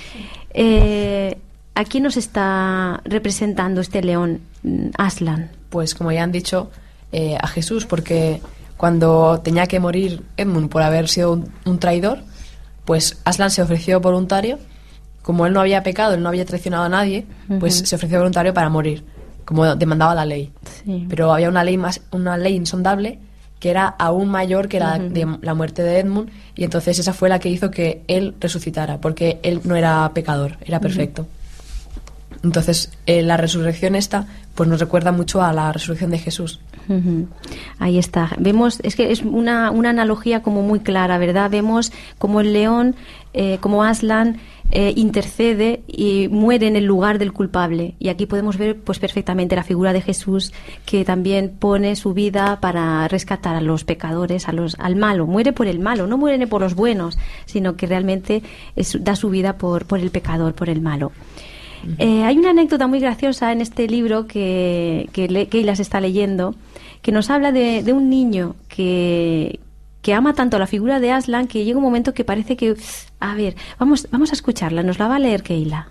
Eh, ¿A quién nos está representando este león, Aslan? Pues como ya han dicho, eh, a Jesús, porque cuando tenía que morir Edmund por haber sido un, un traidor, pues Aslan se ofreció voluntario. Como él no había pecado, él no había traicionado a nadie, uh-huh. pues se ofreció voluntario para morir, como demandaba la ley. Sí. Pero había una ley más, una ley insondable que era aún mayor que la uh-huh. de la muerte de Edmund, y entonces esa fue la que hizo que él resucitara, porque él no era pecador, era perfecto. Uh-huh. Entonces, eh, la resurrección esta, pues nos recuerda mucho a la resurrección de Jesús. Uh-huh. Ahí está. Vemos, es que es una, una analogía como muy clara, ¿verdad? Vemos como el león, eh, como Aslan, eh, intercede y muere en el lugar del culpable. Y aquí podemos ver, pues, perfectamente la figura de Jesús, que también pone su vida para rescatar a los pecadores, a los, al malo. Muere por el malo, no muere por los buenos, sino que realmente es, da su vida por, por el pecador, por el malo. Eh, hay una anécdota muy graciosa en este libro que, que le, Keila se está leyendo, que nos habla de, de un niño que, que ama tanto la figura de Aslan que llega un momento que parece que... A ver, vamos, vamos a escucharla, nos la va a leer Keila.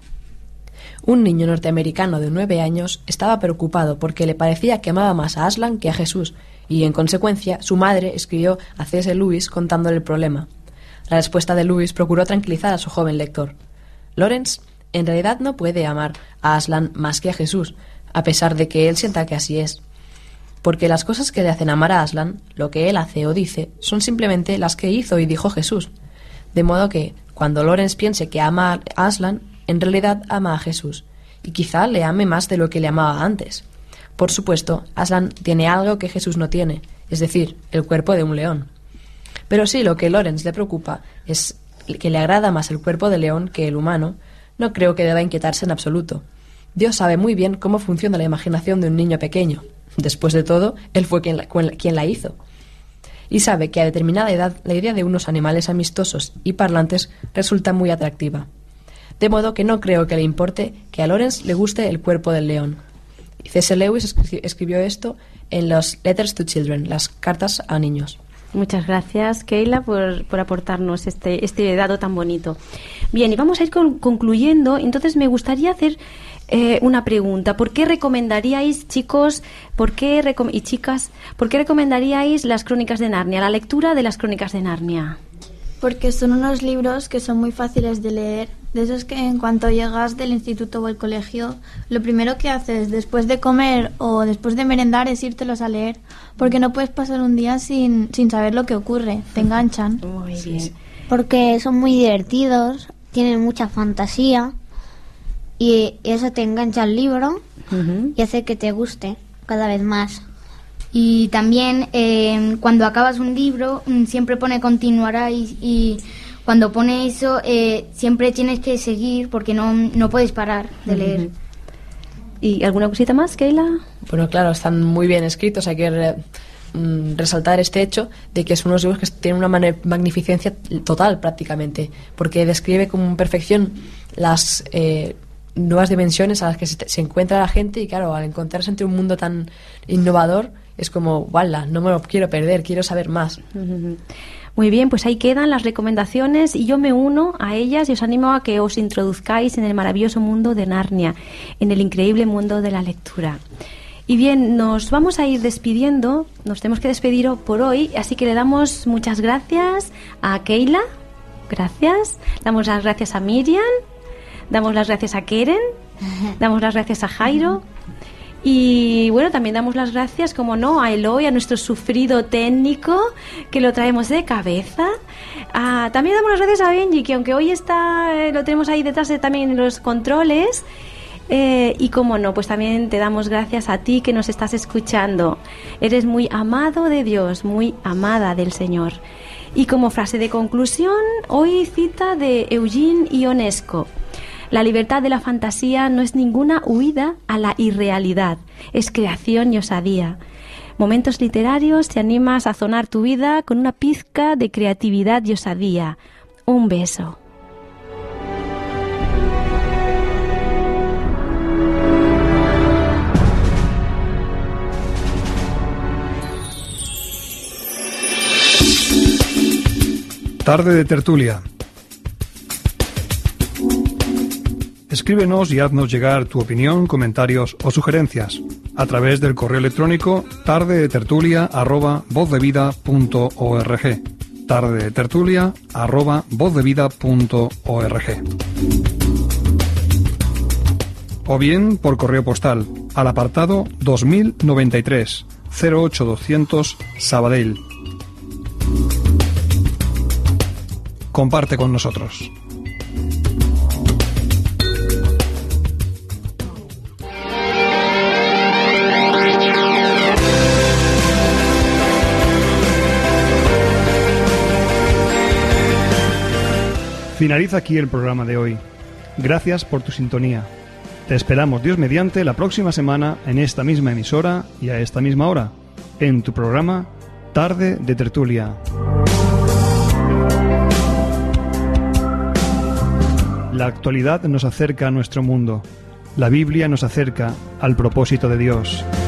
Un niño norteamericano de nueve años estaba preocupado porque le parecía que amaba más a Aslan que a Jesús, y en consecuencia su madre escribió a C S Lewis contándole el problema. La respuesta de Lewis procuró tranquilizar a su joven lector. Lawrence en realidad no puede amar a Aslan más que a Jesús, a pesar de que él sienta que así es. Porque las cosas que le hacen amar a Aslan, lo que él hace o dice, son simplemente las que hizo y dijo Jesús. De modo que, cuando Lawrence piense que ama a Aslan, en realidad ama a Jesús, y quizá le ame más de lo que le amaba antes. Por supuesto, Aslan tiene algo que Jesús no tiene, es decir, el cuerpo de un león. Pero si lo que Lawrence le preocupa es que le agrada más el cuerpo de león que el humano, no creo que deba inquietarse en absoluto. Dios sabe muy bien cómo funciona la imaginación de un niño pequeño. Después de todo, él fue quien la, quien la hizo. Y sabe que a determinada edad la idea de unos animales amistosos y parlantes resulta muy atractiva. De modo que no creo que le importe que a Lawrence le guste el cuerpo del león. C S Lewis escribió esto en los Letters to Children, las cartas a niños. Muchas gracias, Keila, por, por aportarnos este, este dato tan bonito. Bien, y vamos a ir con, concluyendo. Entonces, me gustaría hacer eh, una pregunta. ¿Por qué recomendaríais, chicos, por qué recom- y chicas, por qué recomendaríais las Crónicas de Narnia, la lectura de las Crónicas de Narnia? Porque son unos libros que son muy fáciles de leer, de esos que en cuanto llegas del instituto o el colegio, lo primero que haces después de comer o después de merendar es írtelos a leer, porque no puedes pasar un día sin, sin saber lo que ocurre, te enganchan. Muy bien. Porque son muy divertidos, tienen mucha fantasía y eso te engancha al libro uh-huh. y hace que te guste cada vez más. Y también eh, cuando acabas un libro siempre pone continuará y, y cuando pone eso eh, siempre tienes que seguir porque no, no puedes parar de leer. Uh-huh. ¿Y alguna cosita más, Keila? Bueno, claro, están muy bien escritos, hay que re, mm, resaltar este hecho de que son unos libros que tienen una man- magnificencia total prácticamente, porque describe con perfección las eh, nuevas dimensiones a las que se, se encuentra la gente y claro, al encontrarse entre un mundo tan innovador es como, ¡wala! No me lo quiero perder, quiero saber más. Muy bien, pues ahí quedan las recomendaciones y yo me uno a ellas y os animo a que os introduzcáis en el maravilloso mundo de Narnia, en el increíble mundo de la lectura. Y bien, nos vamos a ir despidiendo, nos tenemos que despedir por hoy, así que le damos muchas gracias a Keila, gracias, damos las gracias a Miriam, damos las gracias a Keren, damos las gracias a Jairo. Y bueno, también damos las gracias, como no, a Eloy, a nuestro sufrido técnico, que lo traemos de cabeza. Ah, también damos las gracias a Benji, que aunque hoy está, eh, lo tenemos ahí detrás de, también en los controles. Eh, y como no, pues también te damos gracias a ti que nos estás escuchando. Eres muy amado de Dios, muy amada del Señor. Y como frase de conclusión, hoy cita de Eugene Ionesco. La libertad de la fantasía no es ninguna huida a la irrealidad, es creación y osadía. Momentos literarios te anima a sazonar tu vida con una pizca de creatividad y osadía. Un beso. Tarde de tertulia. Escríbenos y haznos llegar tu opinión, comentarios o sugerencias a través del correo electrónico tardedetertulia arroba vozdevida.org tardedetertulia arroba vozdevida.org o bien por correo postal al apartado dos mil noventa y tres cero ocho doscientos Sabadell. Comparte con nosotros. Finaliza aquí el programa de hoy. Gracias por tu sintonía. Te esperamos, Dios mediante, la próxima semana en esta misma emisora y a esta misma hora, en tu programa Tarde de Tertulia. La actualidad nos acerca a nuestro mundo. La Biblia nos acerca al propósito de Dios.